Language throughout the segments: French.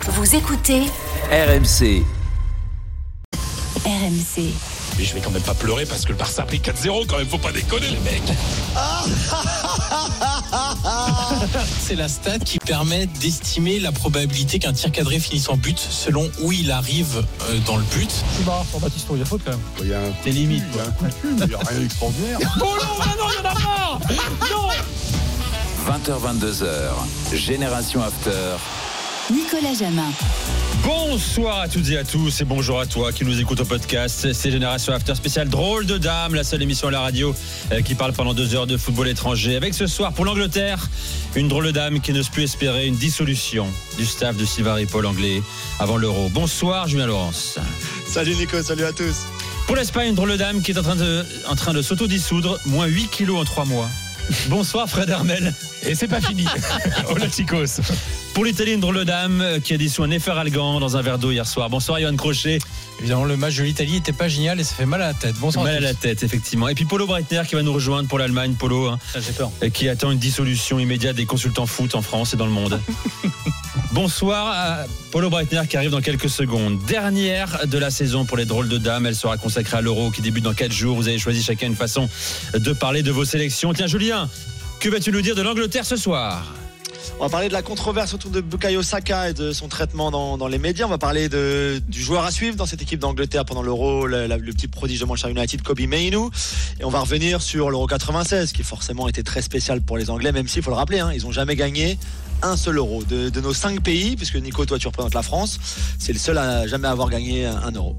Vous écoutez RMC. RMC. Mais je vais quand même pas pleurer parce que le Barça a pris 4-0 quand même, faut pas déconner les mecs. C'est la stat qui permet d'estimer la probabilité qu'un tir cadré finisse en but selon où il arrive dans le but. C'est marrant, pour Baptiste, il y a faute quand même. Il y a un C'est limite. il y a un coup de cul, mais il y a rien d'extraordinaire. Oh non, il y en a marre. Non. 20h, 22h. Génération After. Nicolas Jamin. Bonsoir à toutes et à tous et bonjour à toi qui nous écoute au podcast. C'est Génération After spécial Drôle de Dame, la seule émission à la radio qui parle pendant 2 heures de football étranger. Avec ce soir pour l'Angleterre, une drôle de dame qui n'ose plus espérer une dissolution du staff de Sylvain Ripoll anglais avant l'Euro. Bonsoir Julien Laurence. Salut Nico, salut à tous. Pour l'Espagne, une drôle de dame qui est en train de s'autodissoudre, moins 8 kilos en 3 mois. Bonsoir Fred Hermel. Et c'est pas fini. Hola chicos. Pour l'Italie, une drôle de dame qui a dissous un Efferalgan dans un verre d'eau hier soir. Bonsoir Johan Crochet. Évidemment, le match de l'Italie n'était pas génial et ça fait mal à la tête. Bonsoir. Mal à la tête, effectivement. Et puis Polo Breitner qui va nous rejoindre pour l'Allemagne. Polo, J'ai peur. qui attend une dissolution immédiate des consultants foot en France et dans le monde. Bonsoir à Polo Breitner qui arrive dans quelques secondes. Dernière de la saison pour les drôles de dames. Elle sera consacrée à l'Euro qui débute dans 4 jours. Vous avez choisi chacun une façon de parler de vos sélections. Tiens Julien, que vas-tu nous dire de l'Angleterre ce soir ? On va parler de la controverse autour de Bukayo Saka et de son traitement dans les médias. On va parler du joueur à suivre dans cette équipe d'Angleterre pendant l'Euro, le petit prodige de Manchester United, Kobe Mainoo. Et on va revenir sur l'Euro 96, qui forcément était très spécial pour les Anglais, même s'il faut le rappeler, ils n'ont jamais gagné un seul Euro. De nos 5 pays, puisque Nico, toi tu représentes la France, c'est le seul à jamais avoir gagné un Euro.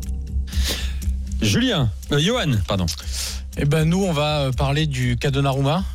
Johan, pardon. Eh ben nous, on va parler du cas Donnarumma.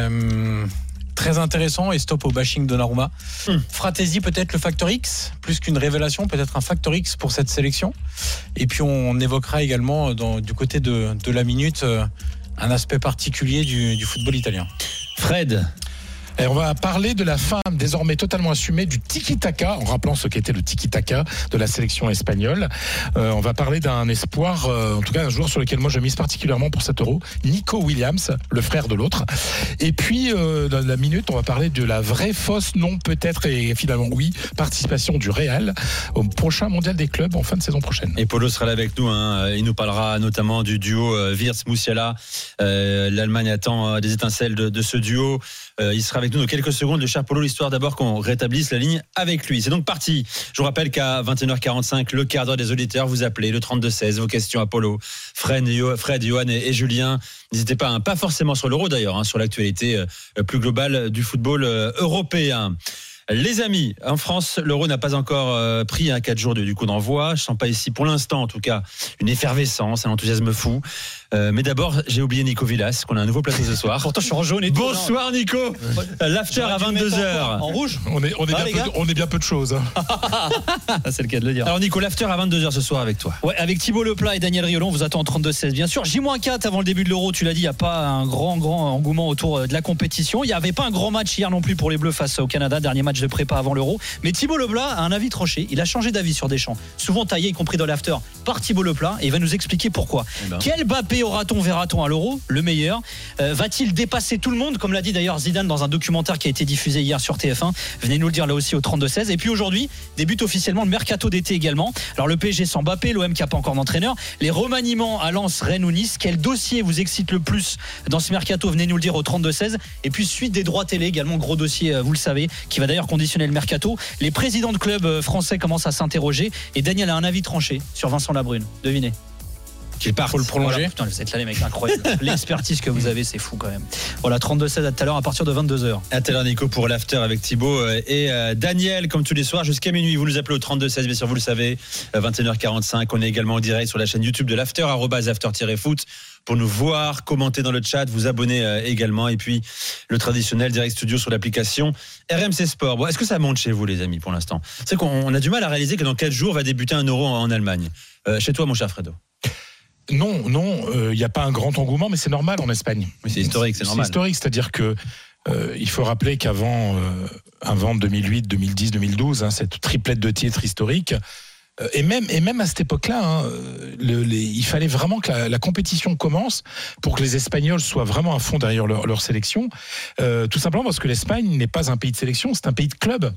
Très intéressant et stop au bashing Donnarumma. Fratesi peut-être le facteur X, plus qu'une révélation, peut-être un facteur X pour cette sélection. Et puis on évoquera également du côté de la minute un aspect particulier du football italien. Fred. Et on va parler de la fin désormais totalement assumée du tiki-taka, en rappelant ce qu'était le tiki-taka de la sélection espagnole. On va parler d'un espoir, en tout cas un joueur sur lequel moi je mise particulièrement pour cet Euro, Nico Williams, le frère de l'autre. Et puis dans la minute, on va parler de la vraie fausse, non peut-être et finalement oui, participation du Real au prochain mondial des clubs en fin de saison prochaine. Et Polo sera là avec nous, il nous parlera notamment du duo Wirtz-Musiala. L'Allemagne attend des étincelles de ce duo. Il sera avec nous dans quelques secondes, le cher Polo, l'histoire d'abord qu'on rétablisse la ligne avec lui. C'est donc parti. Je vous rappelle qu'à 21h45, le quart d'heure des auditeurs, vous appelez le 32-16, vos questions à Polo. Fred, Johan et Julien, n'hésitez pas, pas forcément sur l'Euro d'ailleurs, sur l'actualité plus globale du football européen. Les amis, en France, l'Euro n'a pas encore pris 4 jours du coup d'envoi. Je sens pas ici, pour l'instant en tout cas, une effervescence, un enthousiasme fou. Mais d'abord, j'ai oublié Nico Villas, qu'on a un nouveau plateau ce soir. Pourtant, je suis en jaune et tout. Bonsoir Nico. L'after à 22h. En rouge. On est bien peu de choses. C'est le cas de le dire. Alors Nico, l'after à 22h ce soir avec toi. Ouais, avec Thibaut Leplat et Daniel Riolon, on vous attend en 32-16 bien sûr. J-4 avant le début de l'Euro, tu l'as dit, il n'y a pas un grand engouement autour de la compétition. Il n'y avait pas un grand match hier non plus pour les Bleus face au Canada, dernier match de prépa avant l'Euro. Mais Thibaut Leplat a un avis tranché, il a changé d'avis sur Deschamps. Souvent taillé, y compris dans l'after, par Thibaut Leplat, et il va nous expliquer pourquoi. Quel Mbappé verra-t-on à l'Euro, le meilleur? Va-t-il dépasser tout le monde, comme l'a dit d'ailleurs Zidane dans un documentaire qui a été diffusé hier sur TF1? Venez nous le dire là aussi au 32-16. Et puis aujourd'hui, débute officiellement le mercato d'été également. Alors le PSG sans Mbappé, l'OM qui n'a pas encore d'entraîneur, les remaniements à Lens, Rennes ou Nice. Quel dossier vous excite le plus dans ce mercato? Venez nous le dire au 32-16. Et puis suite des droits télé également, gros dossier, vous le savez, qui va d'ailleurs conditionner le mercato. Les présidents de clubs français commencent à s'interroger et Daniel a un avis tranché sur Vincent Labrune. Devinez. Qu'il part. Faut le prolonger. Voilà, putain, vous êtes là les mecs, incroyable. L'expertise que vous avez, c'est fou quand même. Voilà, 32-16 à tout à l'heure à partir de 22h. À tout à l'heure Nico pour l'after avec Thibaut et Daniel, comme tous les soirs jusqu'à minuit. Vous nous appelez au 32-16, bien sûr, vous le savez, 21h45. On est également en direct sur la chaîne YouTube de l'after, @after-foot, pour nous voir, commenter dans le chat, vous abonner également. Et puis le traditionnel direct studio sur l'application RMC Sport. Bon, est-ce que ça monte chez vous les amis pour l'instant? C'est qu'on a du mal à réaliser que dans 4 jours va débuter un Euro en Allemagne. Chez toi mon cher Fredo? Non, il n'y a pas un grand engouement, mais c'est normal en Espagne. Mais c'est historique, c'est normal. C'est historique, c'est-à-dire que il faut rappeler qu'avant 2008, 2010, 2012, cette triplette de titres historiques, et même à cette époque-là, il fallait vraiment que la compétition commence pour que les Espagnols soient vraiment à fond derrière leur sélection. Tout simplement parce que l'Espagne n'est pas un pays de sélection, c'est un pays de club.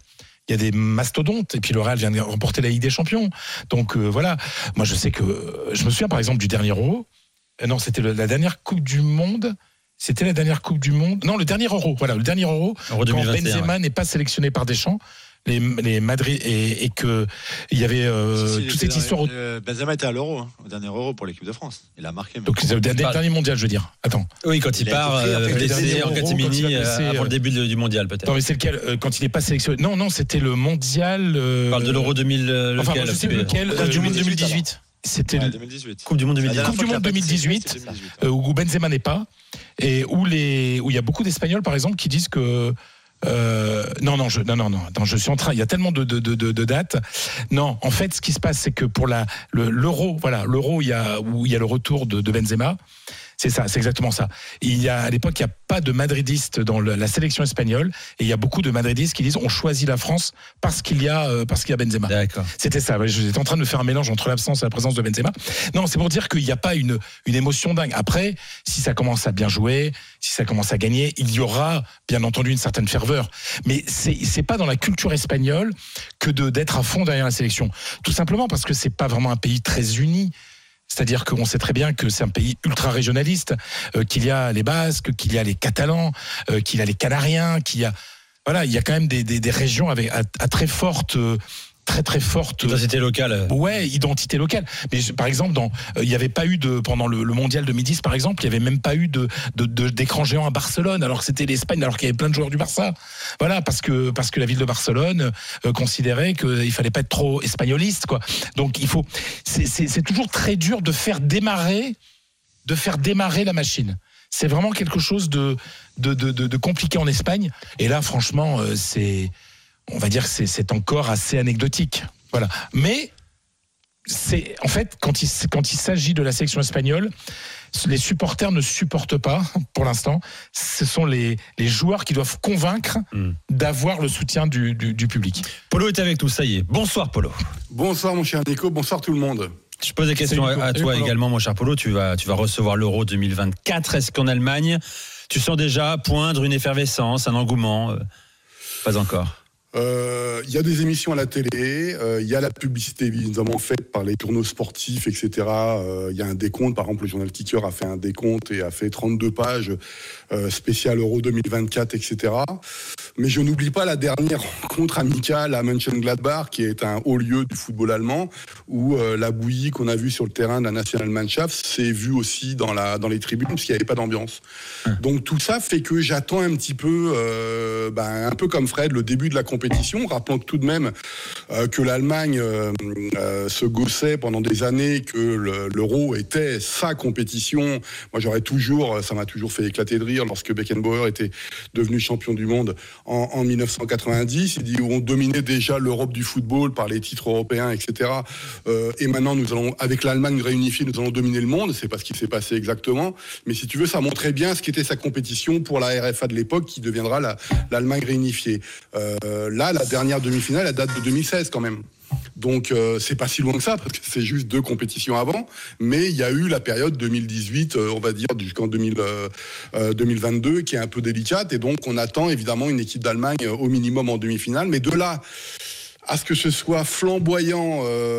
il y a des mastodontes, et puis le Real vient de remporter la Ligue des Champions. Donc voilà, moi je sais que je me souviens par exemple du dernier Euro. Non, c'était la dernière Coupe du Monde. C'était la dernière Coupe du Monde. Non, le dernier Euro. Voilà, le dernier Euro. Euro 2021, quand Benzema n'est pas sélectionné par Deschamps. Les Madrid et que il y avait toute cette histoire. Benzema était à l'Euro, au dernier Euro pour l'équipe de France. Il a marqué. Donc c'est le dernier mondial, je veux dire. Attends. Oui, quand il part blessé en catimini avant le début du mondial, peut-être. Non, mais c'est lequel quand il n'est pas sélectionné. Non, c'était le mondial. On parle de l'Euro 2000. Enfin, je sais lequel. Du monde 2018. C'était 2018. Coupe du Monde 2018. Coupe du Monde 2018 où Benzema n'est pas et où il y a beaucoup d'Espagnols par exemple qui disent que non, je suis en train. Il y a tellement de dates. Non, en fait, ce qui se passe, c'est que pour l'Euro, l'Euro, où il y a le retour de Benzema. C'est ça, c'est exactement ça. À l'époque, il n'y a pas de madridistes dans la sélection espagnole, et il y a beaucoup de madridistes qui disent on choisit la France parce qu'il y a Benzema. D'accord. C'était ça. J'étais en train de faire un mélange entre l'absence et la présence de Benzema. Non, c'est pour dire qu'il n'y a pas une émotion dingue. Après, si ça commence à bien jouer, si ça commence à gagner, il y aura bien entendu une certaine ferveur. Mais c'est pas dans la culture espagnole que d'être à fond derrière la sélection. Tout simplement parce que c'est pas vraiment un pays très uni. C'est-à-dire qu'on sait très bien que c'est un pays ultra-régionaliste, qu'il y a les Basques, qu'il y a les Catalans, qu'il y a les Canariens, il y a quand même des régions avec à très forte identité locale. Ouais, identité locale. Mais par exemple, il n'y avait pas eu pendant le mondial 2010, par exemple, il n'y avait même pas eu d'écran géant à Barcelone, alors que c'était l'Espagne, alors qu'il y avait plein de joueurs du Barça. Voilà, parce que la ville de Barcelone considérait qu'il fallait pas être trop espagnoliste, quoi. Donc c'est toujours très dur de faire démarrer la machine. C'est vraiment quelque chose de compliqué en Espagne. Et là, franchement, on va dire que c'est encore assez anecdotique. Voilà. Mais en fait, quand il s'agit de la sélection espagnole, les supporters ne supportent pas, pour l'instant. Ce sont les joueurs qui doivent convaincre d'avoir le soutien du public. Polo est avec nous, ça y est. Bonsoir Polo. Bonsoir mon cher Nico, bonsoir tout le monde. Je pose des questions à toi également, mon cher Polo. Tu vas recevoir l'Euro 2024. Est-ce qu'en Allemagne, tu sens déjà poindre une effervescence, un engouement ? Pas encore. Il y a des émissions à la télé, il y a la publicité évidemment faite par les journaux sportifs, etc. Il y a un décompte, par exemple le journal Kicker a fait un décompte et a fait 32 pages spécial Euro 2024, etc. Mais je n'oublie pas la dernière rencontre amicale à Mönchengladbach, qui est un haut lieu du football allemand, où la bouillie qu'on a vue sur le terrain de la Nationalmannschaft s'est vue aussi dans les tribunes, parce qu'il n'y avait pas d'ambiance. Donc tout ça fait que j'attends un petit peu, un peu comme Fred, le début de la compétition, rappelant tout de même que l'Allemagne se gaussait pendant des années que l'Euro était sa compétition. Moi, ça m'a toujours fait éclater de rire lorsque Beckenbauer était devenu champion du monde en 1990. Il dit on dominait déjà l'Europe du football par les titres européens, etc. Et maintenant, nous allons, avec l'Allemagne réunifiée, nous allons dominer le monde. C'est pas ce qui s'est passé exactement, mais si tu veux, ça montrait bien ce qu'était sa compétition pour la RFA de l'époque, qui deviendra l'Allemagne réunifiée. Là, la dernière demi-finale, elle date de 2016 quand même. Donc c'est pas si loin que ça, parce que c'est juste 2 compétitions avant, mais il y a eu la période 2018, on va dire jusqu'en 2022, qui est un peu délicate, et donc on attend évidemment une équipe d'Allemagne au minimum en demi-finale, mais de là à ce que ce soit flamboyant,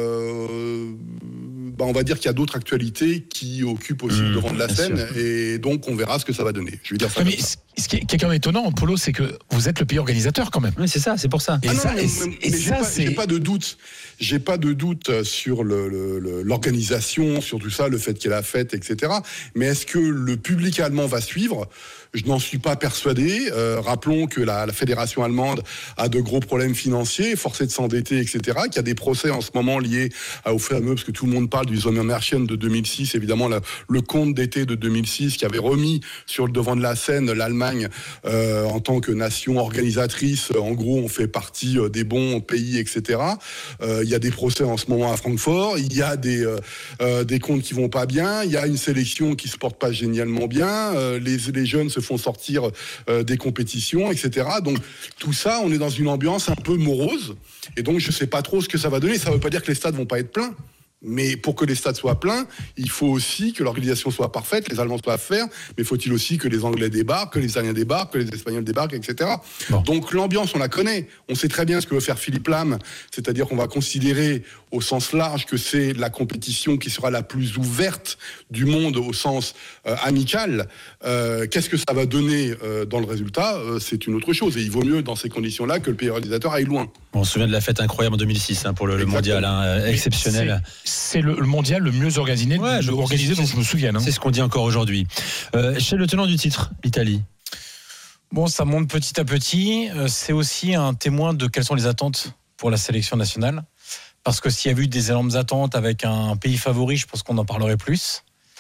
on va dire qu'il y a d'autres actualités qui occupent aussi le devant de la scène, et donc on verra ce que ça va donner. Je veux dire ça. Mais ce qui est quand même étonnant, Polo, c'est que vous êtes le pays organisateur quand même. Oui, c'est ça, c'est pour ça. J'ai pas de doute. J'ai pas de doute sur l'organisation, sur tout ça, le fait qu'il y ait la fête, etc. Mais est-ce que le public allemand va suivre ? Je n'en suis pas persuadé. Rappelons que la fédération allemande a de gros problèmes financiers, forcée de s'endetter, etc. Qu'il y a des procès en ce moment liés au fameux, parce que tout le monde parle du Sommermärchen de 2006, évidemment le conte d'été de 2006 qui avait remis sur le devant de la scène l'Allemagne en tant que nation organisatrice. En gros, on fait partie des bons pays, etc. Il y a des procès en ce moment à Francfort. Il y a des comptes qui vont pas bien. Il y a une sélection qui se porte pas génialement bien. Les jeunes se font sortir des compétitions, etc. Donc tout ça, on est dans une ambiance un peu morose, et donc je sais pas trop ce que ça va donner. Ça veut pas dire que les stades vont pas être pleins, Mais pour que les stades soient pleins, il faut aussi que l'organisation soit parfaite, les Allemands soient faire, mais faut-il aussi que les Anglais débarquent, que les Italiens débarquent, que les Espagnols débarquent, etc. Bon. Donc l'ambiance, on la connaît. On sait très bien ce que veut faire Philippe Lahm, c'est-à-dire qu'on va considérer au sens large que c'est la compétition qui sera la plus ouverte du monde au sens amical. Qu'est-ce que ça va donner dans le résultat, c'est une autre chose. Et il vaut mieux dans ces conditions-là que le pays organisateur aille loin. On se souvient de la fête incroyable en 2006 pour le mondial, exceptionnel. C'est le mondial le mieux organisé, organisé dont je me souviens. C'est ce qu'on dit encore aujourd'hui. Chez le tenant du titre, l'Italie. Bon, ça monte petit à petit. C'est aussi un témoin de quelles sont les attentes pour la sélection nationale. Parce que s'il y a eu des énormes attentes avec un pays favori, je pense qu'on en parlerait plus.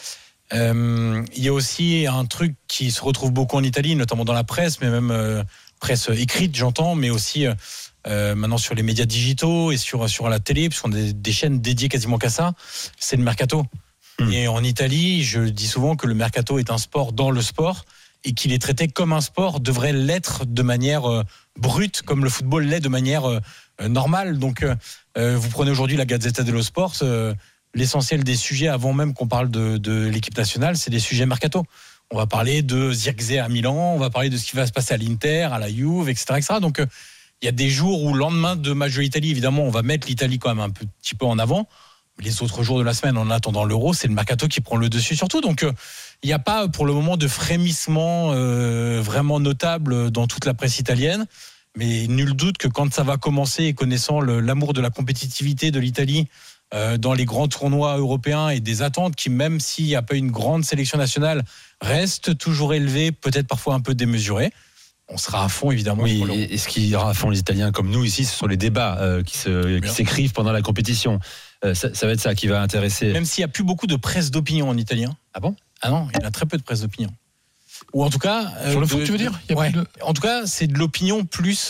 Il y a aussi un truc qui se retrouve beaucoup en Italie, notamment dans la presse, mais même presse écrite, j'entends, mais aussi maintenant sur les médias digitaux et sur la télé, puisqu'on a des chaînes dédiées quasiment qu'à ça, c'est le mercato. Et en Italie, je dis souvent que le mercato est un sport dans le sport et qu'il est traité comme un sport, devrait l'être de manière brute, comme le football l'est de manière normale. Donc, vous prenez aujourd'hui la Gazzetta dello Sport, l'essentiel des sujets, avant même qu'on parle de l'équipe nationale, c'est des sujets mercato. On va parler de Zirkzee à Milan, on va parler de ce qui va se passer à l'Inter, à la Juve, etc. etc. Donc, il y a des jours où, le lendemain de match de l'Italie, évidemment, on va mettre l'Italie quand même un petit peu en avant. Les autres jours de la semaine, en attendant l'Euro, c'est le mercato qui prend le dessus surtout. Donc, il n'y a pas pour le moment de frémissement vraiment notable dans toute la presse italienne. Mais nul doute que quand ça va commencer, et connaissant l'amour de la compétitivité de l'Italie dans les grands tournois européens et des attentes qui, même s'il n'y a pas une grande sélection nationale, restent toujours élevées, peut-être parfois un peu démesurées. On sera à fond, évidemment. Oui, et ce qui ira à fond les Italiens comme nous ici, ce sont les débats qui s'écrivent pendant la compétition. Ça va être ça qui va intéresser. Même s'il n'y a plus beaucoup de presse d'opinion en italien. Ah bon ? Ah non, il y en a très peu de presse d'opinion. Ou en tout cas... Sur le foot, tu veux dire ? En tout cas, c'est de l'opinion plus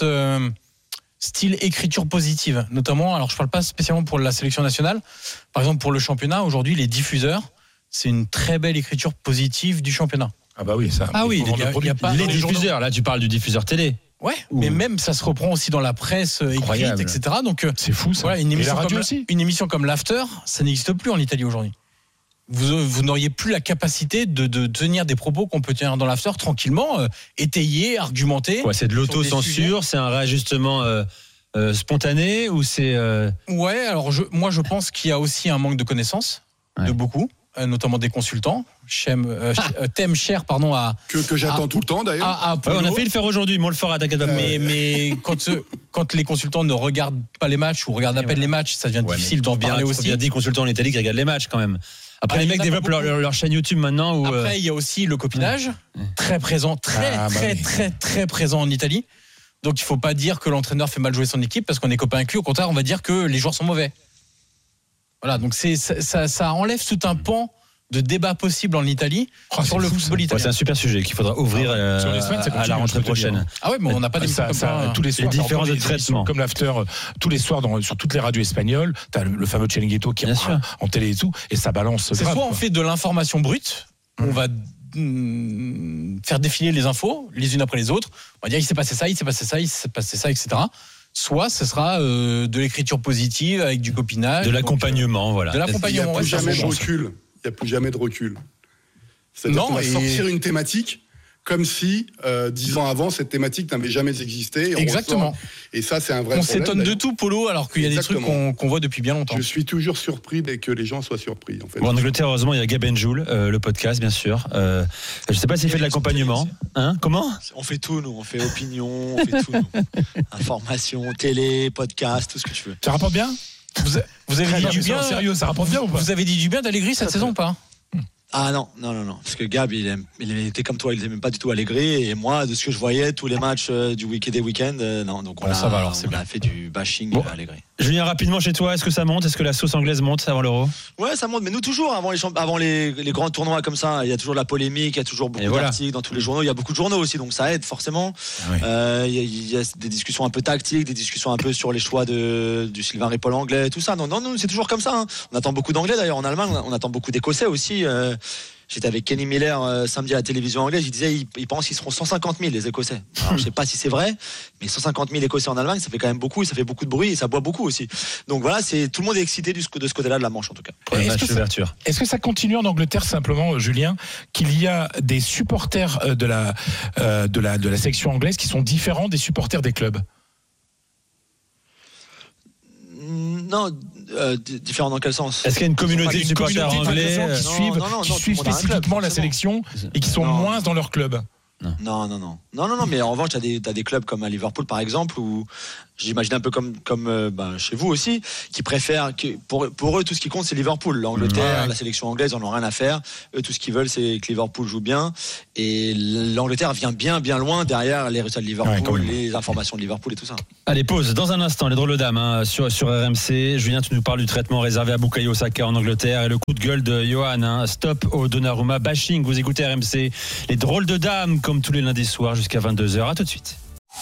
style écriture positive. Notamment, alors je ne parle pas spécialement pour la sélection nationale. Par exemple, pour le championnat, aujourd'hui, les diffuseurs, c'est une très belle écriture positive du championnat. Ah bah oui, ça. Ah oui, il y a pas les diffuseurs. Là, tu parles du diffuseur télé. Ouais, mais même ça se reprend aussi dans la presse écrite, etc. Donc c'est fou ça. Voilà, une émission comme l'After, ça n'existe plus en Italie aujourd'hui. Vous n'auriez plus la capacité de tenir des propos qu'on peut tenir dans l'After tranquillement, étayés, argumentés. Ouais, c'est de l'autocensure, c'est un réajustement spontané ou c'est Ouais, alors moi je pense qu'il y a aussi un manque de connaissances de beaucoup, notamment des consultants. Thème cher, pardon, que j'attends tout le temps d'ailleurs. On a fait le faire aujourd'hui, mais on le fera. Mais quand les consultants ne regardent pas les matchs ou regardent à peine les matchs, ça devient difficile d'en parler aussi. Il y a des consultants en Italie qui regardent les matchs quand même. Après, les mecs développent leur chaîne YouTube maintenant. Après, il y a aussi le copinage, très présent, très présent en Italie. Donc, il ne faut pas dire que l'entraîneur fait mal jouer son équipe parce qu'on est copains avec lui. Au contraire, on va dire que les joueurs sont mauvais. Voilà, donc ça enlève tout un pan de débat possible en Italie sur le football italien. C'est un super sujet qu'il faudra ouvrir à la rentrée prochaine. Ah ouais, mais on n'a pas d'émission comme ça. Tous les soirs, les différences de traitement. Comme l'After, tous les soirs sur toutes les radios espagnoles, t'as le fameux Chiringuito qui est en télé et tout, et ça balance. C'est soit on fait de l'information brute, on va faire défiler les infos les unes après les autres. On va dire il s'est passé ça, il s'est passé ça, il s'est passé ça, etc. Soit ce sera de l'écriture positive avec du copinage, de l'accompagnement, voilà. De l'accompagnement. Il n'y a plus jamais de recul. Il n'y a plus jamais de recul. C'est-à-dire qu'on va sortir une thématique comme si 10 ans avant cette thématique n'avait jamais existé. Exactement. Et ça, c'est un vrai problème. On s'étonne de tout, Polo, alors qu'il y a des trucs qu'on voit depuis bien longtemps. Je suis toujours surpris dès que les gens soient surpris. En fait. Bon, en Angleterre, heureusement, il y a Gab Joule, le podcast, bien sûr. Je ne sais pas s'il fait de l'accompagnement. Comment ? On fait tout, nous. On fait opinion, on fait tout. Nous. Information, télé, podcast, tout ce que tu veux. Ça rapporte bien ? Vous avez dit du bien. Sérieux, ça rapporte bien ou pas ? Vous avez dit du bien d'Allegri cette saison ou pas ? Ah non. Parce que Gab, il était comme toi, il n'aimait pas du tout Allegri. Et moi, de ce que je voyais, tous les matchs du week-end, non. Donc on a fait du bashing à Allegri. Julien, rapidement chez toi, est-ce que ça monte ? Est-ce que la sauce anglaise monte avant l'Euro ? Ouais, ça monte. Mais nous, toujours, avant les grands tournois comme ça, il y a toujours de la polémique, il y a toujours beaucoup d'articles dans tous les journaux. Il y a beaucoup de journaux aussi, donc ça aide forcément. Il y a des discussions un peu tactiques, des discussions un peu sur les choix du Sylvain Ripoll anglais, tout ça. Non, nous, c'est toujours comme ça. Hein. On attend beaucoup d'anglais d'ailleurs en Allemagne, on attend beaucoup d'écossais aussi. J'étais avec Kenny Miller samedi à la télévision anglaise. Il disait il pense qu'ils seront 150 000 les Écossais. Alors, je sais pas si c'est vrai, mais 150 000 Écossais en Allemagne, ça fait quand même beaucoup. Et ça fait beaucoup de bruit et ça boit beaucoup aussi. Donc voilà, tout le monde est excité de ce côté-là de la Manche en tout cas. Est-ce que ça continue en Angleterre simplement, Julien, qu'il y a des supporters de la section anglaise qui sont différents des supporters des clubs? Non, différent dans quel sens? Est-ce qu'il y a une communauté de supporters anglais qui suivent spécifiquement la sélection et qui sont moins dans leur club? Non, mais en revanche, t'as des clubs comme à Liverpool par exemple, où j'imagine un peu comme chez vous aussi, qui préfèrent pour eux tout ce qui compte c'est Liverpool. L'Angleterre, la sélection anglaise, on n'a rien à faire. Eux tout ce qu'ils veulent c'est que Liverpool joue bien, et l'Angleterre vient bien loin derrière les résultats de Liverpool, les informations de Liverpool et tout ça. Allez, pause dans un instant, les drôles de dames sur RMC. Julien, tu nous parles du traitement réservé à Bukayo Saka en Angleterre et le coup de gueule de Johan, stop au Donnarumma bashing. Vous écoutez RMC, les drôles de dames comme tous les lundis soirs jusqu'à 22h. À tout de suite.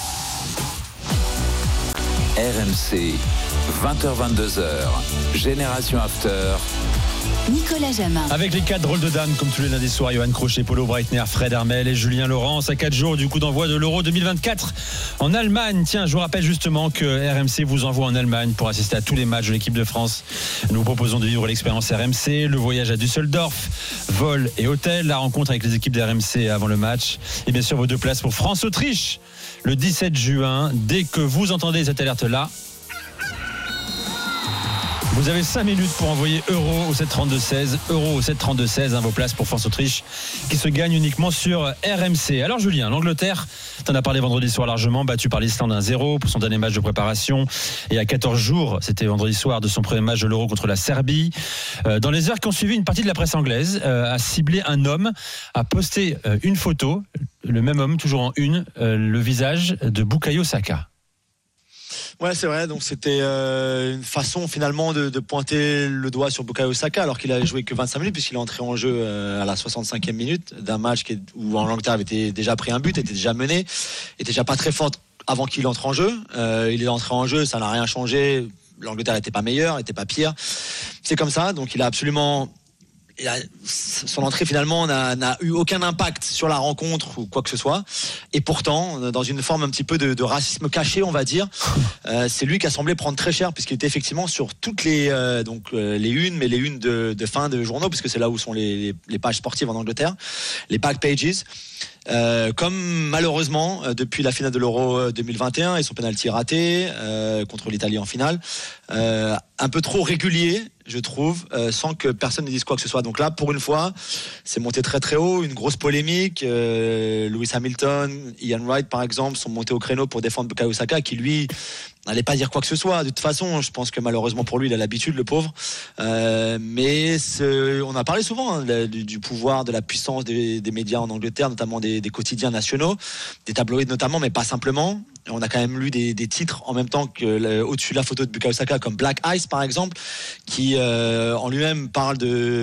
RMC, 20h-22h, Génération After. Nicolas Jamin. Avec les 4 drôles de dames, comme tous les lundis soirs, Johan Crochet, Polo Breitner, Fred Hermel et Julien Laurence, à 4 jours du coup d'envoi de l'Euro 2024 en Allemagne. Tiens, je vous rappelle justement que RMC vous envoie en Allemagne pour assister à tous les matchs de l'équipe de France. Nous vous proposons de vivre l'expérience RMC, le voyage à Düsseldorf, vol et hôtel, la rencontre avec les équipes d'RMC avant le match et bien sûr vos 2 places pour France-Autriche le 17 juin. Dès que vous entendez cette alerte-là, vous avez 5 minutes pour envoyer euro au 732-16, euro au 732-16, vos places pour France-Autriche qui se gagnent uniquement sur RMC. Alors Julien, l'Angleterre, t'en as parlé vendredi soir largement, battu par l'Islande 1-0 pour son dernier match de préparation. Et à 14 jours, c'était vendredi soir de son premier match de l'Euro contre la Serbie. Dans les heures qui ont suivi, une partie de la presse anglaise a ciblé un homme, a posté une photo, le même homme, toujours en une, le visage de Bukayo Saka. Ouais, c'est vrai. Donc c'était une façon finalement de pointer le doigt sur Bukayo Saka, alors qu'il a joué que 25 minutes puisqu'il est entré en jeu à la 65e minute d'un match où l'Angleterre avait déjà pris un but, était déjà mené, était déjà pas très forte avant qu'il entre en jeu. Il est entré en jeu, ça n'a rien changé. L'Angleterre n'était pas meilleure, n'était pas pire. C'est comme ça. Donc il a absolument son entrée finalement n'a eu aucun impact sur la rencontre ou quoi que ce soit, et pourtant dans une forme un petit peu de racisme caché on va dire, c'est lui qui a semblé prendre très cher puisqu'il était effectivement sur toutes les unes, mais les unes de fin de journaux, puisque c'est là où sont les pages sportives en Angleterre, les back pages. Comme malheureusement depuis la finale de l'Euro 2021 et son penalty raté contre l'Italie en finale, un peu trop régulier je trouve, sans que personne ne dise quoi que ce soit. Donc là, pour une fois, c'est monté très très haut, une grosse polémique. Lewis Hamilton, Ian Wright par exemple sont montés au créneau pour défendre Bukayo Saka, qui lui n'allait pas dire quoi que ce soit. De toute façon, je pense que malheureusement pour lui, il a l'habitude, le pauvre. Mais on a parlé souvent du pouvoir, de la puissance des médias en Angleterre, notamment des quotidiens nationaux, des tabloïds notamment, mais pas simplement. On a quand même lu des titres en même temps que au-dessus de la photo de Bukayo Saka, comme Black Ice par exemple, qui en lui-même parle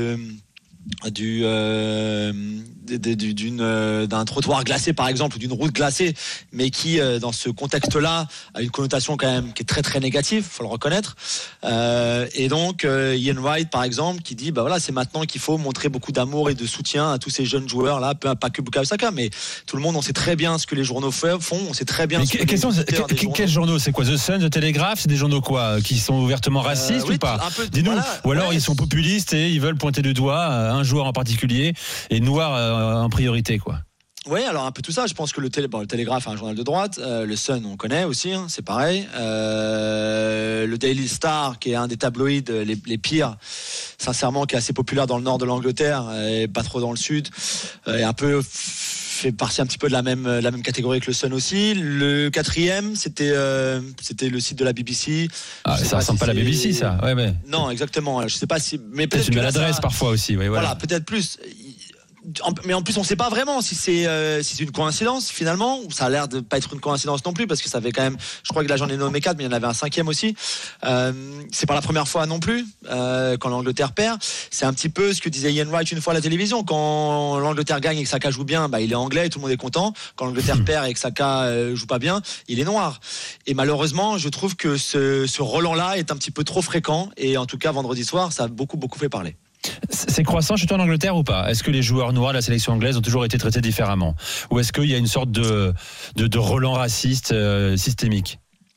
d'un trottoir glacé par exemple, ou d'une route glacée, mais qui dans ce contexte-là a une connotation quand même qui est très très négative, faut le reconnaître. Et donc Ian Wright par exemple qui dit voilà, c'est maintenant qu'il faut montrer beaucoup d'amour et de soutien à tous ces jeunes joueurs là, pas que Bukayo Saka, mais tout le monde, on sait très bien ce que les journaux font, on sait très bien. Quels journaux, c'est quoi, The Sun, The Telegraph, c'est des journaux quoi, qui sont ouvertement racistes ou pas? Dis-nous. Voilà, ou alors ils sont populistes et ils veulent pointer du doigt un joueur en particulier et noir en priorité quoi. Oui, alors un peu tout ça. Je pense que le Télégraphe est un journal de droite, le Sun on connaît aussi, hein, c'est pareil. Le Daily Star, qui est un des tabloïds les pires, sincèrement, qui est assez populaire dans le nord de l'Angleterre et pas trop dans le sud, et un peu fait partie un petit peu de la même catégorie que le Sun aussi. Le quatrième, c'était le site de la BBC. Ah, ça ressemble pas à la BBC, ça. Ouais, mais... Non, exactement. Je sais pas si, mais peut-être une maladresse parfois aussi. Ouais, voilà, peut-être plus. Mais en plus, on ne sait pas vraiment si c'est une coïncidence finalement, ou ça a l'air de pas être une coïncidence non plus, parce que ça fait quand même, je crois que là j'en ai nommé 4, mais il y en avait un 5e aussi. C'est pas la première fois non plus quand l'Angleterre perd. C'est un petit peu ce que disait Ian Wright une fois à la télévision. Quand l'Angleterre gagne et que Saka joue bien, il est anglais et tout le monde est content. Quand l'Angleterre perd et que Saka joue pas bien, il est noir. Et malheureusement, je trouve que ce Roland-là est un petit peu trop fréquent, et en tout cas vendredi soir, ça a beaucoup fait parler. C'est croissant chez toi en Angleterre ou pas ? Est-ce que les joueurs noirs de la sélection anglaise ont toujours été traités différemment ? Ou est-ce qu'il y a une sorte de relent raciste systémique ?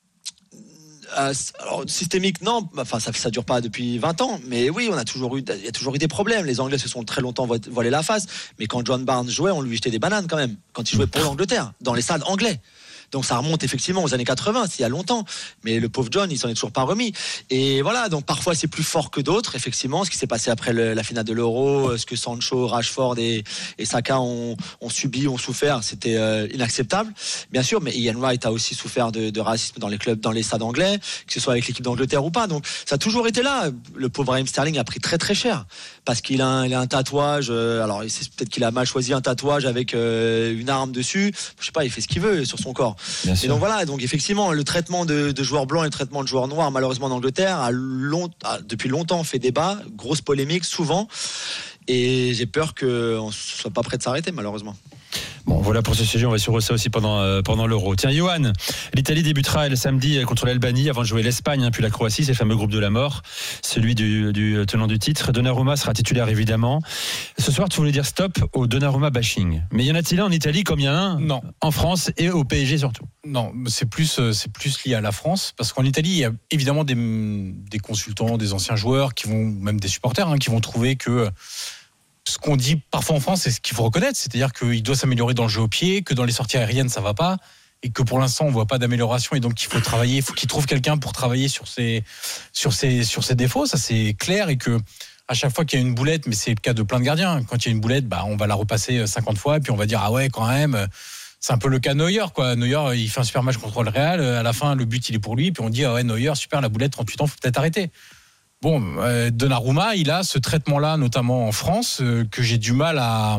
Alors, systémique, non. Enfin, ça dure pas depuis 20 ans. Mais oui, il y a toujours eu des problèmes. Les Anglais se sont très longtemps voilés la face. Mais quand John Barnes jouait, on lui jetait des bananes quand même. Quand il jouait pour l'Angleterre, dans les stades anglais. Donc ça remonte effectivement aux années 80, c'est il y a longtemps. Mais le pauvre John, il s'en est toujours pas remis. Et voilà, donc parfois c'est plus fort que d'autres, effectivement. Ce qui s'est passé après la finale de l'Euro, ce que Sancho, Rashford et Saka ont subi, ont souffert, c'était inacceptable. Bien sûr, mais Ian Wright a aussi souffert de racisme dans les clubs, dans les stades anglais, que ce soit avec l'équipe d'Angleterre ou pas. Donc ça a toujours été là. Le pauvre Raheem Sterling a pris très très cher. Parce qu'il a un tatouage, alors c'est peut-être qu'il a mal choisi un tatouage avec une arme dessus. Je sais pas, il fait ce qu'il veut sur son corps. Et donc voilà, donc effectivement, le traitement de joueurs blancs et le traitement de joueurs noirs, malheureusement en Angleterre, a depuis longtemps fait débat, grosse polémique, souvent. Et j'ai peur qu'on ne soit pas prêt de s'arrêter, malheureusement. Bon, voilà pour ce sujet, on va suivre ça aussi pendant l'Euro. Tiens, Johan, l'Italie débutera le samedi contre l'Albanie avant de jouer l'Espagne, puis la Croatie, c'est le fameux groupe de la mort, celui du tenant du titre. Donnarumma sera titulaire évidemment. Ce soir, tu voulais dire stop au Donnarumma bashing. Mais y en a-t-il un en Italie comme il y en a un Non. En France et au PSG surtout? Non, c'est plus lié à la France, parce qu'en Italie, il y a évidemment des consultants, des anciens joueurs, même des supporters, qui vont trouver que ce qu'on dit parfois en France, c'est ce qu'il faut reconnaître, c'est-à-dire qu'il doit s'améliorer dans le jeu au pied, que dans les sorties aériennes ça va pas, et que pour l'instant on voit pas d'amélioration, et donc il faut travailler, il faut qu'il trouve quelqu'un pour travailler sur ses défauts, ça c'est clair, et que à chaque fois qu'il y a une boulette, mais c'est le cas de plein de gardiens, quand il y a une boulette, on va la repasser 50 fois, et puis on va dire ah ouais quand même. C'est un peu le cas de Neuer, quoi. Neuer, il fait un super match contre le Real, à la fin le but il est pour lui, puis on dit ah ouais Neuer super, la boulette, 38 ans, faut peut-être arrêter. Bon, Donnarumma, il a ce traitement-là, notamment en France, que j'ai du mal à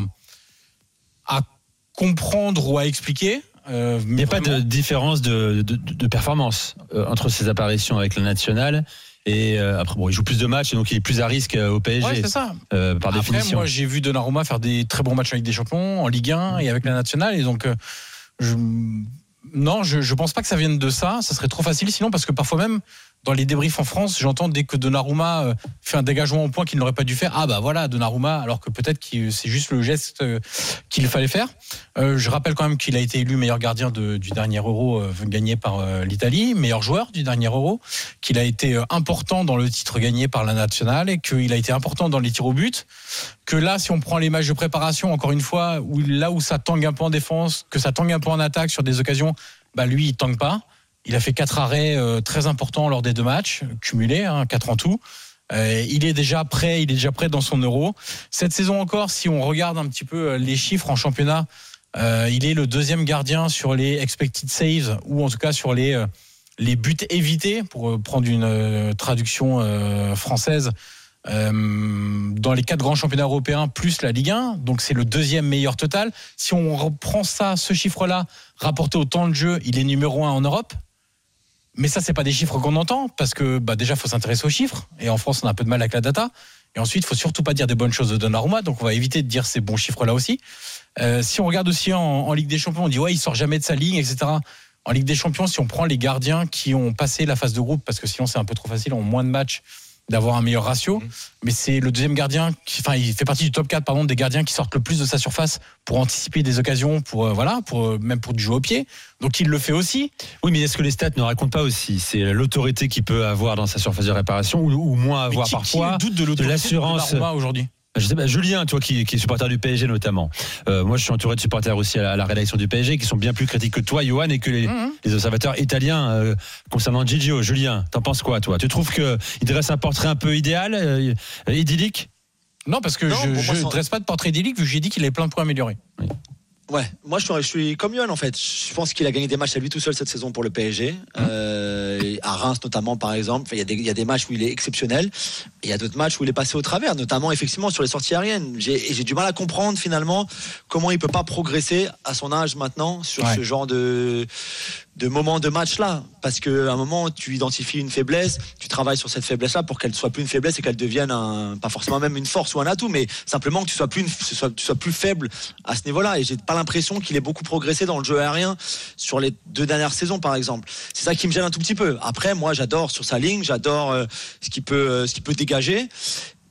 comprendre ou à expliquer. Il n'y a pas de différence de performance entre ses apparitions avec la nationale et après, il joue plus de matchs, donc il est plus à risque au PSG. Ouais, c'est ça. Par définition. Après, moi, j'ai vu Donnarumma faire des très bons matchs avec des champions, en Ligue 1 et avec la nationale, et donc non, je pense pas que ça vienne de ça. Ça serait trop facile, sinon, parce que parfois même dans les débriefs en France, j'entends dès que Donnarumma fait un dégagement au point qu'il n'aurait pas dû faire, ah bah voilà Donnarumma, alors que peut-être que c'est juste le geste qu'il fallait faire. Je rappelle quand même qu'il a été élu meilleur gardien du dernier Euro gagné par l'Italie, meilleur joueur du dernier Euro, qu'il a été important dans le titre gagné par la nationale, et qu'il a été important dans les tirs au but, que là si on prend les matchs de préparation, encore une fois, là où ça tangue un peu en défense, que ça tangue un peu en attaque sur des occasions, lui il tangue pas. Il a fait 4 arrêts très importants lors des 2 matchs cumulés, 4 en tout. Il est déjà prêt dans son Euro. Cette saison encore, si on regarde un petit peu les chiffres en championnat, il est le 2e gardien sur les expected saves, ou en tout cas sur les buts évités, pour prendre une traduction française, dans les 4 grands championnats européens plus la Ligue 1, donc c'est le 2e meilleur total. Si on reprend ce chiffre-là rapporté au temps de jeu, il est numéro 1 en Europe. Mais ça, c'est pas des chiffres qu'on entend, parce que déjà, faut s'intéresser aux chiffres. Et en France, on a un peu de mal avec la data. Et ensuite, il faut surtout pas dire des bonnes choses de Donnarumma. Donc, on va éviter de dire ces bons chiffres-là aussi. Si on regarde aussi en Ligue des Champions, on dit ouais, il sort jamais de sa ligne, etc. En Ligue des Champions, si on prend les gardiens qui ont passé la phase de groupe, parce que sinon c'est un peu trop facile en moins de matchs d'avoir un meilleur ratio, mais c'est le 2e gardien il fait partie du top 4 des gardiens qui sortent le plus de sa surface pour anticiper des occasions, même pour du jeu au pied. Donc il le fait aussi. Oui, mais est-ce que les stats ne racontent pas aussi, c'est l'autorité qu'il peut avoir dans sa surface de réparation, ou moins avoir parfois, qui doute de l'autorité l'assurance de Donnarumma aujourd'hui? Je sais pas, Julien, toi qui est supporter du PSG notamment. Moi, je suis entouré de supporters aussi à la rédaction du PSG qui sont bien plus critiques que toi, Johan, et que les observateurs italiens concernant Gigio. Julien, t'en penses quoi, toi? Tu trouves qu'il dresse un portrait un peu idéal, idyllique? Non, parce que je ne dresse pas de portrait idyllique, vu que j'ai dit qu'il avait plein de points améliorés. Oui. Ouais, moi je suis comme Yoann en fait. Je pense qu'il a gagné des matchs à lui tout seul cette saison pour le PSG. À Reims notamment par exemple. Il y a des matchs où il est exceptionnel. Et il y a d'autres matchs où il est passé au travers, notamment effectivement sur les sorties aériennes. J'ai du mal à comprendre finalement comment il peut pas progresser à son âge maintenant sur ce genre de moments de match là, parce qu'à un moment tu identifies une faiblesse, tu travailles sur cette faiblesse là pour qu'elle soit plus une faiblesse et qu'elle devienne pas forcément même une force ou un atout, mais simplement que tu sois plus faible à ce niveau là. Et j'ai pas l'impression qu'il ait beaucoup progressé dans le jeu aérien sur les 2 dernières saisons par exemple. C'est ça qui me gêne un tout petit peu. Après moi j'adore sur sa ligne, j'adore ce qu'il peut dégager.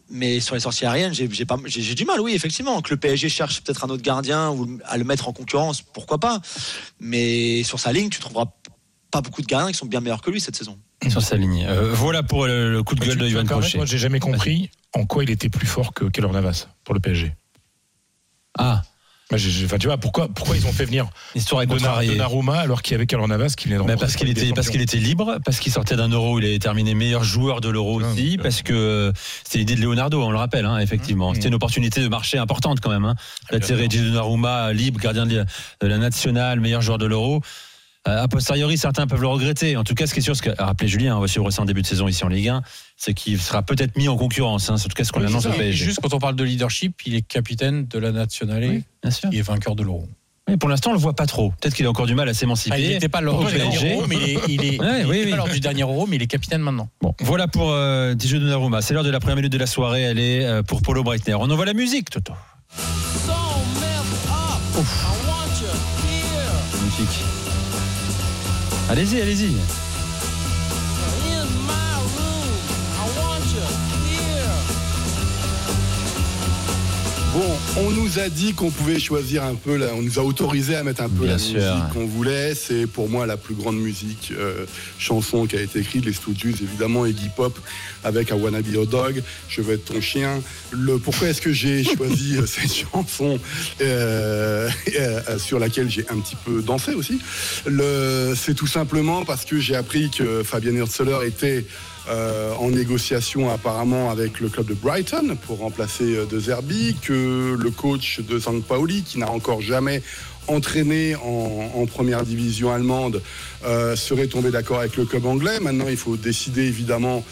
Mais sur les sorties aériennes, j'ai du mal, oui, effectivement. Que le PSG cherche peut-être un autre gardien ou à le mettre en concurrence, pourquoi pas. Mais sur sa ligne, tu trouveras pas beaucoup de gardiens qui sont bien meilleurs que lui cette saison. Sur sa ligne. Voilà pour le coup de gueule de Yoann Crochet. Moi, j'ai jamais compris en quoi il était plus fort que Keylor Navas pour le PSG. Ah. Tu vois, pourquoi ils ont fait venir Histoire est contrariée. Donnarumma alors qu'il y avait Keylor Navas qui venait de parce qu'il était libre, parce qu'il sortait d'un Euro où il avait terminé meilleur joueur de l'Euro aussi, parce que c'était l'idée de Leonardo, on le rappelle, effectivement. C'était une opportunité de marché importante quand même. D'attirer Donnarumma libre, gardien de la nationale, meilleur joueur de l'Euro. A posteriori, certains peuvent le regretter. En tout cas, ce qui est sûr, rappelez Julien, on va suivre ça en début de saison ici en Ligue 1, c'est qu'il sera peut-être mis en concurrence. En tout cas, ce qu'on annonce au PSG. Juste quand on parle de leadership, il est capitaine de la nationale, bien sûr. Il est vainqueur de l'Euro. Mais pour l'instant, on le voit pas trop. Peut-être qu'il a encore du mal à s'émanciper. Il n'était pas lors du dernier Euro, mais il est pas lors du dernier Euro, mais il est capitaine maintenant. Bon, voilà pour DJ Donnarumma. C'est l'heure de la première minute de la soirée. Elle est pour Polo Breitner. On envoie la musique, Toto. Magnifique. Allez-y. Bon, on nous a dit qu'on pouvait choisir un peu, on nous a autorisé à mettre un peu la musique qu'on voulait. C'est pour moi la plus grande musique chanson qui a été écrite, les Stooges, évidemment, Iggy Pop avec I Wanna Be Your Dog, Je veux être ton chien. Pourquoi est-ce que j'ai choisi cette chanson sur laquelle j'ai un petit peu dansé aussi? C'est tout simplement parce que j'ai appris que Fabian Hürzeler était en négociation apparemment avec le club de Brighton pour remplacer De Zerbi, que le coach de Sampaoli, qui n'a encore jamais entraîné en première division allemande, serait tombé d'accord avec le club anglais. Maintenant, il faut décider évidemment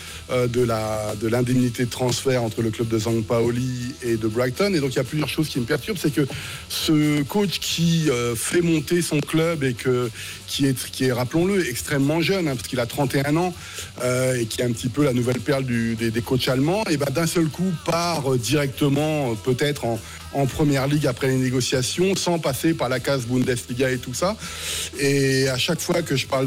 de l'indemnité de transfert entre le club de Sampaoli et de Brighton. Et donc, il y a plusieurs choses qui me perturbent. C'est que ce coach qui fait monter son club et qui est, rappelons-le, extrêmement jeune, parce qu'il a 31 ans, et qui est un petit peu la nouvelle perle des coachs allemands, et d'un seul coup part directement peut-être en première ligue après les négociations, sans passer par la case Bundesliga et tout ça. Et à chaque fois que je parle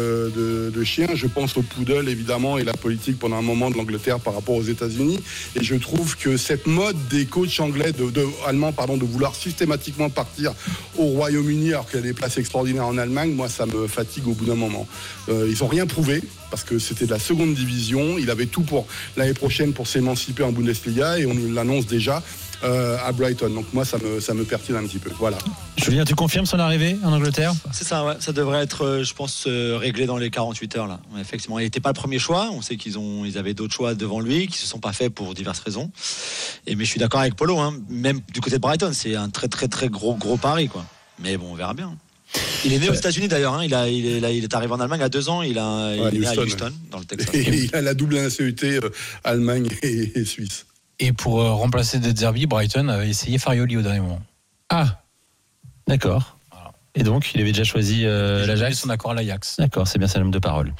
de chiens, je pense au poodle évidemment et la politique pendant un moment de l'Angleterre par rapport aux États-Unis. Et je trouve que cette mode des coachs anglais, allemands, de vouloir systématiquement partir au Royaume-Uni alors qu'il y a des places extraordinaires en Allemagne, moi ça me fatigue au bout d'un moment. Ils n'ont rien prouvé, parce que c'était de la seconde division. Il avait tout pour l'année prochaine pour s'émanciper en Bundesliga, et on nous l'annonce déjà à Brighton. Donc moi ça me perturbe un petit peu. Voilà. Julien, tu confirmes son arrivée en Angleterre? C'est ça, ouais. Ça devrait être, je pense, réglé dans les 48 heures là. Ouais, effectivement, il n'était pas le premier choix. On sait qu'ils avaient d'autres choix devant lui qui se sont pas faits pour diverses raisons. Mais je suis d'accord avec Polo, même du côté de Brighton, c'est un très très très gros pari, quoi. Mais bon, on verra bien. Il est né aux États-Unis d'ailleurs. Il est arrivé en Allemagne à 2 ans. Il est né à Houston, dans le Texas. Et il a la double nationalité Allemagne et Suisse. Et pour remplacer De Zerbi, Brighton avait essayé Farioli au dernier moment. Ah, d'accord. Voilà. Et donc, il avait déjà choisi l'Ajax. Son accord à l'Ajax. D'accord, c'est bien, c'est un homme de parole.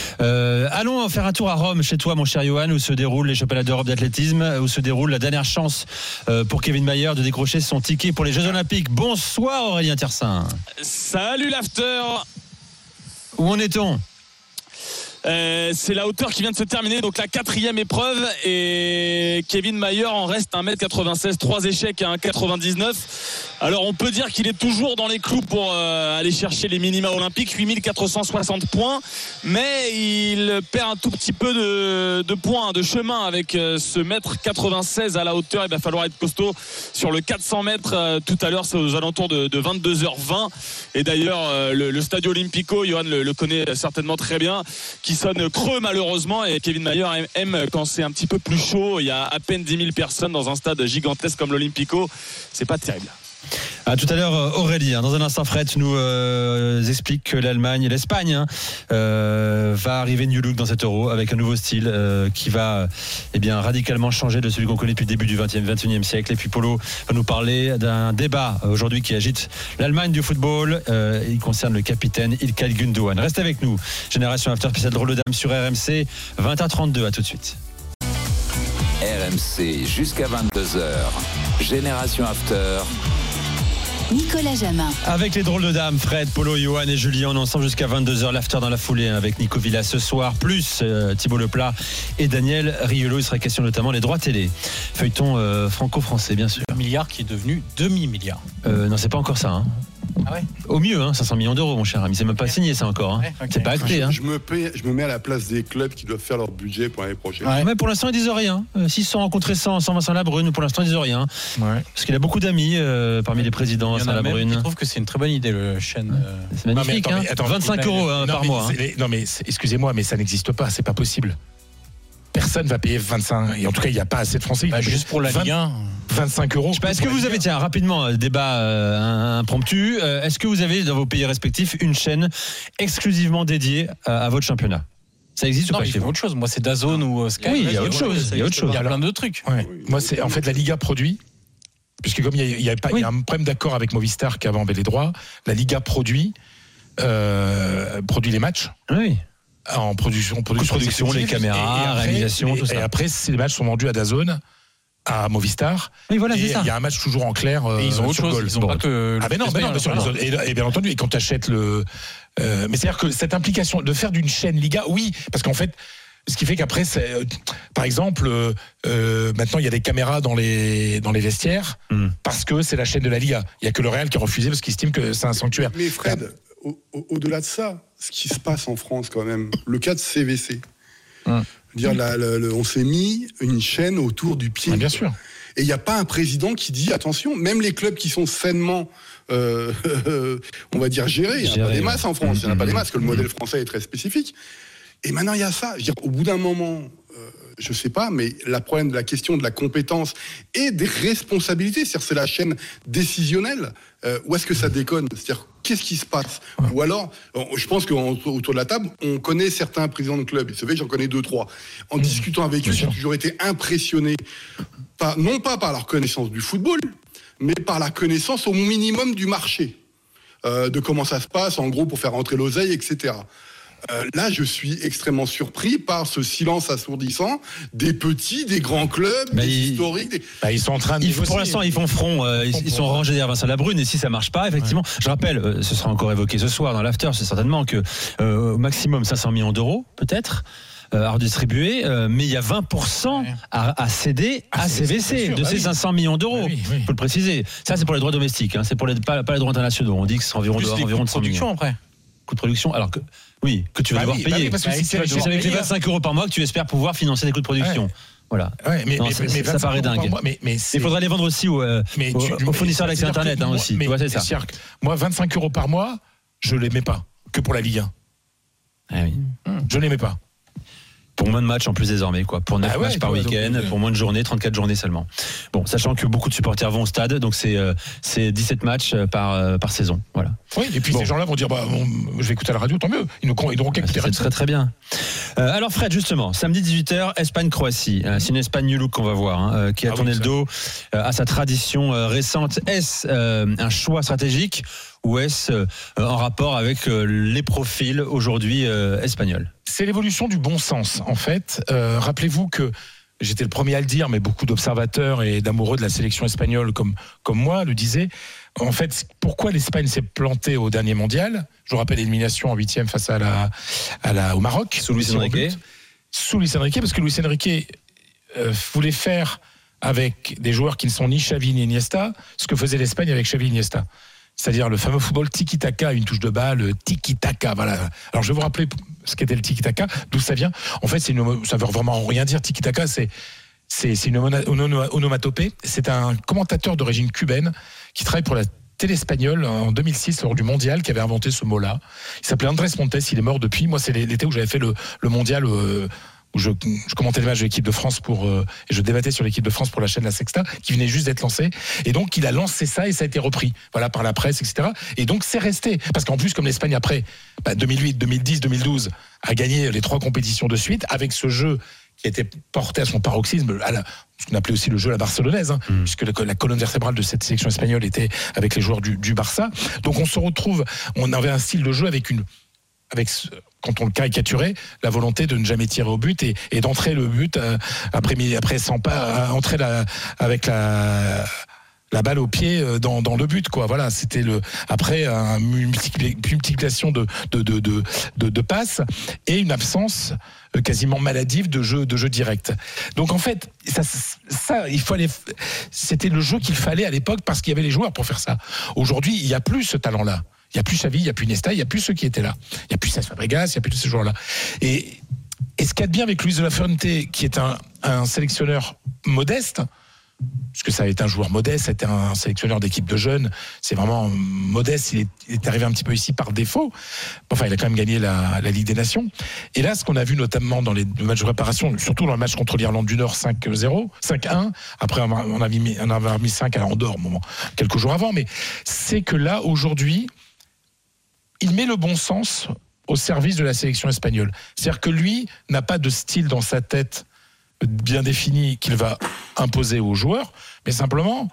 Allons faire un tour à Rome, chez toi, mon cher Johan, où se déroulent les championnats d'Europe d'athlétisme, où se déroule la dernière chance pour Kevin Mayer de décrocher son ticket pour les Jeux Olympiques. Bonsoir Aurélien Tiersin. Salut l'after. Où en est-on ? C'est la hauteur qui vient de se terminer, donc la 4e épreuve, et Kevin Mayer en reste 1m96, 3 échecs à 1,99. Alors on peut dire qu'il est toujours dans les clous pour aller chercher les minima olympiques, 8460 points, mais il perd un tout petit peu de points, de chemin avec ce mètre 96 à la hauteur. Il va falloir être costaud sur le 400 mètres tout à l'heure, c'est aux alentours de 22h20. Et d'ailleurs le Stadio Olimpico, Johan le connaît certainement très bien, qui sonne creux malheureusement, et Kevin Mayer aime quand c'est un petit peu plus chaud. Il y a à peine 10 000 personnes dans un stade gigantesque comme l'Olympico, c'est pas terrible. À tout à l'heure Aurélie. Dans un instant, Fred nous explique que l'Allemagne et l'Espagne va arriver new look dans cet Euro avec un nouveau style qui va radicalement changer de celui qu'on connaît depuis le début du 21e siècle. Et puis Polo va nous parler d'un débat aujourd'hui qui agite l'Allemagne du football. Il concerne le capitaine Ilkay Gündoğan. Reste avec nous. Génération After spécial drôle de dame sur RMC, 20h32. À tout de suite. RMC jusqu'à 22h. Génération After. Nicolas Jamin. Avec les drôles de dames, Fred, Polo, Johan et Julien, on est ensemble jusqu'à 22h. L'after dans la foulée avec Nico Villa ce soir, plus Thibaut Leplat et Daniel Riolo. Il sera question notamment des droits télé. Feuilleton franco-français, bien sûr. 1 milliard qui est devenu demi-milliard. Non, c'est pas encore ça. Hein. Ah ouais. Au mieux, 500 millions d'euros, mon cher ami. C'est même pas signé, ça encore. Ouais, okay. C'est pas acté. Je me mets à la place des clubs qui doivent faire leur budget pour l'année prochaine. Ouais. Mais pour l'instant, ils disent rien. S'ils se sont rencontrés sans Vincent Labrune, pour l'instant, ils disent rien. Ouais. Parce qu'il a beaucoup d'amis parmi les présidents, Vincent Labrune. Je trouve que c'est une très bonne idée, le chaîne. C'est magnifique. Non, mais attends, 25 euros par mois. Non, mais excusez-moi, mais ça n'existe pas. C'est pas possible. Personne va payer 25. Et en tout cas, il n'y a pas assez de Français. Juste pour la Ligue 1. 25 euros. Est-ce que vous avez, tiens, rapidement, débat impromptu, est-ce que vous avez dans vos pays respectifs une chaîne exclusivement dédiée à votre championnat? Ça existe ou pas? Il y a autre chose. Moi, c'est DAZN ou Sky. Oui, il y a autre chose. Il y a plein de trucs. Ouais. Moi, c'est en fait la Liga produit. Puisque comme il y a un problème d'accord avec Movistar qui avait les droits, la Liga produit les matchs. Oui. En production, les caméras, réalisation, tout ça. Et après, les matchs sont vendus à DAZN, à Movistar. Oui, voilà, c'est ça. Il y a un match toujours en clair. Et ils ont autre chose. Ils ont pas que. Ah, mais non, bien sûr. Et bien entendu, et quand tu achètes le. Mais c'est-à-dire que cette implication de faire d'une chaîne Liga, oui, parce qu'en fait. Ce qui fait qu'après, par exemple, maintenant il y a des caméras dans les vestiaires parce que c'est la chaîne de la Liga. Il y a que le Real qui a refusé parce qu'il estime que c'est un sanctuaire. Mais Fred, au-delà de ça, ce qui se passe en France quand même, le cas de CVC. On s'est mis une chaîne autour du pied. Bien sûr. Et il n'y a pas un président qui dit attention, même les clubs qui sont sainement, on va dire gérés, il n'y en a pas des masses en France, il n'y en a pas des masses, parce que le modèle français est très spécifique. Et maintenant, il y a ça. Je veux dire, au bout d'un moment, je ne sais pas, mais la question de la compétence et des responsabilités, c'est-à-dire c'est la chaîne décisionnelle, où est-ce que ça déconne? C'est-à-dire, qu'est-ce qui se passe? Ou alors, je pense qu'autour de la table, on connaît certains présidents de clubs, et c'est vrai que j'en connais 2-3. En discutant avec eux, j'ai toujours été impressionné, non pas par leur connaissance du football, mais par la connaissance au minimum du marché, de comment ça se passe, en gros, pour faire rentrer l'oseille, etc. Là, je suis extrêmement surpris par ce silence assourdissant des petits, des grands clubs, des historiques. Ils sont en train de pour l'instant, ils font front. Ils sont rangés derrière Vincent Labrune. Et si ça marche pas, effectivement, je rappelle, ce sera encore évoqué ce soir dans l'after, c'est certainement que au maximum 500 millions d'euros, peut-être. À redistribuer, mais il y a 20% à céder à CVC de ces 500 millions d'euros. Il faut le préciser. Ça, c'est pour les droits domestiques. C'est pour pas les droits internationaux. On dit que c'est environ de 100 millions. Après. Coût de production, alors que tu vas devoir payer. Parce que c'est avec les 25 euros par mois que tu espères pouvoir financer des coûts de production. Voilà. Mais ça paraît dingue. Mais il faudra les vendre aussi aux fournisseurs d'accès Internet aussi. Tu vois, c'est ça. Moi, 25 euros par mois, je ne les mets pas que pour la Ligue 1. Ah oui. Je ne les mets pas. Pour moins de matchs en plus désormais, quoi. Pour 9 matchs par week-end, pour moins de journées, 34 journées seulement. Bon, sachant que beaucoup de supporters vont au stade, donc c'est 17 matchs par saison. Voilà. Oui, et puis ces gens-là vont dire je vais écouter à la radio, tant mieux. Ils n'auront qu'à écouter. C'est très très bien. Alors Fred, justement, samedi 18h, Espagne-Croatie. C'est une Espagne new look qu'on va voir, qui a tourné le dos à sa tradition récente. Est-ce un choix stratégique ou est-ce en rapport avec les profils aujourd'hui espagnols? C'est l'évolution du bon sens, en fait. Rappelez-vous que j'étais le premier à le dire, mais beaucoup d'observateurs et d'amoureux de la sélection espagnole comme moi le disaient. En fait, pourquoi l'Espagne s'est plantée au dernier mondial? Je vous rappelle l'élimination en 8e face au Maroc. Sous Luis Enrique. Sous Luis Enrique, parce que Luis Enrique voulait faire avec des joueurs qui ne sont ni Xavi ni Iniesta ce que faisait l'Espagne avec Xavi et Iniesta. C'est-à-dire le fameux football tiki-taka, une touche de balle, tiki-taka, voilà. Alors je vais vous rappeler ce qu'était le tiki-taka, d'où ça vient. En fait, ça veut vraiment rien dire. Tiki-taka, c'est une onomatopée. C'est un commentateur d'origine cubaine qui travaille pour la télé espagnole en 2006 lors du mondial qui avait inventé ce mot-là. Il s'appelait Andrés Montes, il est mort depuis. Moi, c'est l'été où j'avais fait le mondial où je commentais les matchs de l'équipe de France et je débattais sur l'équipe de France pour la chaîne La Sexta, qui venait juste d'être lancée. Et donc, il a lancé ça et ça a été repris, voilà, par la presse, etc. Et donc, c'est resté. Parce qu'en plus, comme l'Espagne après, 2008, 2010, 2012, a gagné les 3 compétitions de suite, avec ce jeu qui était porté à son paroxysme, ce qu'on appelait aussi le jeu à la barcelonaise, puisque la colonne vertébrale de cette sélection espagnole était avec les joueurs du Barça. Donc, on se retrouve, on avait un style de jeu avec quand on le caricaturait, la volonté de ne jamais tirer au but et d'entrer le but après 100 pas, entrer avec la la balle au pied dans le but, quoi. Voilà, c'était après une multiplication de passes et une absence quasiment maladive de jeu direct. Donc en fait, ça c'était le jeu qu'il fallait à l'époque parce qu'il y avait les joueurs pour faire ça. Aujourd'hui, il n'y a plus ce talent-là. Il n'y a plus Xavi, il n'y a plus Nesta, il n'y a plus ceux qui étaient là. Il n'y a plus Cesc Fabregas, il n'y a plus tous ces joueurs-là. Et ce qu'il y a de bien avec Luis de la Fuente, qui est un sélectionneur modeste, puisque ça a été un joueur modeste, c'était un sélectionneur d'équipe de jeunes, c'est vraiment modeste, il est arrivé un petit peu ici par défaut. Enfin, il a quand même gagné la Ligue des Nations. Et là, ce qu'on a vu notamment dans les matchs de préparation, surtout dans le match contre l'Irlande du Nord 5-0, 5-1, après on avait mis 5 à Andorre, quelques jours avant, mais c'est que là, aujourd'hui, il met le bon sens au service de la sélection espagnole. C'est-à-dire que lui n'a pas de style dans sa tête bien défini qu'il va imposer aux joueurs, mais simplement,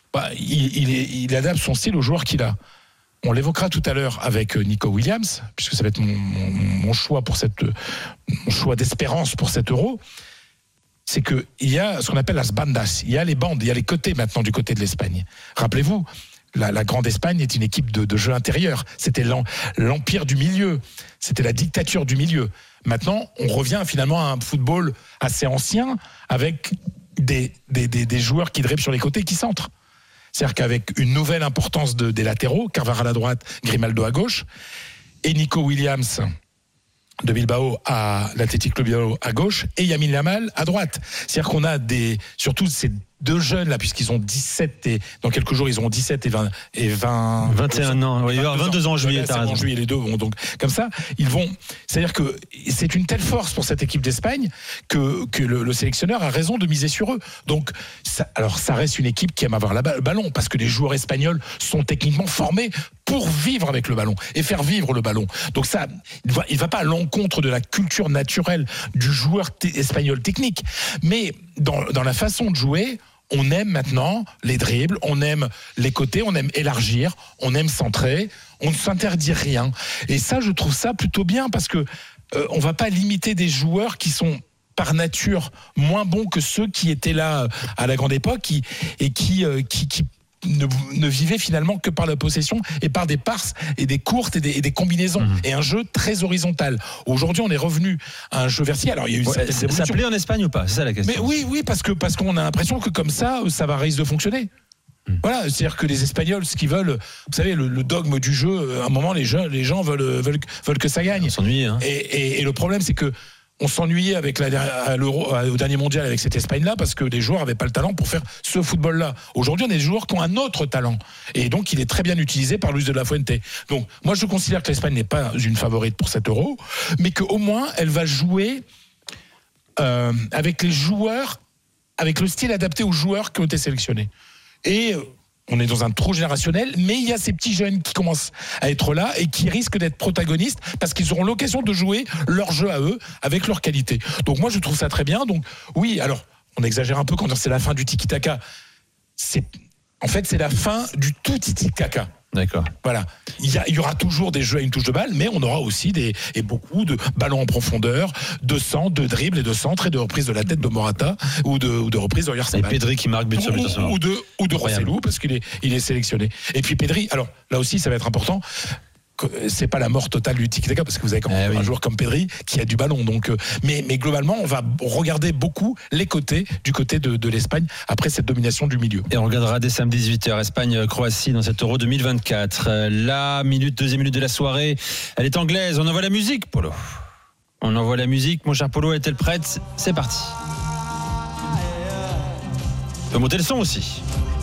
il adapte son style aux joueurs qu'il a. On l'évoquera tout à l'heure avec Nico Williams, puisque ça va être mon choix mon choix d'espérance pour cet Euro. C'est que il y a ce qu'on appelle las bandas, il y a les bandes, il y a les côtés maintenant du côté de l'Espagne. Rappelez-vous, la Grande Espagne est une équipe de jeu intérieur. C'était l'empire du milieu. C'était la dictature du milieu. Maintenant, on revient finalement à un football assez ancien avec des joueurs qui dribblent sur les côtés et qui centrent. C'est-à-dire qu'avec une nouvelle importance des latéraux, Carvajal à droite, Grimaldo à gauche, et Nico Williams de Bilbao à l'Athletic Club Bilbao à gauche, et Lamine Yamal à droite. C'est-à-dire qu'on a surtout ces deux jeunes là, puisqu'ils ont 17 et dans quelques jours ils auront 17 et 21 ans, il va y avoir 22 ans en juillet, t'as raison. En juillet, les deux vont donc comme ça, c'est-à-dire que c'est une telle force pour cette équipe d'Espagne que le sélectionneur a raison de miser sur eux. Donc ça reste une équipe qui aime avoir le ballon parce que les joueurs espagnols sont techniquement formés pour vivre avec le ballon et faire vivre le ballon. Donc ça, il va pas à l'encontre de la culture naturelle du joueur espagnol technique, mais dans la façon de jouer, on aime maintenant les dribbles, on aime les côtés, on aime élargir, on aime centrer, on ne s'interdit rien. Et ça, je trouve ça plutôt bien parce que on va pas limiter des joueurs qui sont par nature moins bons que ceux qui étaient là à la grande époque qui ne vivaient finalement que par la possession et par des passes et des courtes et des combinaisons et un jeu très horizontal. Aujourd'hui, on est revenu à un jeu vertical. Alors, il y a eu ça plaît en Espagne ou pas? C'est ça la question. Mais oui, parce qu'on a l'impression que comme ça risque de fonctionner. Voilà, c'est-à-dire que les Espagnols, ce qu'ils veulent, vous savez, le dogme du jeu, à un moment, les gens veulent que ça gagne. On s'ennuie. Et le problème, c'est que on s'ennuyait avec au dernier mondial avec cette Espagne-là parce que les joueurs n'avaient pas le talent pour faire ce football-là. Aujourd'hui, on a des joueurs qui ont un autre talent. Et donc, il est très bien utilisé par Luis de la Fuente. Donc, moi, je considère que l'Espagne n'est pas une favorite pour cet Euro, mais qu'au moins, elle va jouer avec les joueurs, avec le style adapté aux joueurs qui ont été sélectionnés. Et on est dans un trou générationnel, mais il y a ces petits jeunes qui commencent à être là et qui risquent d'être protagonistes parce qu'ils auront l'occasion de jouer leur jeu à eux avec leur qualité. Donc moi, je trouve ça très bien. Donc oui, alors on exagère un peu quand c'est la fin du tiki-taka. En fait, c'est la fin du tout tiki-taka. D'accord. Voilà. Il y aura toujours des jeux à une touche de balle, mais on aura aussi beaucoup de ballons en profondeur, de centres, de dribbles et de centres et de reprises de la tête de Morata ou de reprises de Oyarzabal. Et Pedri qui marque but sur but. Ou de Rosselló parce qu'il est sélectionné. Et puis Pedri, alors là aussi ça va être important. C'est pas la mort totale du tiki-taka parce que vous avez quand même un joueur comme Pedri qui a du ballon. Donc, mais globalement, on va regarder beaucoup les côtés du côté de l'Espagne après cette domination du milieu. Et on regardera dès samedi 18h Espagne-Croatie dans cet Euro 2024. La deuxième minute de la soirée, elle est anglaise. On envoie la musique, Polo. On envoie la musique. Mon cher Polo, est-elle prête? C'est parti. On peut monter le son aussi.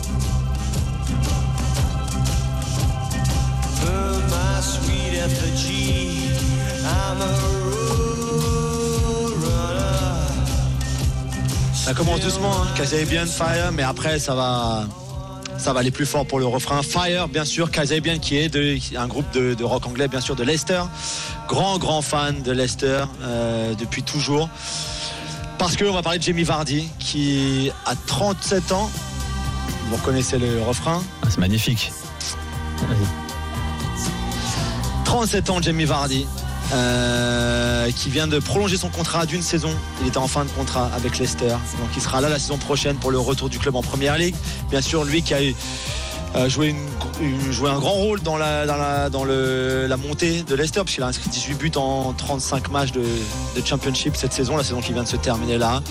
Ça commence doucement, Kasabian, Fire, mais après ça va aller plus fort pour le refrain. Fire, bien sûr, Kasabian qui est un groupe de rock anglais, bien sûr, de Leicester. Grand fan de Leicester depuis toujours. Parce qu'on va parler de Jamie Vardy qui a 37 ans. Vous reconnaissez le refrain? C'est magnifique. 37 ans, Jamie Vardy. qui vient de prolonger son contrat d'une saison. Il était en fin de contrat avec Leicester, donc il sera là la saison prochaine pour le retour du club en Première Ligue. Bien sûr, lui qui a joué un grand rôle dans la montée de Leicester, puisqu'il a inscrit 18 buts en 35 matchs de Championship cette saison, la saison qui vient de se terminer là.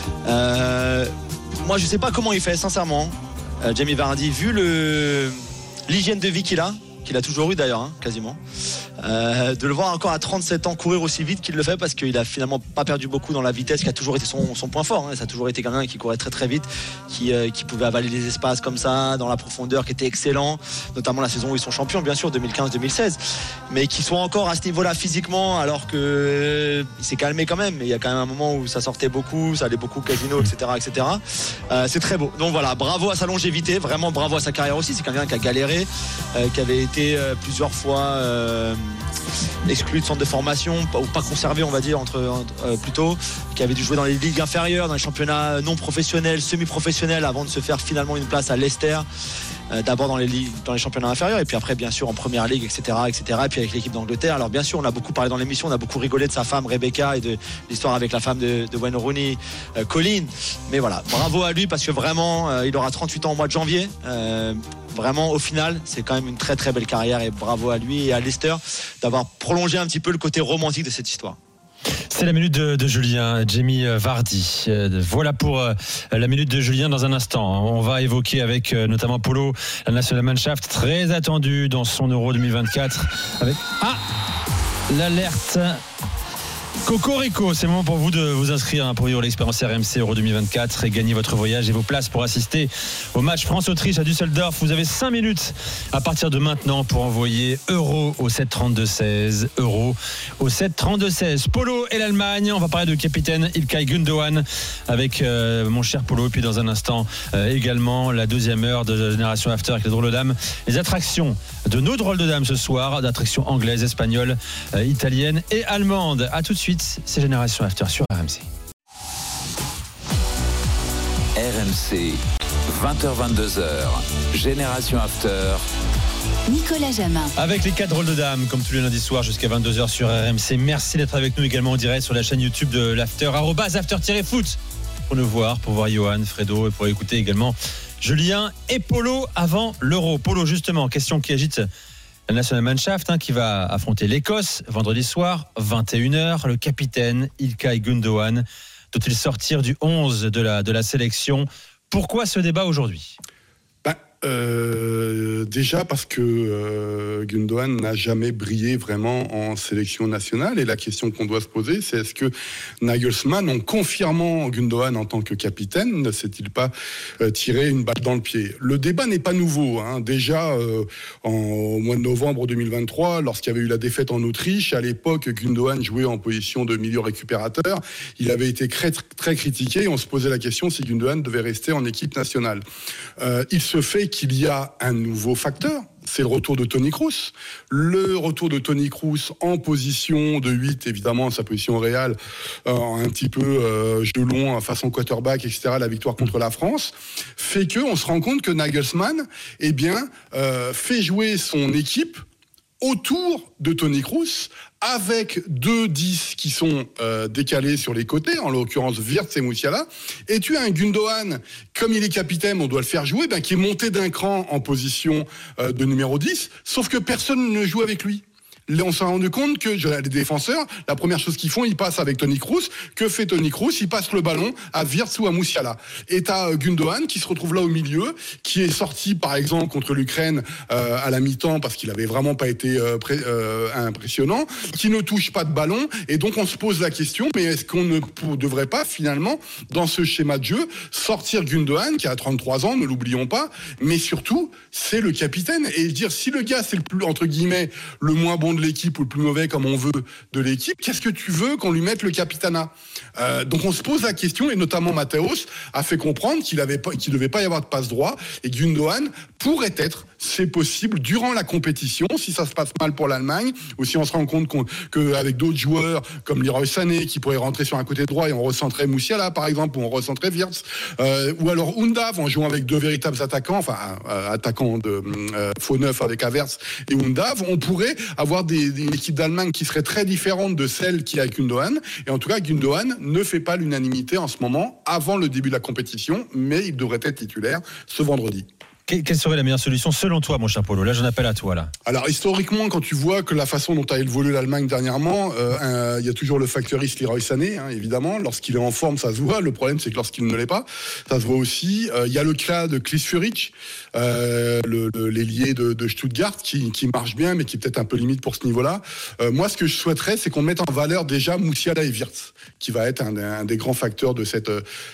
Moi je sais pas comment il fait sincèrement, Jamie Vardy, vu l'hygiène de vie qu'il a toujours eu d'ailleurs, quasiment. De le voir encore à 37 ans courir aussi vite qu'il le fait, parce qu'il a finalement pas perdu beaucoup dans la vitesse, qui a toujours été son point fort. Ça a toujours été quelqu'un qui courait très très vite, qui pouvait avaler les espaces comme ça, dans la profondeur, qui était excellent, notamment la saison où ils sont champions, bien sûr, 2015-2016, mais qui soit encore à ce niveau-là physiquement, alors que il s'est calmé quand même. Il y a quand même un moment où ça sortait beaucoup, ça allait beaucoup au casino, etc. C'est très beau. Donc voilà, bravo à sa longévité, vraiment bravo à sa carrière aussi. C'est quelqu'un qui a galéré, qui avait été plusieurs fois exclu de centre de formation, ou pas conservé, on va dire, plutôt, qui avait dû jouer dans les ligues inférieures, dans les championnats non professionnels, semi-professionnels, avant de se faire finalement une place à Leicester. D'abord dans les championnats inférieurs, et puis après bien sûr en Première Ligue, etc. Et puis avec l'équipe d'Angleterre. Alors bien sûr, on a beaucoup parlé dans l'émission, on a beaucoup rigolé de sa femme Rebecca et de l'histoire avec la femme de Wayne Rooney, Colleen. Mais voilà, bravo à lui, parce que vraiment il aura 38 ans au mois de janvier. Vraiment, au final, c'est quand même une très très belle carrière, et bravo à lui et à Leicester d'avoir prolongé un petit peu le côté romantique de cette histoire. C'est la minute de Julien, Jamie Vardy. Voilà pour la minute de Julien. Dans un instant, on va évoquer avec notamment Polo la Nationalmannschaft, très attendue dans son Euro 2024 avec l'alerte Cocorico. C'est le moment pour vous de vous inscrire pour vivre l'expérience RMC Euro 2024 et gagner votre voyage et vos places pour assister au match France-Autriche à Düsseldorf. Vous avez 5 minutes à partir de maintenant pour envoyer Euro au 732-16. Euro au 732-16. Polo et l'Allemagne. On va parler de capitaine Ilkay Gundogan avec mon cher Polo. Et puis dans un instant également la deuxième heure de Génération After avec les drôles de dames. Les attractions de nos drôles de dames ce soir, d'attractions anglaises, espagnoles, italiennes et allemandes. À tout de suite, c'est Génération After sur RMC. RMC, 20h-22h, Génération After. Nicolas Jamin. Avec les 4 drôles de dames, comme tous les lundis soirs jusqu'à 22h sur RMC. Merci d'être avec nous également en direct sur la chaîne YouTube de l'After, @after-foot, pour nous voir, pour voir Johan, Fredo, et pour écouter également Julien et Polo avant l'Euro. Polo, justement, question qui agite la Nationalmannschaft, qui va affronter l'Écosse vendredi soir, 21h. Le capitaine Ilkay Gundogan doit-il sortir du 11 de la sélection? Pourquoi ce débat aujourd'hui? Déjà parce que Gundogan n'a jamais brillé vraiment en sélection nationale, et la question qu'on doit se poser, c'est est-ce que Nagelsmann, en confirmant Gundogan en tant que capitaine, ne s'est-il pas tiré une balle dans le pied? Le débat n'est pas nouveau. Déjà au mois de novembre 2023, lorsqu'il y avait eu la défaite en Autriche, à l'époque Gundogan jouait en position de milieu récupérateur. Il avait été très critiqué, et on se posait la question si Gundogan devait rester en équipe nationale. Il se fait qu'il y a un nouveau facteur, c'est le retour de Toni Kroos. Le retour de Toni Kroos en position de 8, évidemment, sa position réelle, un petit peu gelon, façon quarterback, etc., la victoire contre la France, fait qu'on se rend compte que Nagelsmann, fait jouer son équipe autour de Toni Kroos, avec 2 10 qui sont décalés sur les côtés, en l'occurrence Wirtz et Musiala, et tu as un Gundogan, comme il est capitaine, on doit le faire jouer, qui est monté d'un cran en position de numéro 10, sauf que personne ne joue avec lui. On s'est rendu compte que les défenseurs, la première chose qu'ils font, ils passent avec Toni Kroos. Que fait Toni Kroos? Il passe le ballon à Wirtz ou à Musiala. Et t'as Gundogan qui se retrouve là au milieu, qui est sorti par exemple contre l'Ukraine à la mi-temps parce qu'il avait vraiment pas été impressionnant, qui ne touche pas de ballon. Et donc on se pose la question, mais est-ce qu'on ne devrait pas finalement, dans ce schéma de jeu, sortir Gundogan, qui a 33 ans, ne l'oublions pas, mais surtout, c'est le capitaine. Et dire, si le gars, c'est le plus, entre guillemets, le moins bon de l'équipe ou le plus mauvais, comme on veut, de l'équipe, qu'est-ce que tu veux qu'on lui mette le capitanat? Donc on se pose la question, et notamment Matthäus a fait comprendre qu'il devait pas y avoir de passe droit, et Gundogan pourrait être, c'est possible, durant la compétition, si ça se passe mal pour l'Allemagne, ou si on se rend compte qu'avec d'autres joueurs, comme Leroy Sané, qui pourrait rentrer sur un côté droit et on recentrait Musiala, par exemple, ou on recentrait Wirtz, ou alors Undav, en jouant avec 2 véritables attaquants, attaquants de faux neuf avec Havertz et Undav, on pourrait avoir une équipe d'Allemagne qui serait très différente de celle qui a Gundogan. Et en tout cas, Gundogan ne fait pas l'unanimité en ce moment, avant le début de la compétition, mais il devrait être titulaire ce vendredi. Quelle serait la meilleure solution selon toi, mon cher Polo? Là, j'en appelle à toi. Là. Alors, historiquement, quand tu vois que la façon dont a évolué l'Allemagne dernièrement, il y a toujours le facteur X Leroy Sané, évidemment. Lorsqu'il est en forme, ça se voit. Le problème, c'est que lorsqu'il ne l'est pas, ça se voit aussi. Il y a le cas de Klis Führich, l'ailier de Stuttgart, qui marche bien, mais qui est peut-être un peu limite pour ce niveau-là. Moi, ce que je souhaiterais, c'est qu'on mette en valeur déjà Musiala et Wirtz, qui va être un des grands facteurs de cette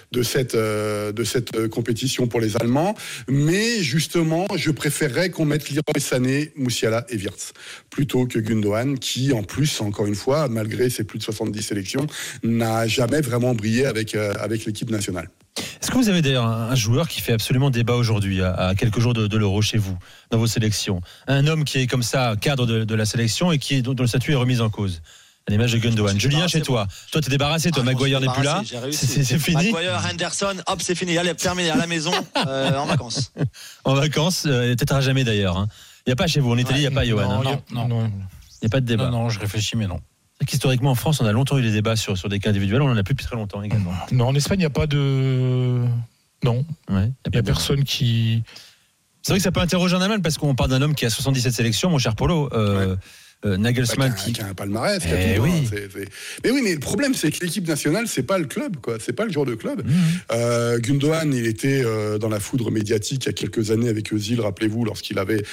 compétition pour les Allemands. Mais justement, je préférerais qu'on mette Leroy Sané, Musiala et Wirtz plutôt que Gundogan, qui en plus, encore une fois, malgré ses plus de 70 sélections, n'a jamais vraiment brillé avec l'équipe nationale. Est-ce que vous avez d'ailleurs un joueur qui fait absolument débat aujourd'hui, à quelques jours de l'Euro chez vous, dans vos sélections? Un homme qui est comme ça, cadre de la sélection et dont le statut est remis en cause? À l'image de Gundogan. Julien, chez toi. Toi, t'es débarrassé, toi. Maguire n'est plus là. C'est fini. Maguire, Henderson, hop, c'est fini. Allez, terminé, à la maison, en vacances. En vacances, peut-être à jamais d'ailleurs. Il n'y a pas chez vous, en Italie, il n'y a pas Johan. Non. Il n'y a pas de débat. Non, je réfléchis, mais non. C'est qu'historiquement, en France, on a longtemps eu des débats sur des cas individuels. On en a plus depuis très longtemps également. Non, en Espagne, il n'y a pas de. Non. Ouais, il n'y a personne qui. C'est vrai que ça peut interroger en Allemagne parce qu'on parle d'un homme qui a 77 sélections, mon cher Polo. Nagelsmann qui a un palmarès. Oui. Mais oui, mais le problème, c'est que l'équipe nationale, c'est pas le club, quoi. C'est pas le genre de club. Gundogan, il était dans la foudre médiatique il y a quelques années avec Özil, rappelez-vous, lorsqu'il avait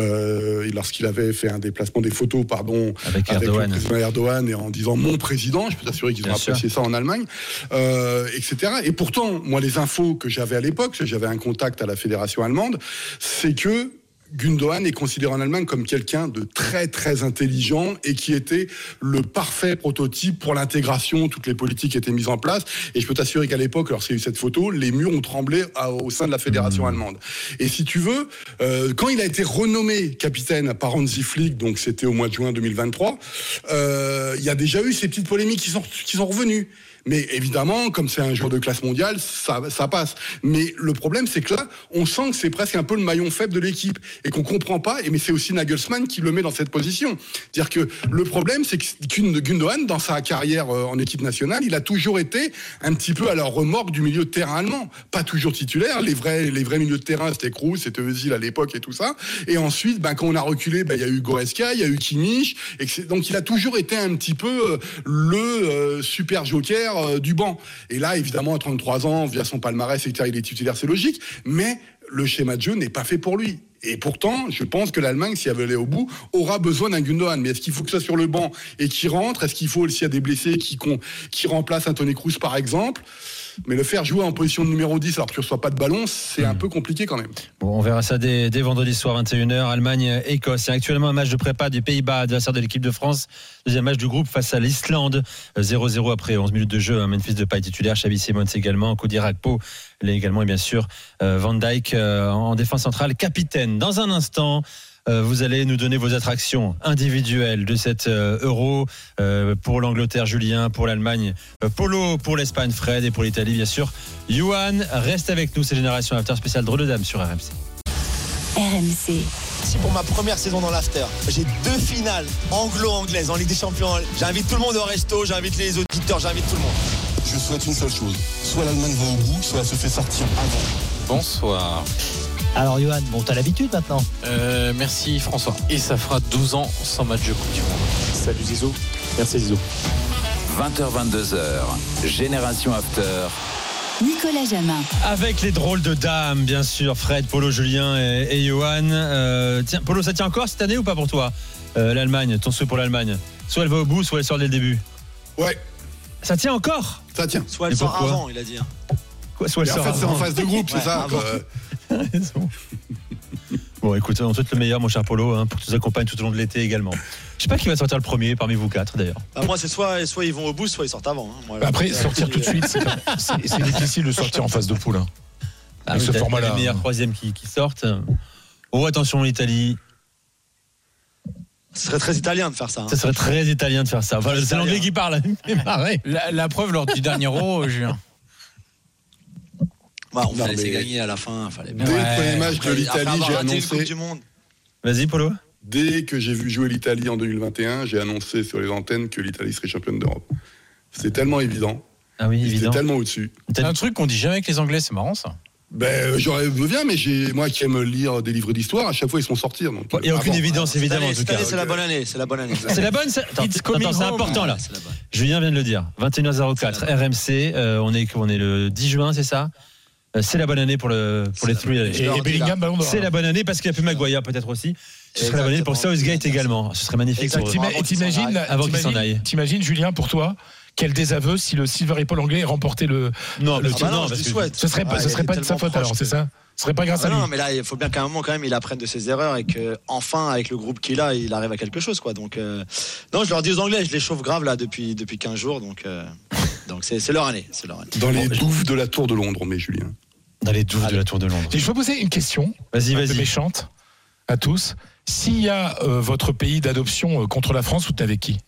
fait un déplacement des photos, avec Erdogan. Le président Erdogan, et en disant mon président. Je peux t'assurer qu'ils ont apprécié ça en Allemagne, etc. Et pourtant, moi, les infos que j'avais à l'époque, j'avais un contact à la fédération allemande, c'est que Gundogan est considéré en Allemagne comme quelqu'un de très très intelligent et qui était le parfait prototype pour l'intégration. Toutes les politiques étaient mises en place et je peux t'assurer qu'à l'époque, lorsqu'il y a eu cette photo, les murs ont tremblé au sein de la fédération allemande. Et si tu veux, quand il a été renommé capitaine par Hansi Flick, donc c'était au mois de juin 2023, il y a déjà eu ces petites polémiques qui sont revenues. Mais évidemment, comme c'est un joueur de classe mondiale, ça passe. Mais le problème, c'est que là, on sent que c'est presque un peu le maillon faible de l'équipe et qu'on comprend pas. Mais c'est aussi Nagelsmann qui le met dans cette position. C'est-à-dire que le problème, c'est que Gundogan, dans sa carrière en équipe nationale, il a toujours été un petit peu à la remorque du milieu de terrain allemand. Pas toujours titulaire. Les vrais milieux de terrain, c'était Kroos, c'était Özil à l'époque et tout ça. Et ensuite, quand on a reculé, il y a eu Goretzka, il y a eu Kimmich. Donc il a toujours été un petit peu le super joker du banc. Et là, évidemment, à 33 ans, via son palmarès, etc., il est titulaire, c'est logique, mais le schéma de jeu n'est pas fait pour lui. Et pourtant, je pense que l'Allemagne, si elle veut aller au bout, aura besoin d'un Gundogan. Mais est-ce qu'il faut que ça sur le banc et qu'il rentre? Est-ce qu'il faut, s'il y a des blessés, qui remplace Toni Kroos, par exemple? Mais le faire jouer en position de numéro 10 alors que tu ne reçois pas de ballon, c'est un peu compliqué quand même. Bon, on verra ça dès vendredi soir, 21h, Allemagne-Écosse. C'est actuellement un match de prépa des Pays-Bas, adversaire de l'équipe de France. Deuxième match du groupe face à l'Islande. 0-0 après 11 minutes de jeu. Memphis Depay titulaire, Xavi Simons également, Cody Gakpo également, et bien sûr Van Dijk en défense centrale, capitaine. Dans un instant, vous allez nous donner vos attractions individuelles de cet Euro, pour l'Angleterre, Julien, pour l'Allemagne, Polo, pour l'Espagne, Fred, et pour l'Italie, bien sûr, Johan. Reste avec nous, c'est Génération After spécial Drôle de Dame sur RMC. RMC. Si pour ma première saison dans l'After, j'ai 2 finales anglo-anglaises en Ligue des Champions, j'invite tout le monde au resto, j'invite les auditeurs, j'invite tout le monde. Je souhaite une seule chose, soit l'Allemagne va au bout, soit elle se fait sortir avant. Bonsoir. Alors Johan, t'as l'habitude maintenant. Merci François. Et ça fera 12 ans sans match de Coupe du Monde. Salut Zizou. Merci Zizou. 20h-22h, Génération After. Nicolas Jamin. Avec les drôles de dames, bien sûr, Fred, Polo, Julien et Johan. Tiens, Polo, ça tient encore cette année ou pas pour toi, l'Allemagne, ton souhait pour l'Allemagne? Soit elle va au bout, soit elle sort dès le début. Ouais. Ça tient encore? Ça tient. Soit elle sort avant, il a dit. Quoi, soit elle sort c'est en phase de groupe, c'est ça. Bon, écoute, on souhaite le meilleur, mon cher Polo, pour que tu nous accompagnes tout au long de l'été également. Je sais pas qui va sortir le premier parmi vous 4 d'ailleurs. Moi, c'est soit ils vont au bout, soit ils sortent avant. Moi, Après, sortir tout de suite, c'est difficile de sortir en phase de poule. Avec ce format-là. Les meilleurs troisièmes qui sortent. Oh, attention, l'Italie. Ce serait très italien de faire ça. Ce serait très italien de faire ça. Enfin, c'est l'anglais qui parle. La preuve lors du dernier Euro, Julien. On va laisser gagner à la fin. Dès le premier match de l'Italie, j'ai annoncé. Vas-y, Polo. Dès que j'ai vu jouer l'Italie en 2021, j'ai annoncé sur les antennes que l'Italie serait championne d'Europe. C'était tellement évident. Ah oui, évident. C'était tellement au-dessus. C'est un truc qu'on dit jamais avec les Anglais, c'est marrant ça. J'aurais bien, mais moi qui aime lire des livres d'histoire, à chaque fois ils se font sortir. Donc, il n'y a aucune évidence, évidemment, en tout cas. C'est la bonne année. C'est la bonne année. C'est la bonne. C'est important là. Julien vient de le dire. 21h04, RMC. On est le 10 juin, c'est ça? C'est la bonne année pour les Three. Et Bellingham, Ballon d'Or. C'est la bonne année parce qu'il n'y a plus Maguire peut-être aussi. Ce serait la bonne année pour Southgate également. Ce serait magnifique. T'imagines, Julien, pour toi, quel désaveu si le Silver Apple anglais remportait le. Non, parce que ce serait pas de sa faute alors, c'est ça? Ce serait pas grâce à lui. Non, mais là, il faut bien qu'à un moment, quand même, il apprenne de ses erreurs et qu'enfin, avec le groupe qu'il a, il arrive à quelque chose, quoi. Donc, non, je leur dis aux Anglais, je les chauffe grave là depuis 15 jours, donc c'est leur année. Dans les douves de la Tour de Londres, mais Julien. Dans les douves de la Tour de Londres. Je peux poser une question. Vas-y. Méchante à tous. S'il y a votre pays d'adoption contre la France, vous êtes avec qui?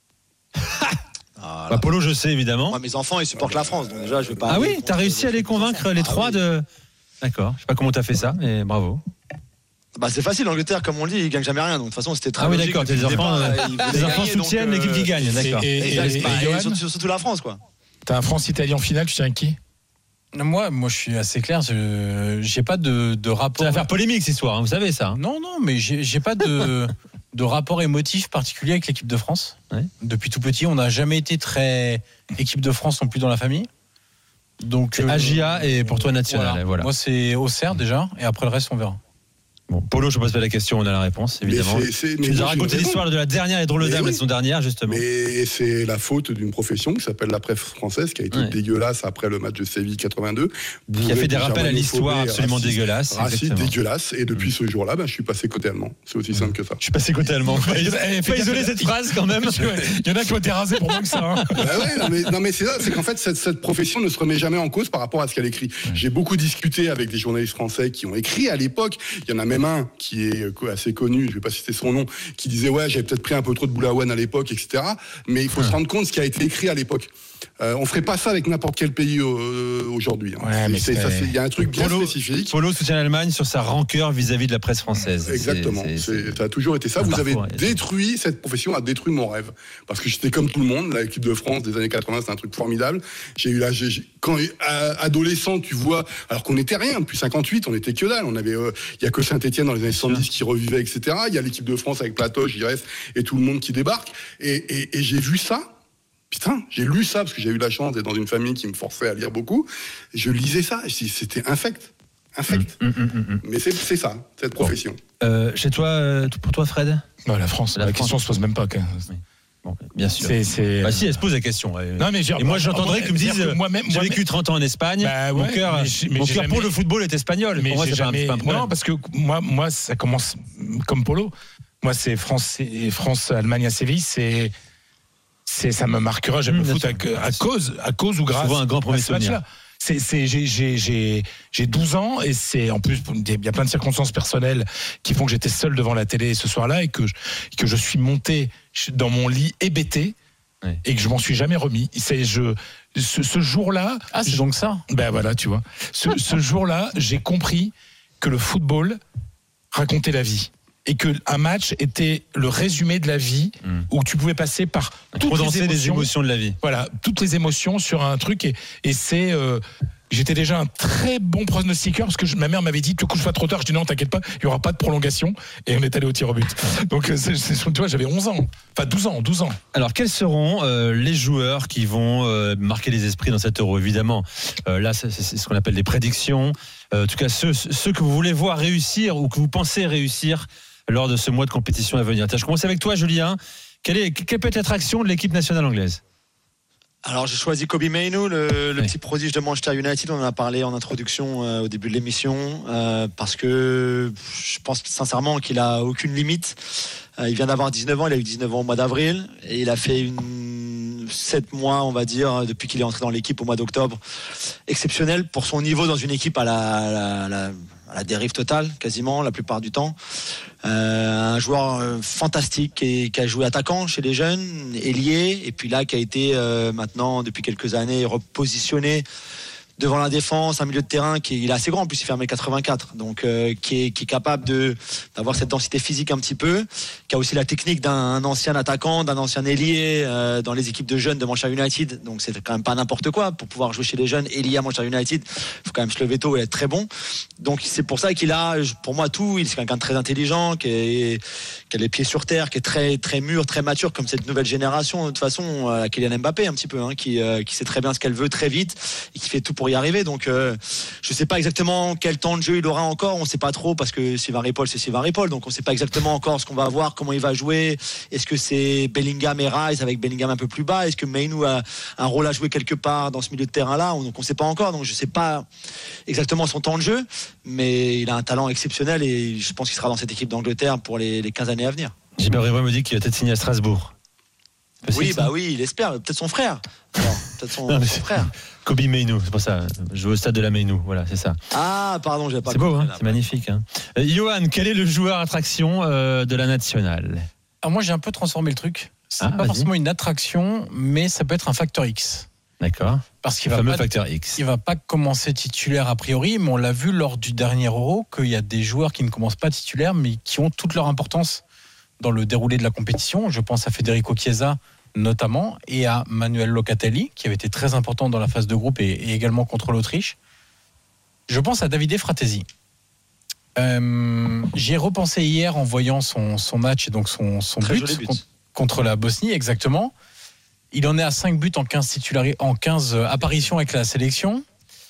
Polo, je sais évidemment. Moi, mes enfants, ils supportent la France, donc déjà, je vais pas. Ah oui, t'as réussi à les convaincre les trois de. D'accord. Je sais pas comment t'as fait ça, mais bravo. C'est facile, l'Angleterre, comme on le dit, ils gagnent jamais rien. Donc de toute façon, c'était très logique. Ah oui, d'accord. Tes enfants soutiennent l'équipe qui gagne, d'accord. Et surtout la France, quoi. T'as un France-Italie en finale, tu tiens avec qui? Moi, je suis assez clair. J'ai pas de rapport. C'est l'affaire polémique, cette histoire. Vous savez ça. Non, mais j'ai pas de rapport émotif particulier avec l'équipe de France. Ouais. Depuis tout petit, on n'a jamais été très équipe de France non plus dans la famille. Donc AGIA et pour toi national. Voilà. Moi, c'est Auxerre déjà, et après le reste, on verra. Bon, Polo, je pose pas la question, on a la réponse, évidemment. Tu nous as raconté l'histoire de la dernière et drôle dame, la saison dernière, justement. Mais c'est la faute d'une profession qui s'appelle la presse française, qui a été dégueulasse après le match de Séville 82. Qui a fait des rappels à l'histoire absolument dégueulasses. Raciste, dégueulasse. Et depuis ce jour-là, je suis passé côté allemand. C'est aussi simple que ça. Je suis passé côté allemand. Faut isoler cette phrase quand même. Il y en a qui ont été rasés pour moins que ça. Non, mais c'est ça, c'est qu'en fait, cette profession ne se remet jamais en cause par rapport à ce qu'elle écrit. J'ai beaucoup discuté avec des journalistes français qui ont écrit à l'époque. Il y en a même un qui est assez connu, je ne vais pas citer son nom, qui disait j'avais peut-être pris un peu trop de boulaouane à l'époque, etc. Mais il faut se rendre compte de ce qui a été écrit à l'époque. On ferait pas ça avec n'importe quel pays aujourd'hui. Il y a un truc bien spécifique. Polo soutient l'Allemagne sur sa rancœur vis-à-vis de la presse française. Exactement. Ça a toujours été ça. Vous avez détruit, cette profession a détruit mon rêve. Parce que j'étais comme tout le monde, l'équipe de France des années 80, c'est un truc formidable. Quand adolescent, tu vois, alors qu'on n'était rien, depuis 58, on était que dalle. Il y a que Saint-Etienne dans les années 70 qui revivait, etc. Il y a l'équipe de France avec Platoche, Giresse et tout le monde qui débarque. Et j'ai vu ça. Putain, j'ai lu ça parce que j'ai eu la chance d'être dans une famille qui me forçait à lire beaucoup. Et je lisais ça, et c'était infect. Mais c'est ça, cette profession. Chez toi, pour toi, Fred? La France, la question se pose même pas. Oui. Bon, bien sûr. Si, elle se pose la question. Non, mais et moi, j'entendrais que me disent j'ai vécu 30 ans en Espagne, mon cœur pour le football est espagnol. Mais pour moi, c'est pas un problème. Non, parce que moi, ça commence comme Polo. Moi, c'est France, Allemagne à Séville, ça me marquera. J'aime le foot à cause ou grâce souvent un grand premier souvenir. J'ai 12 ans et c'est en plus il y a plein de circonstances personnelles qui font que j'étais seul devant la télé ce soir-là et que je suis monté dans mon lit hébété et que je m'en suis jamais remis. Ce jour-là, c'est donc ça. Ben voilà, tu vois. Ce jour-là, j'ai compris que le football racontait la vie. Et qu'un match était le résumé de la vie où tu pouvais passer par toutes les émotions de la vie. Voilà, toutes les émotions sur un truc. Et c'est... j'étais déjà un très bon pronostiqueur parce que ma mère m'avait dit tu couches pas trop tard. Je dis non, t'inquiète pas, il y aura pas de prolongation. Et on est allé au tir au but. Donc tu vois, j'avais 11 ans. Enfin 12 ans. Alors quels seront les joueurs qui vont marquer les esprits dans cet Euro? Évidemment, là c'est ce qu'on appelle des prédictions. En tout cas, ceux que vous voulez voir réussir ou que vous pensez réussir lors de ce mois de compétition à venir. Je commence avec toi, Julien. Quelle peut être l'attraction de l'équipe nationale anglaise? Alors j'ai choisi Kobe Mainoo, le petit prodige de Manchester United. On en a parlé en introduction au début de l'émission parce que je pense sincèrement qu'il a aucune limite. Il vient d'avoir 19 ans, il a eu 19 ans au mois d'avril et il a fait 7 mois, on va dire, depuis qu'il est entré dans l'équipe au mois d'octobre. Exceptionnel pour son niveau dans une équipe à la dérive totale, quasiment, la plupart du temps. Un joueur fantastique et qui a joué attaquant chez les jeunes, ailier, et puis là qui a été maintenant, depuis quelques années, repositionné devant la défense, un milieu de terrain qui il est assez grand, en plus il fait 1m84, donc qui est capable d'avoir cette densité physique un petit peu, qui a aussi la technique d'un ancien attaquant, d'un ancien ailier dans les équipes de jeunes de Manchester United, donc c'est quand même pas n'importe quoi pour pouvoir jouer chez les jeunes et lié à Manchester United, il faut quand même se lever tôt et être très bon. Donc c'est pour ça qu'il a, pour moi, tout. Il est quelqu'un de très intelligent, qui a les pieds sur terre, qui est très très mûr, très mature, comme cette nouvelle génération de toute façon, Kylian Mbappé un petit peu, qui sait très bien ce qu'elle veut très vite et qui fait tout pour y arriver. Donc je sais pas exactement quel temps de jeu il aura encore, on sait pas trop, parce que Sylvain Ripoll, c'est Sylvain Ripoll, donc on sait pas exactement encore ce qu'on va avoir, comment il va jouer. Est-ce que c'est Bellingham et Rice avec Bellingham un peu plus bas? Est-ce que Mainoo a un rôle à jouer quelque part dans ce milieu de terrain là? Donc on sait pas encore, donc je sais pas exactement son temps de jeu, mais il a un talent exceptionnel et je pense qu'il sera dans cette équipe d'Angleterre pour les 15 années à venir. Gilbert Rivoire me dit qu'il va peut-être signer à Strasbourg. Oui, oui, il espère. Peut-être son frère. Alors, peut-être son frère. Kobe Mainoo, c'est pour ça. Je joue au stade de la Mainoo, voilà, c'est ça. Ah, pardon, j'ai pas. C'est beau, hein, c'est magnifique. Hein. Johan, quel est le joueur attraction de la nationale? Alors moi, j'ai un peu transformé le truc. C'est pas forcément une attraction, mais ça peut être un facteur X. D'accord. Parce qu'il facteur X. Il va pas commencer titulaire a priori, mais on l'a vu lors du dernier Euro qu'il y a des joueurs qui ne commencent pas titulaires, mais qui ont toute leur importance dans le déroulé de la compétition. Je pense à Federico Chiesa notamment, et à Manuel Locatelli, qui avait été très important dans la phase de groupe et également contre l'Autriche. Je pense à Davide Fratesi. J'y ai repensé hier en voyant son match et donc son but contre la Bosnie, exactement. Il en est à 5 buts en 15 apparitions avec la sélection.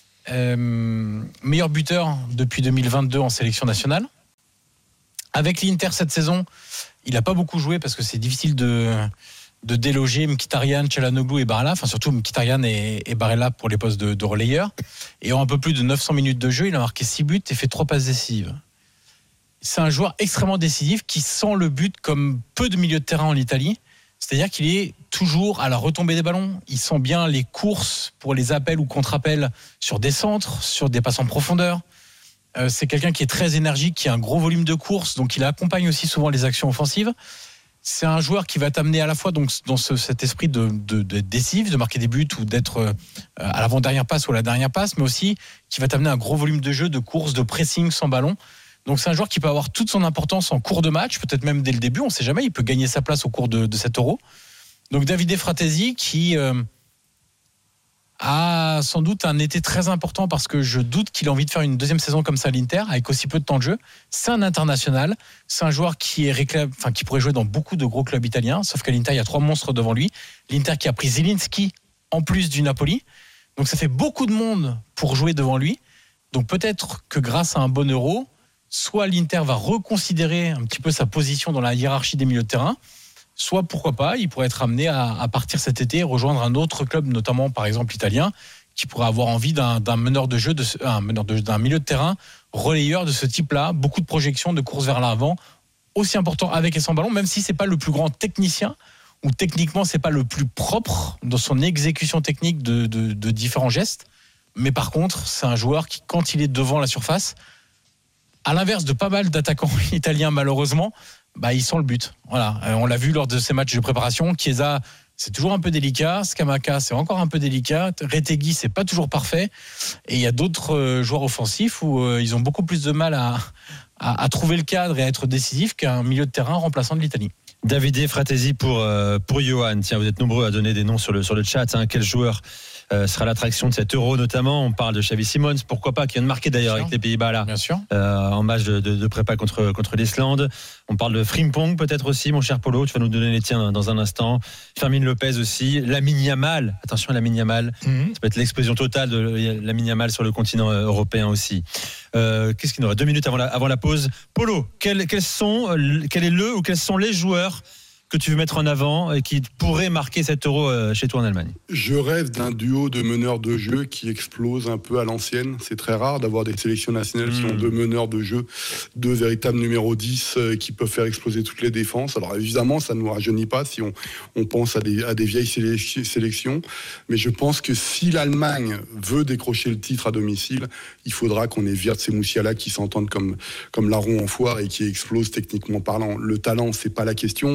Meilleur buteur depuis 2022 en sélection nationale. Avec l'Inter cette saison, il n'a pas beaucoup joué parce que c'est difficile de déloger Mkhitaryan, Çalhanoğlu et Barella, enfin surtout Mkhitaryan et Barella pour les postes de relayeurs. Et en un peu plus de 900 minutes de jeu, il a marqué 6 buts et fait 3 passes décisives. C'est un joueur extrêmement décisif qui sent le but comme peu de milieux de terrain en Italie. C'est-à-dire qu'il est toujours à la retombée des ballons. Il sent bien les courses pour les appels ou contre-appels sur des centres, sur des passes en profondeur. C'est quelqu'un qui est très énergique, qui a un gros volume de course, donc il accompagne aussi souvent les actions offensives. C'est un joueur qui va t'amener à la fois donc, dans cet esprit de décisif, de marquer des buts ou d'être à l'avant-dernière passe ou à la dernière passe, mais aussi qui va t'amener un gros volume de jeu, de course, de pressing sans ballon. Donc c'est un joueur qui peut avoir toute son importance en cours de match, peut-être même dès le début, on ne sait jamais, il peut gagner sa place au cours de cet Euro. Donc Davide Fratesi qui a sans doute un été très important parce que je doute qu'il a envie de faire une deuxième saison comme ça à l'Inter avec aussi peu de temps de jeu. C'est un international, c'est un joueur qui pourrait jouer dans beaucoup de gros clubs italiens, sauf qu'à l'Inter il y a 3 monstres devant lui. L'Inter qui a pris Zielinski en plus du Napoli, donc ça fait beaucoup de monde pour jouer devant lui. Donc peut-être que grâce à un bon Euro, soit l'Inter va reconsidérer un petit peu sa position dans la hiérarchie des milieux de terrain, soit pourquoi pas, il pourrait être amené à partir cet été et rejoindre un autre club, notamment par exemple italien, qui pourrait avoir envie d'un meneur de jeu, d'un milieu de terrain relayeur de ce type-là, beaucoup de projections, de courses vers l'avant, aussi important avec et sans ballon, même si c'est pas le plus grand technicien, ou techniquement c'est pas le plus propre dans son exécution technique de différents gestes, mais par contre c'est un joueur qui, quand il est devant la surface, à l'inverse de pas mal d'attaquants italiens malheureusement, il sent le but. Voilà, on l'a vu lors de ces matchs de préparation. Chiesa, c'est toujours un peu délicat. Scamacca, c'est encore un peu délicat. Retegui, c'est pas toujours parfait. Et il y a d'autres joueurs offensifs où ils ont beaucoup plus de mal à trouver le cadre et à être décisifs qu'un milieu de terrain remplaçant de l'Italie. Davide Fratesi pour Johan. Tiens, vous êtes nombreux à donner des noms sur le chat. Hein. Quel joueur sera l'attraction de cet Euro notamment? On parle de Xavi Simons, pourquoi pas, qui vient de marquer d'ailleurs avec les Pays-Bas là, en match de prépa contre l'Islande. On parle de Frimpong peut-être aussi, mon cher Polo, tu vas nous donner les tiens dans un instant. Fermin Lopez aussi, Lamine Yamal, attention à Lamine Yamal, ça peut être l'explosion totale de Lamine Yamal sur le continent européen aussi. Qu'est-ce qu'il nous reste 2 minutes avant la pause. Polo, quels sont les joueurs que tu veux mettre en avant et qui pourrait marquer cet Euro chez toi en Allemagne? Je rêve d'un duo de meneurs de jeu qui explose un peu à l'ancienne. C'est très rare d'avoir des sélections nationales qui ont 2 meneurs de jeu, 2 véritables numéros 10 qui peuvent faire exploser toutes les défenses. Alors évidemment, ça ne nous rajeunit pas si on pense à des vieilles sélections. Mais je pense que si l'Allemagne veut décrocher le titre à domicile, il faudra qu'on ait Wirtz et Musiala qui s'entendent comme larron en foire et qui explosent techniquement parlant. Le talent, c'est pas la question.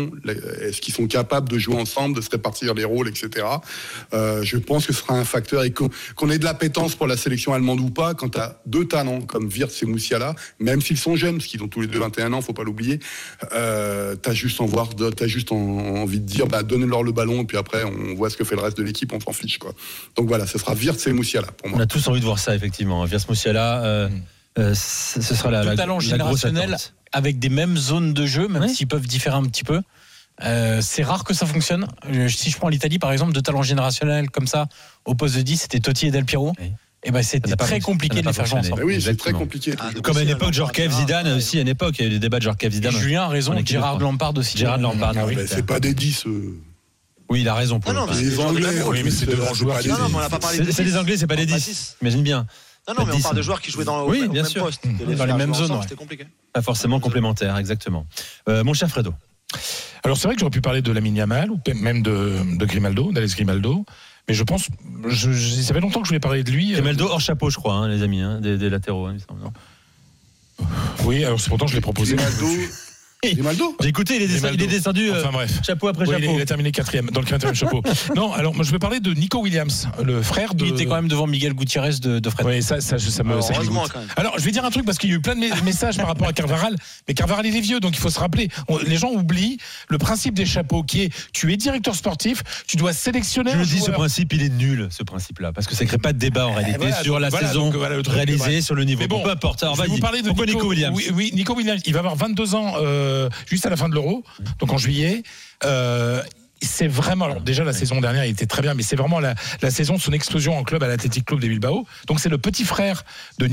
Est-ce qu'ils sont capables de jouer ensemble, de se répartir les rôles, etc. Je pense que ce sera un facteur. Et qu'on ait de l'appétence pour la sélection allemande ou pas, quand tu as 2 talents comme Wirtz et Musiala, même s'ils sont jeunes, parce qu'ils ont tous les deux 21 ans, faut pas l'oublier, t'as juste envie de dire, donnez-leur le ballon, et puis après, on voit ce que fait le reste de l'équipe, on s'en fiche, quoi. Donc voilà, ce sera Wirtz et Musiala pour moi. On a tous envie de voir ça, effectivement. Wirtz, Musiala, ce sera la talent générationnel avec des mêmes zones de jeu, même s'ils peuvent différer un petit peu. C'est rare que ça fonctionne. Si je prends l'Italie, par exemple, 2 talents générationnels comme ça, au poste de 10, c'était Totti et Del Piero. Oui. Et c'était très compliqué de les faire jouer ensemble. Oui, c'est très compliqué. Comme à une époque, Djorkaeff, Zidane aussi, à une époque, il y a eu des débats de Djorkaeff, Zidane. Julien a raison, Gérard Lampard aussi. Gérard Lampard, oui. C'est pas des 10. Oui, il a raison. Les Anglais, mais c'est de grands joueurs. Non, mais on n'a pas parlé c'est des Anglais, c'est pas des 10. Imagine bien. Non, mais on parle de joueurs qui jouaient dans le même poste. Dans les mêmes zones. C'était compliqué. Pas forcément complémentaires, exactement. Mon cher Fredo. Alors c'est vrai que j'aurais pu parler de Lamine Yamal ou même de Grimaldo, d'Alex Grimaldo. Mais je pense, ça fait longtemps que je voulais parler de lui. Grimaldo hors chapeau, je crois, les amis, des latéraux. Il me semble, non. Oui, alors c'est pourtant je l'ai proposé. Grimaldo. J'ai écouté, il est descendu chapeau après chapeau. Il a terminé 4e, dans le 4e chapeau. Non, alors moi je vais parler de Nico Williams, le frère de... Il était quand même devant Miguel Gutiérrez de Fred. Oui, ça me heureusement quand même. Alors je vais dire un truc parce qu'il y a eu plein de messages par rapport à Carvajal, mais Carvajal il est vieux, donc il faut se rappeler. Les gens oublient le principe des chapeaux qui est, tu es directeur sportif, tu dois sélectionner un joueur. Je dis ce principe, il est nul, ce principe-là, parce que ça ne crée pas de débat en réalité sur la saison réalisée, sur le niveau. Mais bon, peu importe. Alors, je vais vous parler de Nico Williams. Oui, Nico Williams, il va avoir 22 ans juste à la fin de l'Euro, donc en juillet. C'est vraiment, alors déjà la saison dernière il était très bien, mais c'est vraiment la saison de son explosion en club à l'Athletic Club de Bilbao. Donc c'est le petit frère de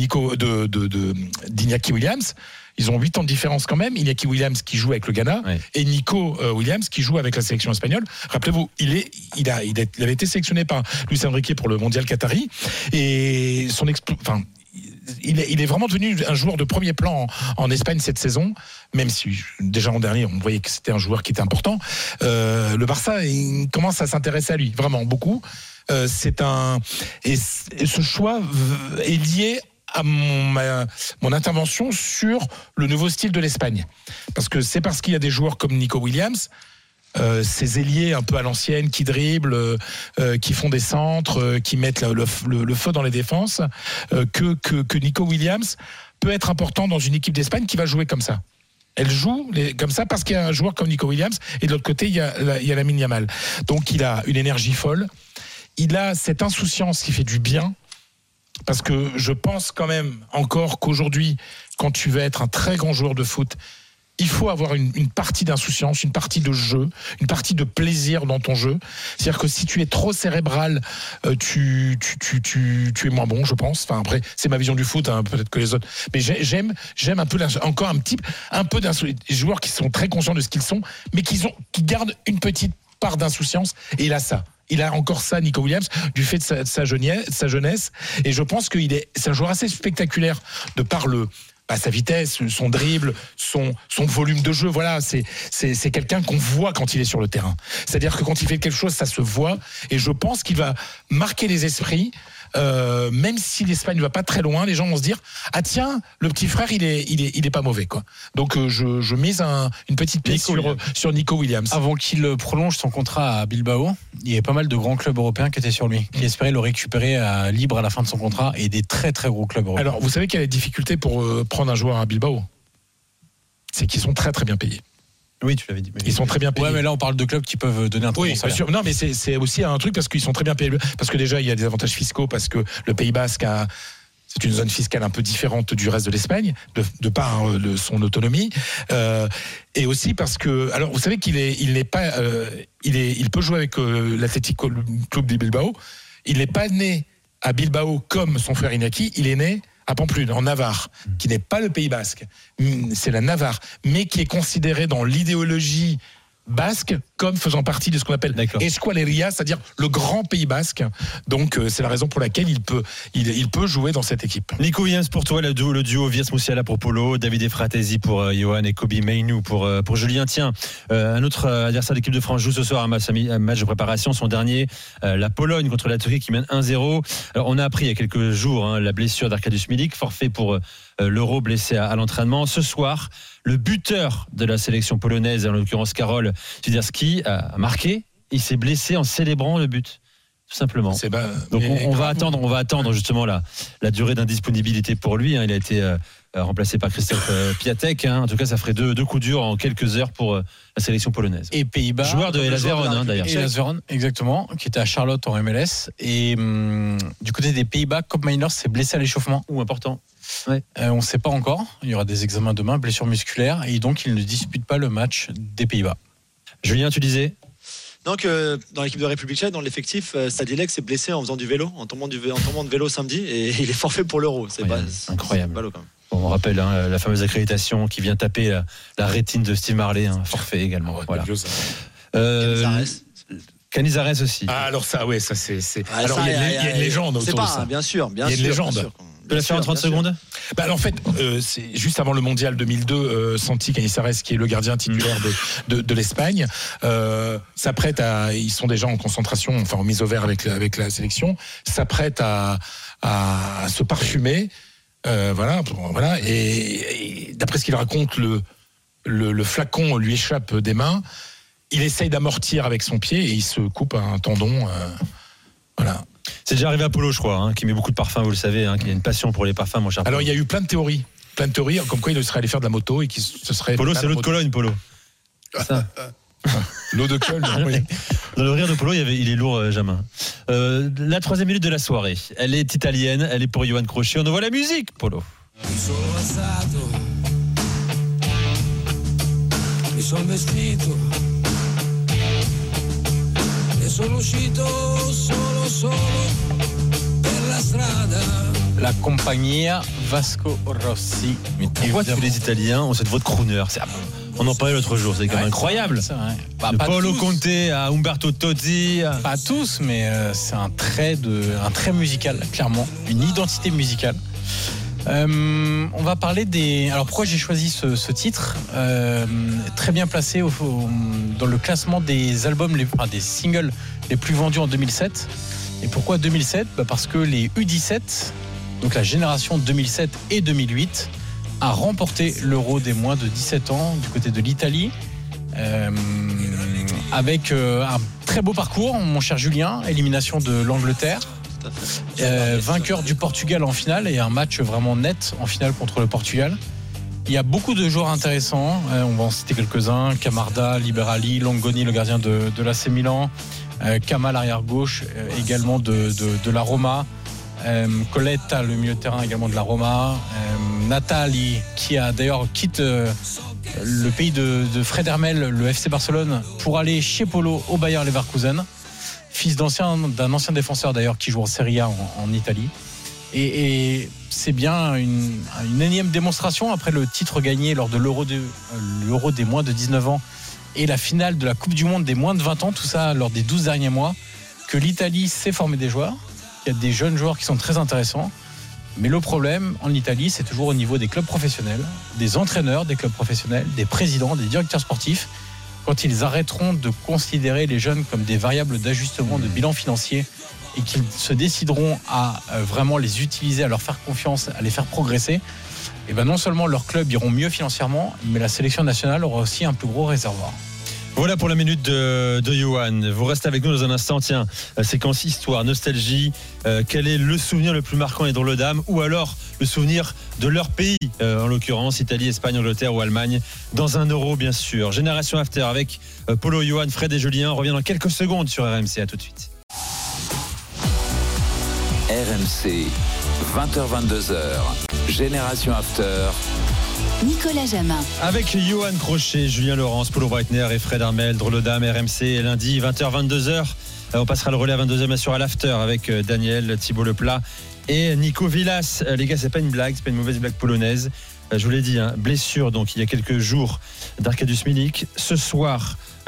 d'Iñaki Williams. Ils ont 8 ans de différence quand même. Iñaki Williams qui joue avec le Ghana et Nico Williams qui joue avec la sélection espagnole. Rappelez-vous, il avait été sélectionné par Luis Enrique pour le Mondial Qatari et il est vraiment devenu un joueur de premier plan en Espagne cette saison, même si déjà en dernier on voyait que c'était un joueur qui était important. Le Barça il commence à s'intéresser à lui vraiment beaucoup. Et ce choix est lié à mon intervention sur le nouveau style de l'Espagne, parce qu'il y a des joueurs comme Nico Williams, ces ailiers un peu à l'ancienne qui dribblent, qui font des centres, qui mettent le feu dans les défenses, que Nico Williams peut être important dans une équipe d'Espagne qui va jouer comme ça. Elle joue comme ça parce qu'il y a un joueur comme Nico Williams et de l'autre côté il y a Lamine Yamal. Donc il a une énergie folle, il a cette insouciance qui fait du bien, parce que je pense quand même encore qu'aujourd'hui, quand tu veux être un très grand joueur de foot, il faut avoir une partie d'insouciance, une partie de jeu, une partie de plaisir dans ton jeu. C'est-à-dire que si tu es trop cérébral, tu es moins bon, je pense. Enfin, après, c'est ma vision du foot, hein, peut-être que les autres. Mais j'aime un peu encore un peu d'insouciance. Des joueurs qui sont très conscients de ce qu'ils sont, mais qui gardent une petite part d'insouciance. Et il a ça. Il a encore ça, Nico Williams, du fait de sa jeunesse. Et je pense c'est un joueur assez spectaculaire de par sa vitesse, son dribble, son volume de jeu. Voilà, c'est quelqu'un qu'on voit quand il est sur le terrain. C'est-à-dire que quand il fait quelque chose, ça se voit. Et je pense qu'il va marquer les esprits. Même si l'Espagne ne va pas très loin, les gens vont se dire ah tiens, le petit frère il est pas mauvais quoi. Donc je mise une petite pièce sur Nico Williams. Avant qu'il prolonge son contrat à Bilbao, il y avait pas mal de grands clubs européens qui étaient sur lui, qui espéraient le récupérer libre à la fin de son contrat, et des très très gros clubs européens. Alors vous savez quelle est la difficulté pour prendre un joueur à Bilbao, c'est qu'ils sont très très bien payés. Oui, tu l'avais dit. Ils sont très bien payés. Ouais, mais là, on parle de clubs qui peuvent donner un très bon salaire. Bien sûr. Non, mais c'est aussi un truc parce qu'ils sont très bien payés. Parce que déjà, il y a des avantages fiscaux, parce que le Pays Basque c'est une zone fiscale un peu différente du reste de l'Espagne, de par son autonomie. Et aussi parce que, alors, vous savez qu'il n'est pas, il peut jouer avec l'Athletic Club de Bilbao. Il n'est pas né à Bilbao comme son frère Iñaki. Il est né à Pamplune, en Navarre, qui n'est pas le Pays Basque, c'est la Navarre, mais qui est considérée dans l'idéologie basque comme faisant partie de ce qu'on appelle Eskualeria, c'est-à-dire le grand Pays Basque. Donc c'est la raison pour laquelle il peut jouer dans cette équipe. Nico Williams pour toi, le duo Virs Moussiala pour Polo, David Fratesi pour Johan et Kobe Mainoo pour Julien. Tiens, un autre adversaire de l'équipe de France joue ce soir un match de préparation, son dernier, la Pologne contre la Turquie qui mène 1-0. Alors, on a appris il y a quelques jours la blessure d'Arkadiusz Milik, forfait pour l'Euro, blessé à l'entraînement. Ce soir, le buteur de la sélection polonaise, en l'occurrence Karol Swiderski, a marqué. Il s'est blessé en célébrant le but, tout simplement. Donc on va attendre justement la durée d'indisponibilité pour lui. Il a été remplacé par Christophe Piatek. En tout cas, ça ferait deux coups durs en quelques heures pour la sélection polonaise. Et Pays-Bas, joueur de Hellas Vérone d'ailleurs. Hellas Vérone, exactement, qui était à Charlotte en MLS. Et du côté des Pays-Bas, Koop Meiners s'est blessé à l'échauffement. Important. Ouais. On ne sait pas encore. Il y aura des examens demain, blessure musculaire, et donc il ne dispute pas le match des Pays-Bas. Julien, tu disais? Donc dans l'équipe de République tchèque, dans l'effectif, Sadilek s'est blessé en faisant du vélo, en tombant de vélo samedi, et il est forfait pour l'Euro. C'est incroyable. C'est ballot, quand même. On rappelle la fameuse accréditation qui vient taper la rétine de Steve Marley, forfait également. Voilà. Canizares aussi. Alors ça, ouais, ça c'est. Alors il y a une légende autour de ça. Bien sûr. Il y a une légende. Tu peux la faire en 30 secondes? En fait, c'est juste avant le mondial 2002, Santi Canizares, qui est le gardien titulaire de l'Espagne, s'apprête à. Ils sont déjà en concentration, enfin en mise au vert avec la sélection, s'apprête à se parfumer. Voilà. Et d'après ce qu'il raconte, le flacon lui échappe des mains. Il essaye d'amortir avec son pied et il se coupe un tendon. Voilà. C'est déjà arrivé à Polo, je crois, qui met beaucoup de parfums, vous le savez, qui a une passion pour les parfums, mon cher. Alors il y a eu plein de théories, comme quoi il serait allé faire de la moto et qu'il se serait. Polo, c'est l'eau de Cologne, Polo. Ça. L'eau de Cologne. Oui. Dans le rire de Polo, il est lourd, Jamin. La 3e minute de la soirée, elle est italienne, elle est pour Johan Crochet. On envoie la musique, Polo. La Compagnia Vasco Rossi. Mais pourquoi tous les Italiens ont cette voix de crooner? On en parlait l'autre jour, c'est quand même incroyable. C'est vrai. De Paolo Conte à Umberto Tozzi. Pas tous, mais c'est un trait musical, clairement, une identité musicale. On va parler des. Alors pourquoi j'ai choisi ce titre, très bien placé dans le classement des albums, des singles les plus vendus en 2007. Et pourquoi 2007? Parce que les U17, donc la génération 2007 et 2008, a remporté l'Euro des moins de 17 ans du côté de l'Italie, avec un très beau parcours, mon cher Julien, élimination de l'Angleterre. Vainqueur du Portugal en finale et un match vraiment net en finale contre le Portugal. Il y a beaucoup de joueurs intéressants, on va en citer quelques-uns: Camarda, Liberali, Longoni, le gardien de l'AC Milan, Kamal, arrière gauche, également de la Roma, Coletta, le milieu de terrain également de la Roma, Natali, qui a d'ailleurs quitté le pays de Fred Hermel, le FC Barcelone, pour aller chez Polo au Bayer Leverkusen, fils d'un ancien défenseur d'ailleurs qui joue en Serie A en Italie. Et c'est bien une énième démonstration après le titre gagné lors de l'Euro des moins de 19 ans et la finale de la Coupe du Monde des moins de 20 ans, tout ça lors des 12 derniers mois, que l'Italie sait former des joueurs. Il y a des jeunes joueurs qui sont très intéressants. Mais le problème en Italie, c'est toujours au niveau des clubs professionnels, des entraîneurs des clubs professionnels, des présidents, des directeurs sportifs, quand ils arrêteront de considérer les jeunes comme des variables d'ajustement de bilan financier et qu'ils se décideront à vraiment les utiliser, à leur faire confiance, à les faire progresser, et non seulement leurs clubs iront mieux financièrement, mais la sélection nationale aura aussi un plus gros réservoir. Voilà pour la minute de Johan. Vous restez avec nous dans un instant. Tiens, séquence histoire, nostalgie. Quel est le souvenir le plus marquant et drôle d'âme, ou alors le souvenir de leur pays, en l'occurrence Italie, Espagne, Angleterre ou Allemagne, dans un Euro bien sûr. Génération After avec Polo, Johan, Fred et Julien. On revient dans quelques secondes sur RMC. À tout de suite. RMC, 20h-22h, Génération After. Nicolas Jamin. Avec Johan Crochet, Julien Laurence, Polo Breitner et Fred Hermel, drôle d'âme, RMC, lundi, 20h-22h. On passera le relais à 22h, bien sûr, à l'After avec Daniel, Thibault Leplat et Nico Villas. Les gars, c'est pas une blague, c'est pas une mauvaise blague polonaise. Je vous l'ai dit, blessure donc il y a quelques jours d'Arkadiusz Milik. Ce soir,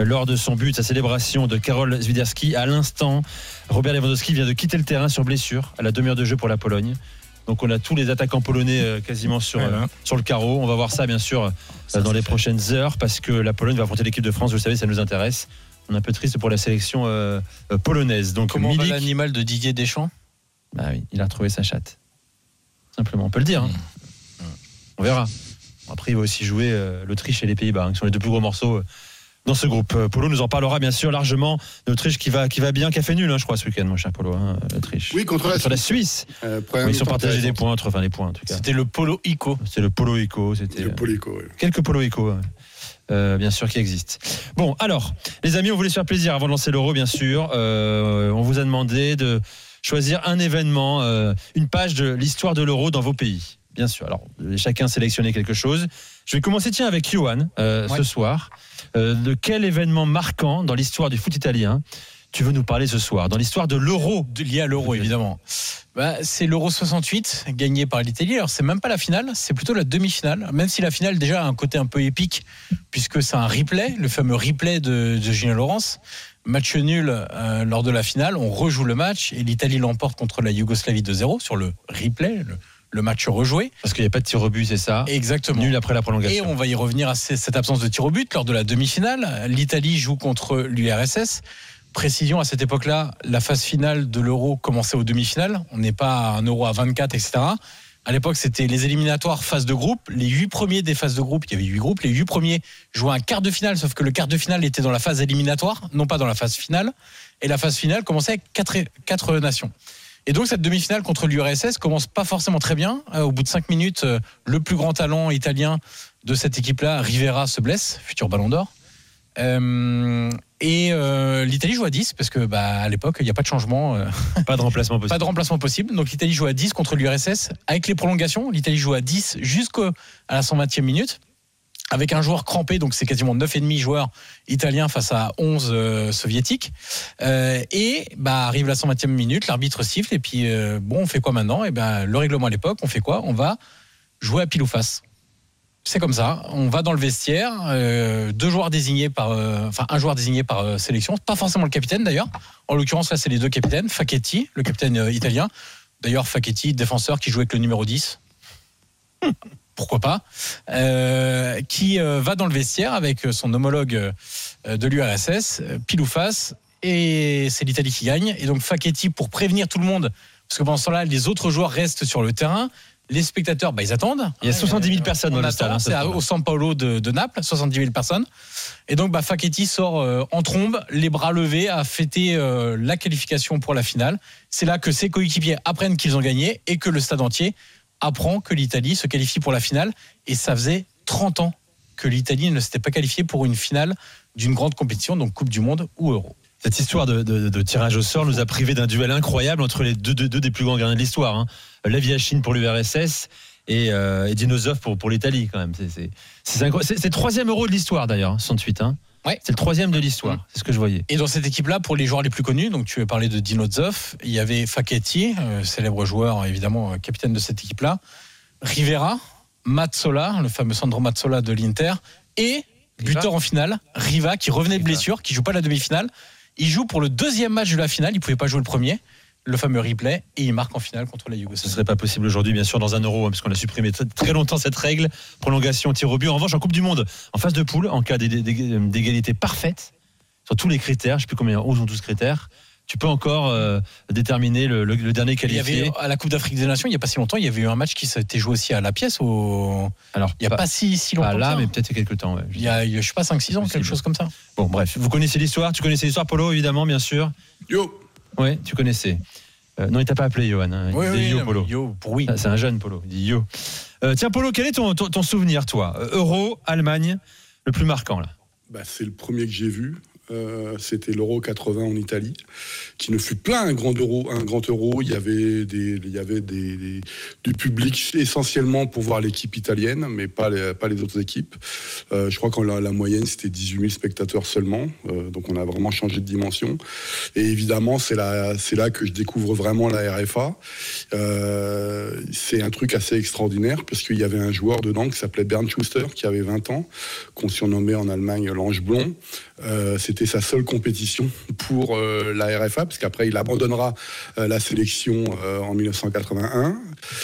lors de son but, sa célébration de Karol Swiderski. À l'instant, Robert Lewandowski vient de quitter le terrain sur blessure à la demi-heure de jeu pour la Pologne. Donc on a tous les attaquants polonais quasiment sur le carreau. On va voir ça bien sûr dans les prochaines heures parce que la Pologne va affronter l'équipe de France. Vous le savez, ça nous intéresse. On est un peu triste pour la sélection polonaise. Donc comment Milik, va l'animal de Didier Deschamps? bah oui, il a retrouvé sa chatte. Simplement, on peut le dire. On verra. Après, il va aussi jouer l'Autriche et les Pays-Bas, qui sont les deux plus gros morceaux dans ce groupe. Polo nous en parlera bien sûr largement. L'Autriche qui va bien, qui a fait nul, je crois, ce week-end, mon cher Polo. L'Autriche. Oui, contre la Suisse. Ils sont partagés des points, les points en tout cas. C'était le Polo Ico. C'est le Polo Ico. C'était le Polo Ico, oui. Quelques Polo Ico. Bien sûr qui existent. Bon, alors, les amis, on voulait se faire plaisir avant de lancer l'Euro, bien sûr. On vous a demandé de choisir un événement, une page de l'histoire de l'Euro dans vos pays. Bien sûr. Alors, chacun sélectionner quelque chose. Je vais commencer, avec Johan, ce soir. De quel événement marquant dans l'histoire du foot italien tu veux nous parler ce soir? Dans l'histoire de l'Euro. Lié à l'Euro, évidemment. C'est l'Euro 68, gagné par l'Italie. Alors, c'est même pas la finale, c'est plutôt la demi-finale. Même si la finale, déjà, a un côté un peu épique, puisque c'est un replay, le fameux replay de Gino Laurence. Match nul lors de la finale. On rejoue le match et l'Italie l'emporte contre la Yougoslavie 2-0 sur le replay, le match rejoué. Parce qu'il n'y a pas de tir au but, c'est ça? Exactement. Nul après la prolongation. Et on va y revenir à cette absence de tir au but lors de la demi-finale. L'Italie joue contre l'URSS. Précision, à cette époque-là, la phase finale de l'Euro commençait aux demi-finales. On n'est pas à un Euro à 24, etc. À l'époque, c'était les éliminatoires phase de groupe. Les 8 premiers des phases de groupe, il y avait 8 groupes. Les 8 premiers jouaient un quart de finale, sauf que le quart de finale était dans la phase éliminatoire, non pas dans la phase finale. Et la phase finale commençait avec 4 nations. Et donc cette demi-finale contre l'URSS commence pas forcément très bien. Au bout de 5 minutes, le plus grand talent italien de cette équipe-là, Rivera, se blesse, futur Ballon d'Or. L'Italie joue à 10 parce que à l'époque il n'y a pas de changement, pas de remplacement possible. Pas de remplacement possible. Donc l'Italie joue à 10 contre l'URSS avec les prolongations. L'Italie joue à 10 jusqu'à la 120e minute avec un joueur crampé, donc c'est quasiment 9,5 joueurs italiens face à 11 soviétiques. Arrive la 120e minute, l'arbitre siffle et puis on fait quoi maintenant? Le règlement à l'époque, on fait quoi? On va jouer à pile ou face. C'est comme ça, on va dans le vestiaire, un joueur désigné par sélection, pas forcément le capitaine d'ailleurs. En l'occurrence là c'est les deux capitaines, Facchetti, le capitaine italien. D'ailleurs Facchetti, défenseur qui joue avec le numéro 10. Pourquoi pas, qui va dans le vestiaire avec son homologue de l'URSS, pile ou face, et c'est l'Italie qui gagne. Et donc Facchetti, pour prévenir tout le monde, parce que pendant ce temps-là, les autres joueurs restent sur le terrain, les spectateurs, ils attendent. Il y a 70 000 personnes dans le stade. C'est au San Paolo de Naples, 70 000 personnes. Et donc Facchetti sort en trombe, les bras levés, à fêter la qualification pour la finale. C'est là que ses coéquipiers apprennent qu'ils ont gagné et que le stade entier apprend que l'Italie se qualifie pour la finale. Et ça faisait 30 ans que l'Italie ne s'était pas qualifiée pour une finale d'une grande compétition, donc Coupe du Monde ou Euro. Cette histoire de tirage au sort nous a privé d'un duel incroyable entre les deux des plus grands gardiens de l'histoire. Lev pour l'URSS et Dinozof pour l'Italie quand même. C'est le troisième Euro de l'histoire d'ailleurs, 68. Ouais. C'est le troisième de l'histoire, c'est ce que je voyais. Et dans cette équipe-là, pour les joueurs les plus connus, donc tu veux parler de Dinozof, il y avait Facchetti, célèbre joueur évidemment, capitaine de cette équipe-là, Rivera, Mazzola, le fameux Sandro Mazzola de l'Inter, et buteur en finale, Riva, qui revenait de blessure, qui joue pas la demi-finale. Il joue pour le deuxième match de la finale, il pouvait pas jouer le premier, le fameux replay, et il marque en finale contre la Yougoslavie. Ce serait pas possible aujourd'hui, bien sûr, dans un Euro, parce qu'on a supprimé très longtemps cette règle, prolongation, tir au but. En revanche, en Coupe du Monde, en phase de poule, en cas d'égalité parfaite, sur tous les critères, je sais plus combien, 11 ou 12 critères, tu peux encore déterminer le dernier qualifié. Il y avait, à la Coupe d'Afrique des Nations, il n'y a pas si longtemps, il y avait eu un match qui s'était joué aussi à la pièce. Alors, il n'y a pas si longtemps. Pas là, mais peut-être il y a quelques temps. Ouais. Il y a, je sais pas, 5-6 ans, quelque chose comme ça. Bon, bref, vous connaissez l'histoire, tu connaissais l'histoire, Polo, évidemment, bien sûr. Yo. Oui, tu connaissais. Non, il t'a pas appelé, Johan. Il dit yo, Polo. Yo, pour oui. C'est un jeune, Polo. Il dit yo. Tiens, Polo, quel est ton souvenir, toi? Euro, Allemagne, le plus marquant, là? C'est le premier que j'ai vu. C'était l'Euro 80 en Italie, qui ne fut pas un grand euro. Il y avait du public essentiellement pour voir l'équipe italienne, mais pas les autres équipes. Je crois que la moyenne, c'était 18 000 spectateurs seulement. Donc on a vraiment changé de dimension. Et évidemment, c'est là que je découvre vraiment la RFA. C'est un truc assez extraordinaire, parce qu'il y avait un joueur dedans qui s'appelait Bernd Schuster, qui avait 20 ans, qu'on surnommait en Allemagne l'ange blond. C'était sa seule compétition pour la RFA, parce qu'après il abandonnera la sélection en 1981.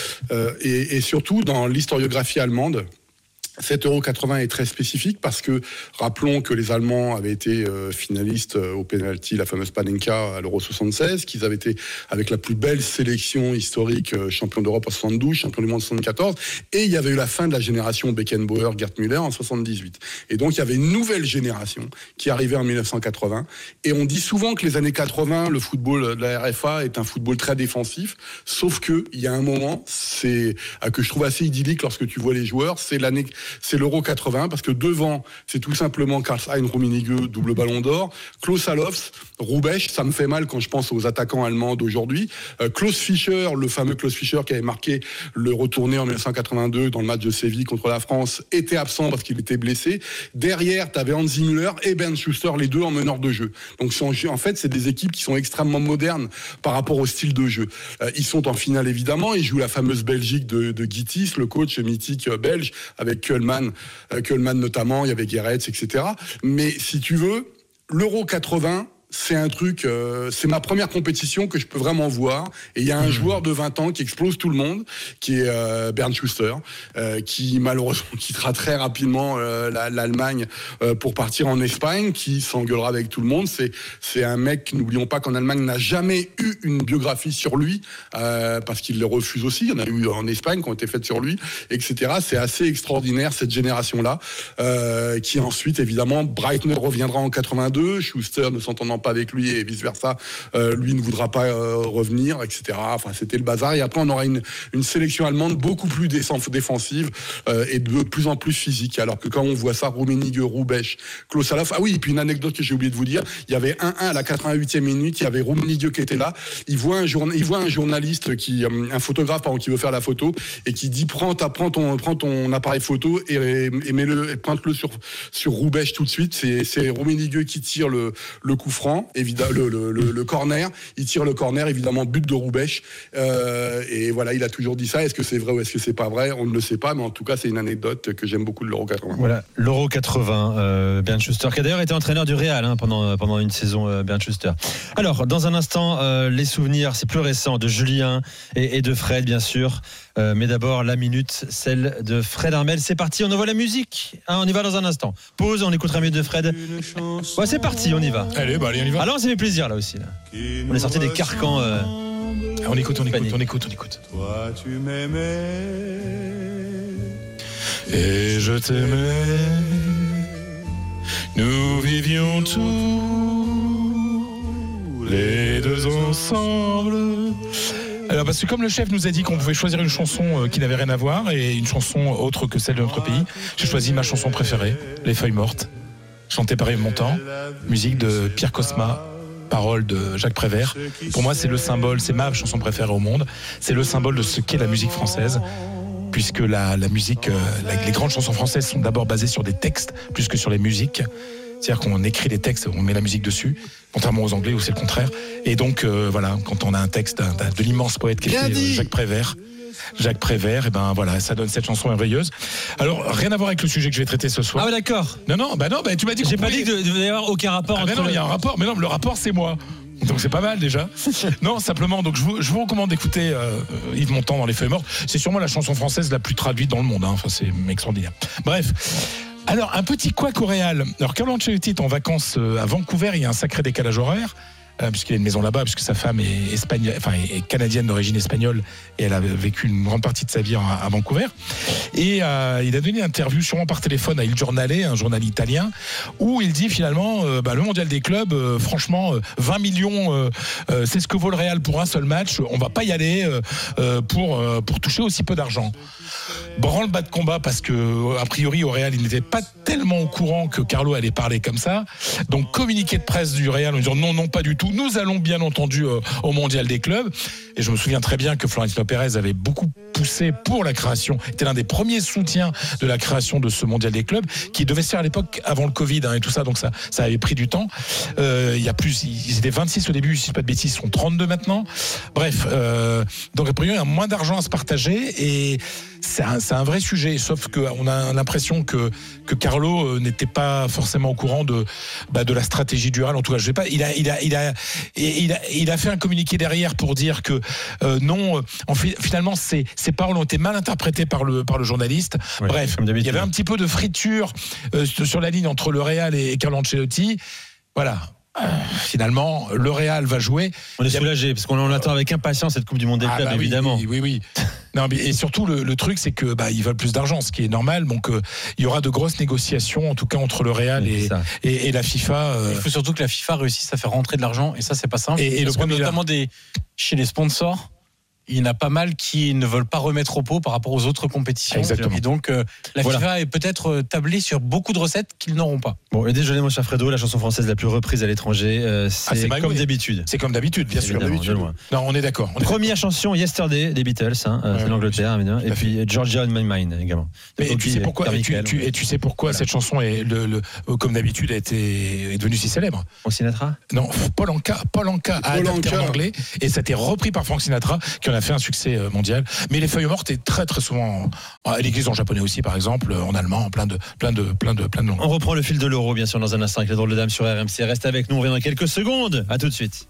Et surtout, dans l'historiographie allemande, cet Euro 80 est très spécifique parce que, rappelons que les Allemands avaient été finalistes au penalty, la fameuse Panenka à l'Euro 76, qu'ils avaient été avec la plus belle sélection historique, champion d'Europe en 72, champion du monde en 74, et il y avait eu la fin de la génération Beckenbauer, Gerd Müller en 78. Et donc il y avait une nouvelle génération qui arrivait en 1980, et on dit souvent que les années 80, le football de la RFA est un football très défensif, sauf que il y a un moment, que je trouve assez idyllique lorsque tu vois les joueurs, c'est l'Euro 80, parce que devant, c'est tout simplement Karl-Heinz Rummenigge, double ballon d'or, Klaus Allofs, Roubesch, ça me fait mal quand je pense aux attaquants allemands d'aujourd'hui, Klaus Fischer, le fameux Klaus Fischer qui avait marqué le retourné en 1982 dans le match de Séville contre la France, était absent parce qu'il était blessé. Derrière, tu avais Hansi Müller et Bernd Schuster, les deux en meneur de jeu. Donc en fait, c'est des équipes qui sont extrêmement modernes par rapport au style de jeu. Ils sont en finale évidemment, ils jouent la fameuse Belgique de Guitis, le coach mythique belge, avec Koeman notamment, il y avait Geretz, etc. Mais si tu veux, l'Euro 80, c'est un truc, c'est ma première compétition que je peux vraiment voir. Et il y a un joueur de 20 ans qui explose tout le monde, qui est Bernd Schuster, qui malheureusement quittera très rapidement l'Allemagne pour partir en Espagne, qui s'engueulera avec tout le monde. C'est un mec, n'oublions pas qu'en Allemagne n'a jamais eu une biographie sur lui, parce qu'il le refuse aussi. Il y en a eu en Espagne qui ont été faites sur lui, etc. C'est assez extraordinaire cette génération-là, qui ensuite évidemment Breitner reviendra en 82, Schuster ne s'entendant pas avec lui et vice versa, lui ne voudra pas revenir, etc. Enfin, c'était le bazar. Et après, on aura une sélection allemande beaucoup plus défensive et de plus en plus physique. Alors que quand on voit ça, Rummenigge, Roubesch, Klaus Allofs. Ah oui, et puis une anecdote que j'ai oublié de vous dire. Il y avait 1-1 à la 88e minute. Il y avait Rummenigge qui était là. Il voit un journaliste un photographe qui veut faire la photo et qui dit prends ton appareil photo et mets-le, pointe-le sur Roubesch tout de suite. C'est Rummenigge qui tire le coup franc. Évidemment, le corner, il tire le corner, évidemment, but de Roubesch. Et voilà, il a toujours dit ça. Est-ce que c'est vrai ou est-ce que c'est pas vrai? On ne le sait pas, mais en tout cas, c'est une anecdote que j'aime beaucoup de l'Euro 80. Voilà, l'Euro 80, Bernd Schuster, qui a d'ailleurs été entraîneur du Real pendant une saison, Bernd Schuster. Alors, dans un instant, les souvenirs, c'est plus récent, de Julien et de Fred, bien sûr. Mais d'abord, la minute, celle de Fred Armel. C'est parti, on envoie la musique. On y va dans un instant. Pause, on écoutera la minute de Fred. Ouais, c'est parti, on y va. Allez, on y va. Alors, ça fait plaisir là aussi. Là. On est sorti des carcans. On écoute. Toi, tu m'aimais. Et je t'aimais. Nous vivions tous les deux ensemble. Alors parce que comme le chef nous a dit qu'on pouvait choisir une chanson qui n'avait rien à voir et une chanson autre que celle de notre pays, j'ai choisi ma chanson préférée, Les Feuilles Mortes, chantée par Yves Montand, musique de Pierre Cosma, paroles de Jacques Prévert. Pour moi, c'est le symbole, c'est ma chanson préférée au monde, c'est le symbole de ce qu'est la musique française, puisque la musique, les grandes chansons françaises sont d'abord basées sur des textes plus que sur les musiques. C'est-à-dire qu'on écrit des textes, on met la musique dessus, contrairement aux Anglais où c'est le contraire. Et donc, voilà, quand on a un texte de l'immense poète qui était Jacques Prévert, et ben voilà, ça donne cette chanson merveilleuse. Alors, rien à voir avec le sujet que je vais traiter ce soir. Ah, d'accord. Non, tu m'as dit que j'ai pas dit qu'il devait y avoir aucun rapport entre. Non, il y a un rapport, mais non, le rapport, c'est moi. Donc c'est pas mal déjà. Non, simplement, donc je vous recommande d'écouter Yves Montand dans Les Feuilles Mortes. C'est sûrement la chanson française la plus traduite dans le monde. Enfin, c'est extraordinaire. Bref. Alors, un petit couac au Real. Alors, Carlo Ancelotti est en vacances à Vancouver, il y a un sacré décalage horaire. puisqu'il a une maison là-bas, puisque sa femme est espagnole, est canadienne d'origine espagnole, et elle a vécu une grande partie de sa vie à Vancouver. Et il a donné une interview, sûrement par téléphone, à Il Giornale, un journal italien, où il dit finalement, le mondial des clubs, franchement, 20 millions, c'est ce que vaut le Real pour un seul match. On va pas y aller pour toucher aussi peu d'argent. Branle-bas de combat, parce que a priori au Real, il n'était pas tellement au courant que Carlo allait parler comme ça. Donc communiqué de presse du Real en disant non, pas du tout. Nous allons bien entendu au mondial des clubs. Et je me souviens très bien que Florentino Pérez avait beaucoup poussé pour la création, était l'un des premiers soutiens de la création de ce mondial des clubs, qui devait se faire à l'époque avant le Covid et tout ça, donc ça avait pris du temps. Il y a plus, ils étaient 26 au début, si je ne dis pas de bêtises, ils sont 32 maintenant. Bref, donc a priori, il y a moins d'argent à se partager, et c'est un vrai sujet, sauf qu'on a l'impression que Carlo n'était pas forcément au courant de la stratégie du Real. En tout cas, je sais pas, il a fait un communiqué derrière pour dire que non, finalement ses paroles ont été mal interprétées par le journaliste. Ouais, bref, il y avait un petit peu de friture sur la ligne entre le Real et Carlo Ancelotti. Voilà. Finalement, le Real va jouer. On est soulagé parce qu'on attend avec impatience cette Coupe du Monde des clubs, évidemment. Oui. Non, mais et surtout le truc, c'est que ils veulent plus d'argent, ce qui est normal. Donc il y aura de grosses négociations, en tout cas entre le Real et la FIFA. Il faut surtout que la FIFA réussisse à faire rentrer de l'argent, et ça c'est pas simple. Et le problème, notamment chez les sponsors, il y en a pas mal qui ne veulent pas remettre au pot par rapport aux autres compétitions. Exactement. Et donc, la FIFA est peut-être tablée sur beaucoup de recettes qu'ils n'auront pas. Bon, et désolé, mon cher Fredo, la chanson française la plus reprise à l'étranger, c'est comme d'habitude. C'est comme d'habitude, bien sûr. Non, on est d'accord. Première chanson, Yesterday, des Beatles, c'est l'Angleterre, évidemment. Et puis Georgia on My Mind également. Et tu sais pourquoi, tu sais pourquoi cette chanson est comme d'habitude est devenue si célèbre. Frank Sinatra ? Non, Paul Anka a adapté en anglais, et ça a été repris par Frank Sinatra, qui en a fait un succès mondial. Mais les feuilles mortes est très très souvent à l'église en japonais aussi, par exemple, en allemand, plein de langues. On reprend le fil de l'euro bien sûr dans un instant avec les drôles de dames sur RMC. Reste avec nous, on revient dans quelques secondes. À tout de suite.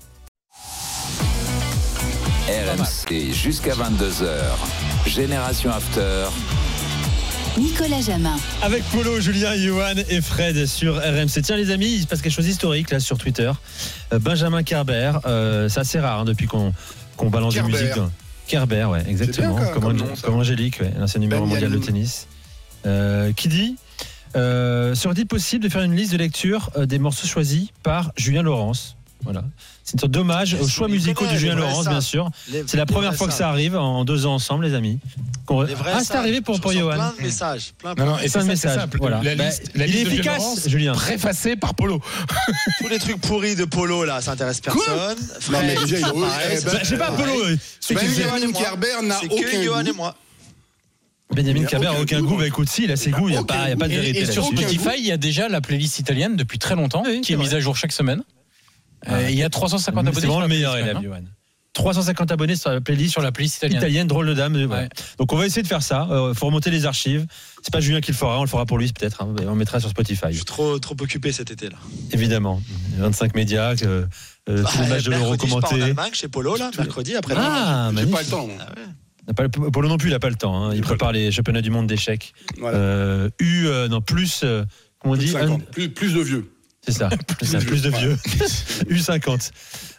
RMC jusqu'à 22h. Génération After. Nicolas Jamin. Avec Polo, Julien, Johan et Fred sur RMC. Tiens les amis, il se passe quelque chose d'historique là sur Twitter. Benjamin Kerber, c'est assez rare depuis qu'on balance de musique. Kerber, ouais, exactement. Comme Angélique, l'ancien numéro mondial de tennis. Qui dit serait-il possible de faire une liste de lecture des morceaux choisis par Julien Laurens ? Voilà. C'est une sorte d'hommage aux choix musicaux de Julien Laurens, bien sûr. C'est la première fois que ça arrive en 2 ans ensemble, les amis. C'est arrivé pour Johan. Plein de messages. Et ça, c'est simple. Voilà. La liste il est efficace, Julien. Préfacée par Polo. Tous les trucs pourris de Polo, là, ça intéresse personne. Non, mais déjà, je sais pas, Polo. Benjamin Kerber n'a aucun goût. Johan et moi. Benjamin Kerber n'a aucun goût. Écoute, si, il a ses goûts, il n'y a pas de vérité. Et sur Spotify, il y a déjà la playlist italienne depuis très longtemps, qui est mise à jour chaque semaine. Il y a 350 abonnés. C'est vraiment le meilleur élève, Johan. 350 abonnés sur la playlist italienne, drôle de dame. Ouais. Donc on va essayer de faire ça. Faut remonter les archives. C'est pas Julien qui le fera, on le fera pour lui peut-être. On le mettra sur Spotify. Je suis trop occupé cet été là. Évidemment. 25 médias, tous les matchs de l'Euro commentés. Je pars en Allemagne chez Polo là, mercredi après. J'ai pas le temps. Polo non plus, il n'a pas le temps. Il prépare les championnats du monde d'échecs. Voilà. Plus. Comment on dit plus de vieux. C'est ça, plus de vieux. U50.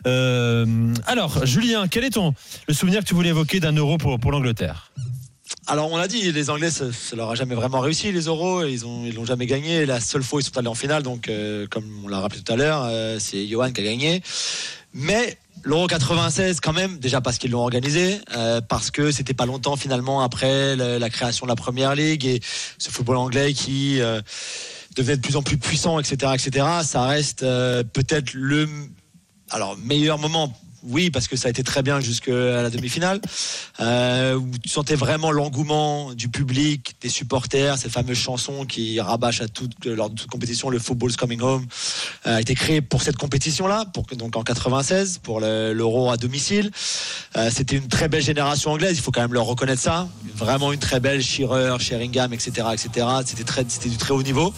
Alors, Julien, quel est le souvenir que tu voulais évoquer d'un euro pour l'Angleterre ? Alors on l'a dit, les Anglais, ça leur a jamais vraiment réussi les euros, ils l'ont jamais gagné. La seule fois où ils sont allés en finale, donc comme on l'a rappelé tout à l'heure, c'est Johan qui a gagné. Mais l'Euro 96 quand même, déjà parce qu'ils l'ont organisé, parce que c'était pas longtemps finalement après la création de la Première Ligue et ce football anglais qui devenait de plus en plus puissant, etc., etc. Ça reste peut-être le meilleur moment. Oui, parce que ça a été très bien jusqu'à la demi-finale, où tu sentais vraiment l'engouement du public, des supporters, ces fameuses chansons qui rabâchent lors de toute compétition. Le Football's Coming Home a été créé pour cette compétition-là, donc en 96, pour l'Euro à domicile. C'était une très belle génération anglaise, il faut quand même leur reconnaître ça. Vraiment une très belle, Shearer, Sheringham, etc., etc. C'était du très haut niveau.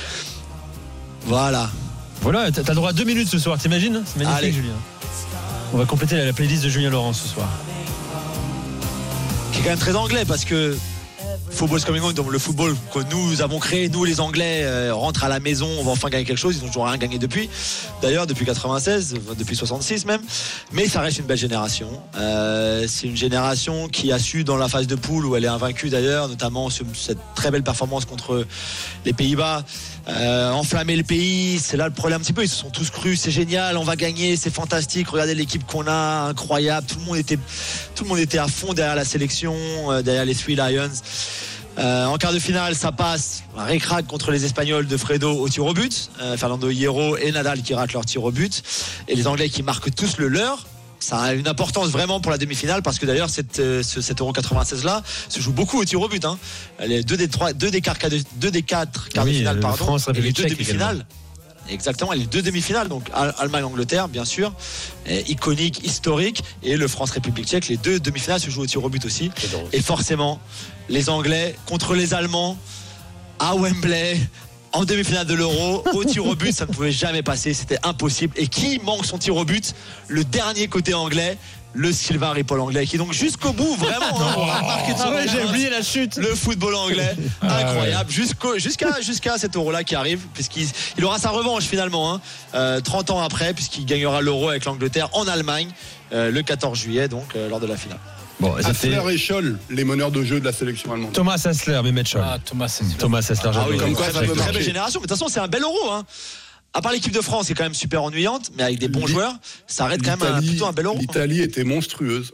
Voilà, t'as le droit à 2 minutes ce soir, t'imagines ? C'est magnifique. Allez. Julien. On va compléter la playlist de Julien Laurens ce soir. Qui est quand même très anglais parce que Football's coming home, donc le football que nous avons créé, nous les Anglais, rentre à la maison, on va enfin gagner quelque chose. Ils n'ont toujours rien gagné depuis. D'ailleurs, depuis 96, depuis 66 même. Mais ça reste une belle génération. C'est une génération qui a su, dans la phase de poule où elle est invaincue d'ailleurs, notamment cette très belle performance contre les Pays-Bas, enflammer le pays. C'est là le problème un petit peu. Ils se sont tous crus, c'est génial, on va gagner, c'est fantastique. Regardez l'équipe qu'on a, incroyable. Tout le monde était à fond derrière la sélection, derrière les Three Lions. En quart de finale, ça passe ric-rac contre les Espagnols de Fredo au tir au but. Fernando Hierro et Nadal qui ratent leur tir au but. Et les Anglais qui marquent tous le leur. Ça a une importance vraiment pour la demi-finale parce que d'ailleurs cet Euro 96 là se joue beaucoup au tir au but. Les 2 des 4 quarts de finale, pardon, et les 2 demi-finales. Exactement, et les 2 demi-finales, donc Allemagne-Angleterre, bien sûr, iconique, historique, et le France-République tchèque. Les 2 demi-finales se jouent au tir au but aussi. Et forcément, les Anglais contre les Allemands à Wembley, en demi-finale de l'Euro, au tir au but, ça ne pouvait jamais passer, c'était impossible. Et qui manque son tir au but? Le dernier côté anglais, le Sylvain Ripoll anglais, qui est donc jusqu'au bout, vraiment. J'ai oublié la chute. Le football anglais, incroyable, jusqu'à cet Euro-là qui arrive, puisqu'il aura sa revanche finalement, 30 ans après, puisqu'il gagnera l'Euro avec l'Angleterre en Allemagne, le 14 juillet, donc lors de la finale. Bon, Hassler et Scholl, les meneurs de jeu de la sélection allemande. Thomas Hassler, Mehmet Scholl. Thomas Hassler. Comme quoi, Très belle génération, mais de toute façon, c'est un bel Euro. À part l'équipe de France, c'est quand même super ennuyante, mais avec des bons joueurs, ça arrête quand même plutôt un bel Euro. L'Italie était monstrueuse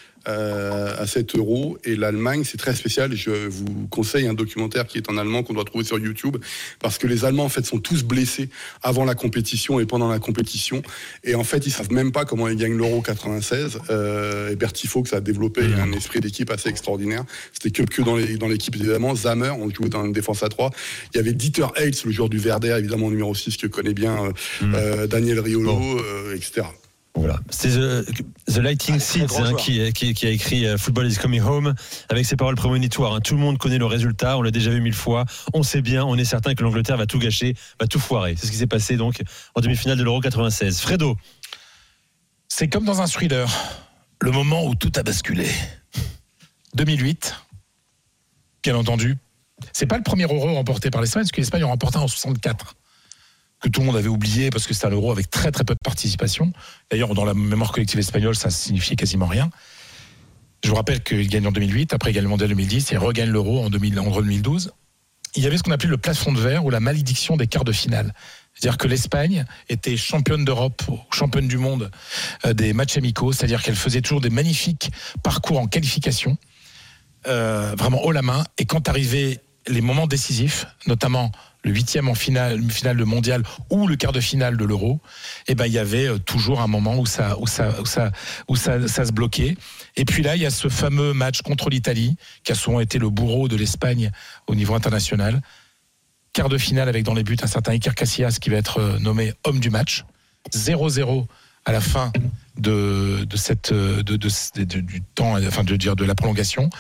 à cet Euro, et l'Allemagne, c'est très spécial. Je vous conseille un documentaire qui est en allemand qu'on doit trouver sur YouTube, parce que les Allemands en fait sont tous blessés avant la compétition et pendant la compétition, et en fait ils savent même pas comment ils gagnent l'Euro 96. Et Berti Fuchs a développé un esprit d'équipe assez extraordinaire. C'était que dans l'équipe évidemment. Zammer, on jouait dans une défense à 3. Il y avait Dieter Heitz, le joueur du Werder, évidemment numéro 6 que connaît bien Daniel Riolo, etc. Voilà. C'est The Lightning Seeds qui a écrit Football is coming home avec ses paroles prémonitoires. Tout le monde connaît le résultat, on l'a déjà vu 1000 fois. On sait bien, on est certain que l'Angleterre va tout gâcher, va tout foirer. C'est ce qui s'est passé donc en demi-finale de l'Euro 96. Fredo. C'est comme dans un thriller, le moment où tout a basculé. 2008, bien entendu. C'est pas le premier Euro remporté par l'Espagne, parce que l'Espagne en remporté en 64. Que tout le monde avait oublié parce que c'était un Euro avec très très peu de participation. D'ailleurs, dans la mémoire collective espagnole, ça signifiait quasiment rien. Je vous rappelle qu'il gagne en 2008, après il gagne le Mondial 2010 et regagne l'Euro en 2012. Il y avait ce qu'on appelait le plafond de verre ou la malédiction des quarts de finale. C'est-à-dire que l'Espagne était championne d'Europe, championne du monde des matchs amicaux, c'est-à-dire qu'elle faisait toujours des magnifiques parcours en qualification, vraiment haut la main, et quand arrivaient les moments décisifs, notamment le 8e en finale de mondial ou le quart de finale de l'Euro, il y avait toujours un moment où ça se bloquait. Et puis là, il y a ce fameux match contre l'Italie, qui a souvent été le bourreau de l'Espagne au niveau international. Quart de finale avec dans les buts un certain Iker Casillas qui va être nommé homme du match. 0-0 à la fin du temps, enfin de la prolongation.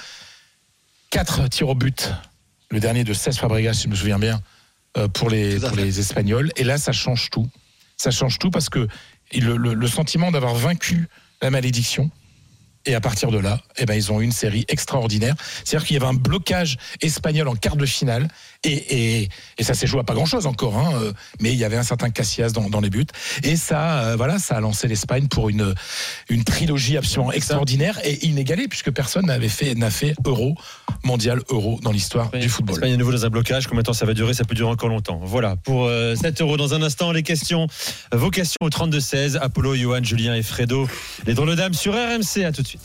4 tirs au but. Le dernier de Cesc Fabregas, si je me souviens bien, pour les Espagnols. Et là, ça change tout. Ça change tout parce que le sentiment d'avoir vaincu la malédiction, et à partir de là, ils ont eu une série extraordinaire. C'est-à-dire qu'il y avait un blocage espagnol en quart de finale, et ça s'est joué à pas grand-chose encore, mais il y avait un certain Casillas dans les buts. Et ça, ça a lancé l'Espagne pour une trilogie absolument extraordinaire et inégalée, puisque personne n'a fait mondial Euro dans l'histoire du football. L'Espagne est à nouveau dans un blocage. Combien de temps ça va durer? Ça peut durer encore longtemps. Voilà, pour cet Euro. Dans un instant, les questions, vos questions au 32-16. Apollo, Johan, Julien et Fredo. Les drôles de dames sur RMC. À tout de suite.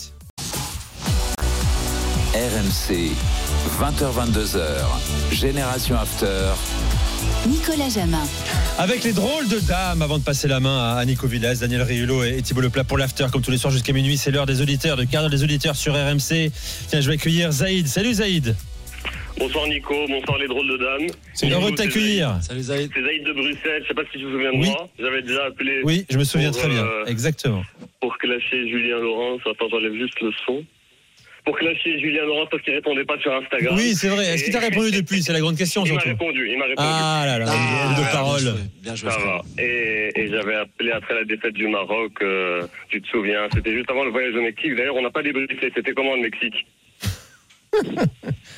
RMC, 20h-22h, Génération After. Nicolas Jamin. Avec les drôles de dames, avant de passer la main à Nico Villas, Daniel Riolo et Thibaut Leplat pour l'After, comme tous les soirs jusqu'à minuit. C'est l'heure des auditeurs, de quart d'heure des auditeurs sur RMC. Tiens, je vais accueillir Zaïd. Salut Zaïd. Bonsoir Nico, bonsoir les drôles de dames. C'est heureux de t'accueillir. Salut Zaïd. C'est Zaïd de Bruxelles, je sais pas si tu te souviens de moi. J'avais déjà appelé. Oui, je me souviens très bien, exactement. Pour clasher Julien Laurent, attends, j'enlève juste le son. Pour clasher Julien Laurent parce qu'il répondait pas sur Instagram. Oui, c'est vrai. Est-ce qu'il t'a répondu depuis? C'est la grande question. Il m'a répondu. Ah là là, de parole. Bien joué. Ça va. Et j'avais appelé après la défaite du Maroc, tu te souviens, c'était juste avant le voyage au Mexique. D'ailleurs, on n'a pas débriefé. C'était comment le Mexique?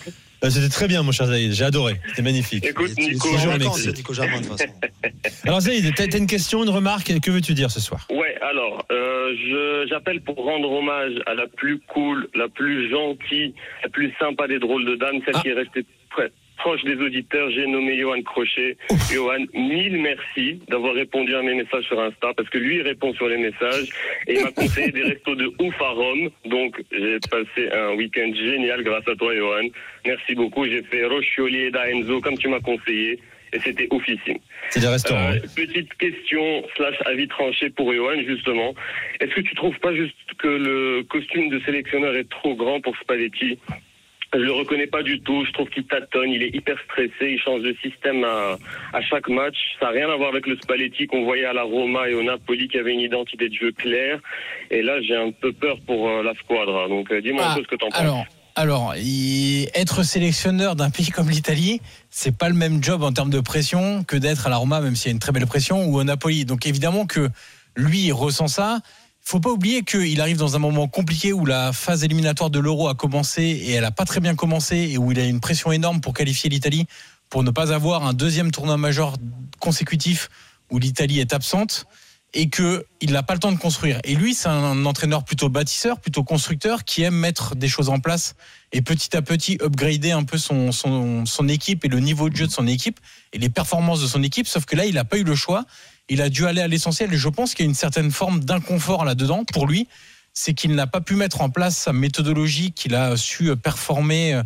C'était très bien, mon cher Zaïd. J'ai adoré. C'était magnifique. Écoute, Nico Germain, de toute façon. Alors, Zaïd, t'as une question, une remarque. Que veux-tu dire ce soir? Ouais, alors, j'appelle pour rendre hommage à la plus cool, la plus gentille, la plus sympa des drôles de dames, celle qui est restée proche des auditeurs. J'ai nommé Johan Crochet. Johan, mille merci d'avoir répondu à mes messages sur Insta, parce que lui, il répond sur les messages et il m'a conseillé des restos de ouf à Rome. Donc, j'ai passé un week-end génial grâce à toi, Johan. Merci beaucoup. J'ai fait Roscioli et D'Aenzo comme tu m'as conseillé. Et c'était oufissime. C'est des restaurants. Petite question / avis tranché pour Johan, justement. Est-ce que tu trouves pas juste que le costume de sélectionneur est trop grand pour Spalletti? Je le reconnais pas du tout. Je trouve qu'il tâtonne. Il est hyper stressé. Il change de système à chaque match. Ça n'a rien à voir avec le Spalletti qu'on voyait à la Roma et au Napoli, qui avait une identité de jeu claire. Et là, j'ai un peu peur pour la squadra. Donc, dis-moi un peu ce que t'en penses. Alors, être sélectionneur d'un pays comme l'Italie, c'est pas le même job en termes de pression que d'être à la Roma, même s'il y a une très belle pression, ou au Napoli. Donc évidemment que lui, il ressent ça. Faut pas oublier qu'il arrive dans un moment compliqué où la phase éliminatoire de l'Euro a commencé et elle a pas très bien commencé, et où il a une pression énorme pour qualifier l'Italie, pour ne pas avoir un deuxième tournoi majeur consécutif où l'Italie est absente, et qu'il n'a pas le temps de construire. Et lui, c'est un entraîneur plutôt bâtisseur, plutôt constructeur, qui aime mettre des choses en place et petit à petit upgrader un peu son équipe et le niveau de jeu de son équipe et les performances de son équipe. Sauf que là, il n'a pas eu le choix. Il a dû aller à l'essentiel, et je pense qu'il y a une certaine forme d'inconfort là-dedans pour lui. C'est qu'il n'a pas pu mettre en place sa méthodologie qu'il a su performer,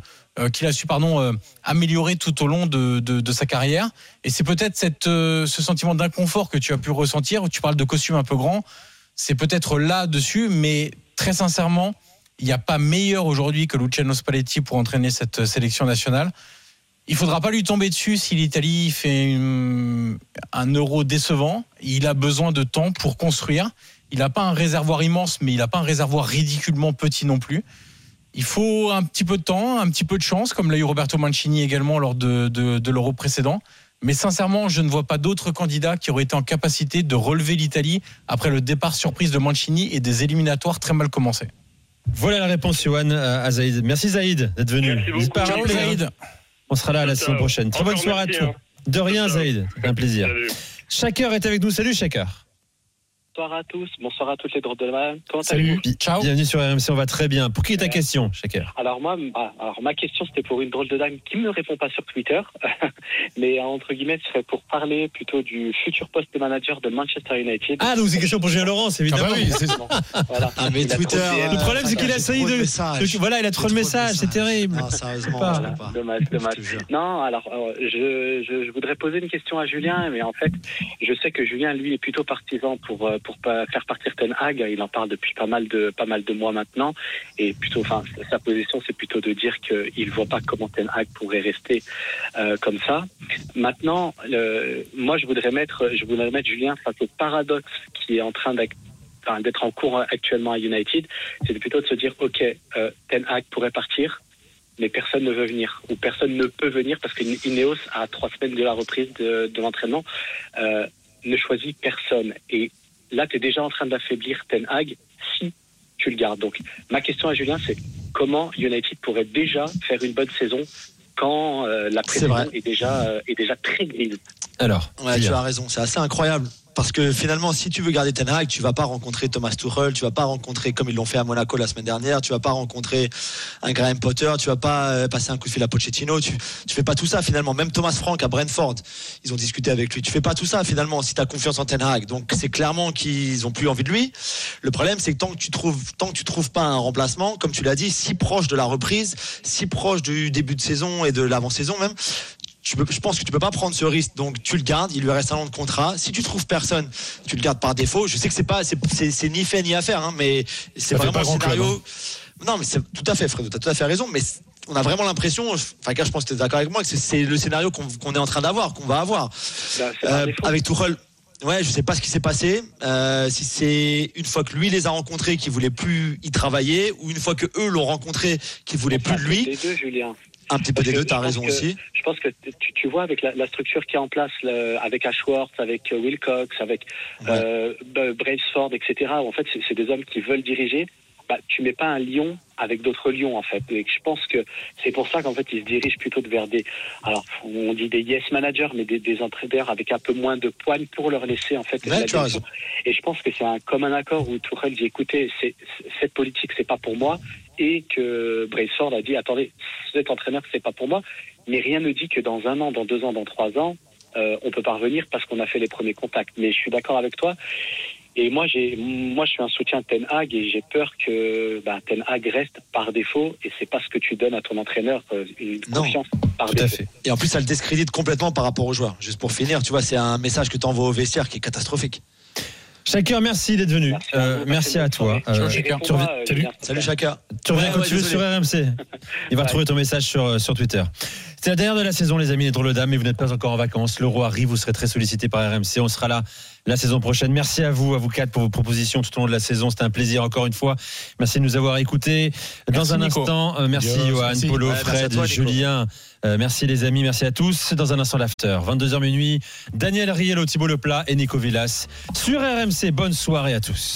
améliorer tout au long de sa carrière. Et c'est peut-être ce sentiment d'inconfort que tu as pu ressentir, où tu parles de costume un peu grand, c'est peut-être là-dessus, mais très sincèrement, il n'y a pas meilleur aujourd'hui que Luciano Spalletti pour entraîner cette sélection nationale. Il ne faudra pas lui tomber dessus si l'Italie fait un Euro décevant. Il a besoin de temps pour construire. Il n'a pas un réservoir immense, mais il n'a pas un réservoir ridiculement petit non plus. Il faut un petit peu de temps, un petit peu de chance, comme l'a eu Roberto Mancini également lors de l'Euro précédent. Mais sincèrement, je ne vois pas d'autres candidats qui auraient été en capacité de relever l'Italie après le départ surprise de Mancini et des éliminatoires très mal commencés. Voilà la réponse, Johan, à Zaïd. Merci Zaïd d'être venu. Merci beaucoup. Ciao Zaïd. On sera là la saison prochaine. Très bonne soirée à toi. De rien, Zaïd. C'est un plaisir. Shaker est avec nous. Salut, Shaker. Bonsoir à tous, bonsoir à toutes les drôles de la. Comment Salut. allez-vous? Ciao. Bienvenue sur RMC, on va très bien. Pour qui est ta question, Shaker? Alors ma question, c'était pour une drôle de dame qui ne me répond pas sur Twitter, mais entre guillemets, ce serait pour parler plutôt du futur poste de manager de Manchester United. Ah, donc c'est une question pour Julien Laurence, évidemment. Ah bah oui, c'est ça. Voilà. Ah, mais Twitter. Le problème, c'est qu'il a essayé de. Voilà, il a trop de messages, c'est terrible. Ah, sérieusement, Voilà, dommage. Non, alors je voudrais poser une question à Julien, mais en fait, je sais que Julien, lui, est plutôt partisan pour faire partir Ten Hag. Il en parle depuis pas mal de mois maintenant, et plutôt, enfin, sa position, c'est plutôt de dire qu'il voit pas comment Ten Hag pourrait rester comme ça. Maintenant, moi, je voudrais mettre Julien face au paradoxe qui est en train d'être en cours actuellement à United. C'est plutôt de se dire, ok, Ten Hag pourrait partir, mais personne ne veut venir, ou personne ne peut venir, parce que Ineos, à 3 semaines de la reprise de l'entraînement, ne choisit personne. Et là, tu es déjà en train d'affaiblir Ten Hag si tu le gardes. Donc, ma question à Julien, c'est comment United pourrait déjà faire une bonne saison quand la pression est déjà très grise. Alors, ouais, tu as raison, c'est assez incroyable. Parce que finalement, si tu veux garder Ten Hag, tu vas pas rencontrer Thomas Tuchel, tu vas pas rencontrer, comme ils l'ont fait à Monaco la semaine dernière, tu vas pas rencontrer un Graham Potter, tu vas pas passer un coup de fil à Pochettino, tu fais pas tout ça finalement. Même Thomas Frank à Brentford, ils ont discuté avec lui. Tu fais pas tout ça finalement si tu as confiance en Ten Hag. Donc c'est clairement qu'ils ont plus envie de lui. Le problème, c'est que tant que tu trouves pas un remplacement, comme tu l'as dit, si proche de la reprise, si proche du début de saison et de l'avant-saison même, je pense que tu peux pas prendre ce risque, donc tu le gardes. Il lui reste 1 an de contrat. Si tu trouves personne, tu le gardes par défaut. Je sais que c'est ni fait ni à faire, hein, mais c'est vraiment un scénario. Club, hein. Non, mais c'est tout à fait, Fredo, t'as tout à fait raison. Mais on a vraiment l'impression, enfin, je pense que tu es d'accord avec moi, que c'est le scénario qu'on est en train d'avoir, qu'on va avoir avec Tuchel. Ouais, je sais pas ce qui s'est passé. Si c'est une fois que lui les a rencontrés, qu'il voulait plus y travailler, ou une fois que eux l'ont rencontré, qu'ils voulaient plus de lui. Les deux, Julien. Un petit peu des deux, t'as raison aussi. Je pense que tu vois avec la structure qui est en place, avec Ashworth, avec Wilcox, avec Brailsford, etc. En fait, c'est des hommes qui veulent diriger. tu mets pas un lion avec d'autres lions en fait. Et je pense que c'est pour ça qu'en fait ils se dirigent plutôt vers des, alors on dit des yes managers, mais des entraîneurs avec un peu moins de poigne pour leur laisser en fait. Et je pense que c'est un commun accord où Tuchel dit écoutez, cette politique c'est pas pour moi, et que Brailsford a dit attendez, cet entraîneur c'est pas pour moi, mais rien ne dit que dans 1 an, dans 2 ans, dans 3 ans on peut pas revenir parce qu'on a fait les premiers contacts. Mais je suis d'accord avec toi. Et moi, je suis un soutien de Ten Hag et j'ai peur que Ten Hag reste par défaut, et c'est pas ce que tu donnes à ton entraîneur, une confiance par défaut. Tout à fait. Et en plus, ça le discrédite complètement par rapport aux joueurs. Juste pour finir, tu vois, c'est un message que tu envoies au vestiaire qui est catastrophique. Shaker, merci d'être venu. Merci à toi. Salut Shaker. Tu reviens quand tu veux sur RMC. Il va retrouver ton message sur Twitter. C'est la dernière de la saison, les amis, les drôles de dames, mais vous n'êtes pas encore en vacances. L'Euro arrive, vous serez très sollicités par RMC. On sera là la saison prochaine. Merci à vous 4 pour vos propositions tout au long de la saison. C'était un plaisir encore une fois. Merci de nous avoir écoutés. Dans un instant, merci Johan, Polo, Fred, Julien. Merci les amis, merci à tous. Dans un instant, l'after, 22h minuit. Daniel Riello, Thibaut Leplat et Nico Villas sur RMC. Bonne soirée à tous.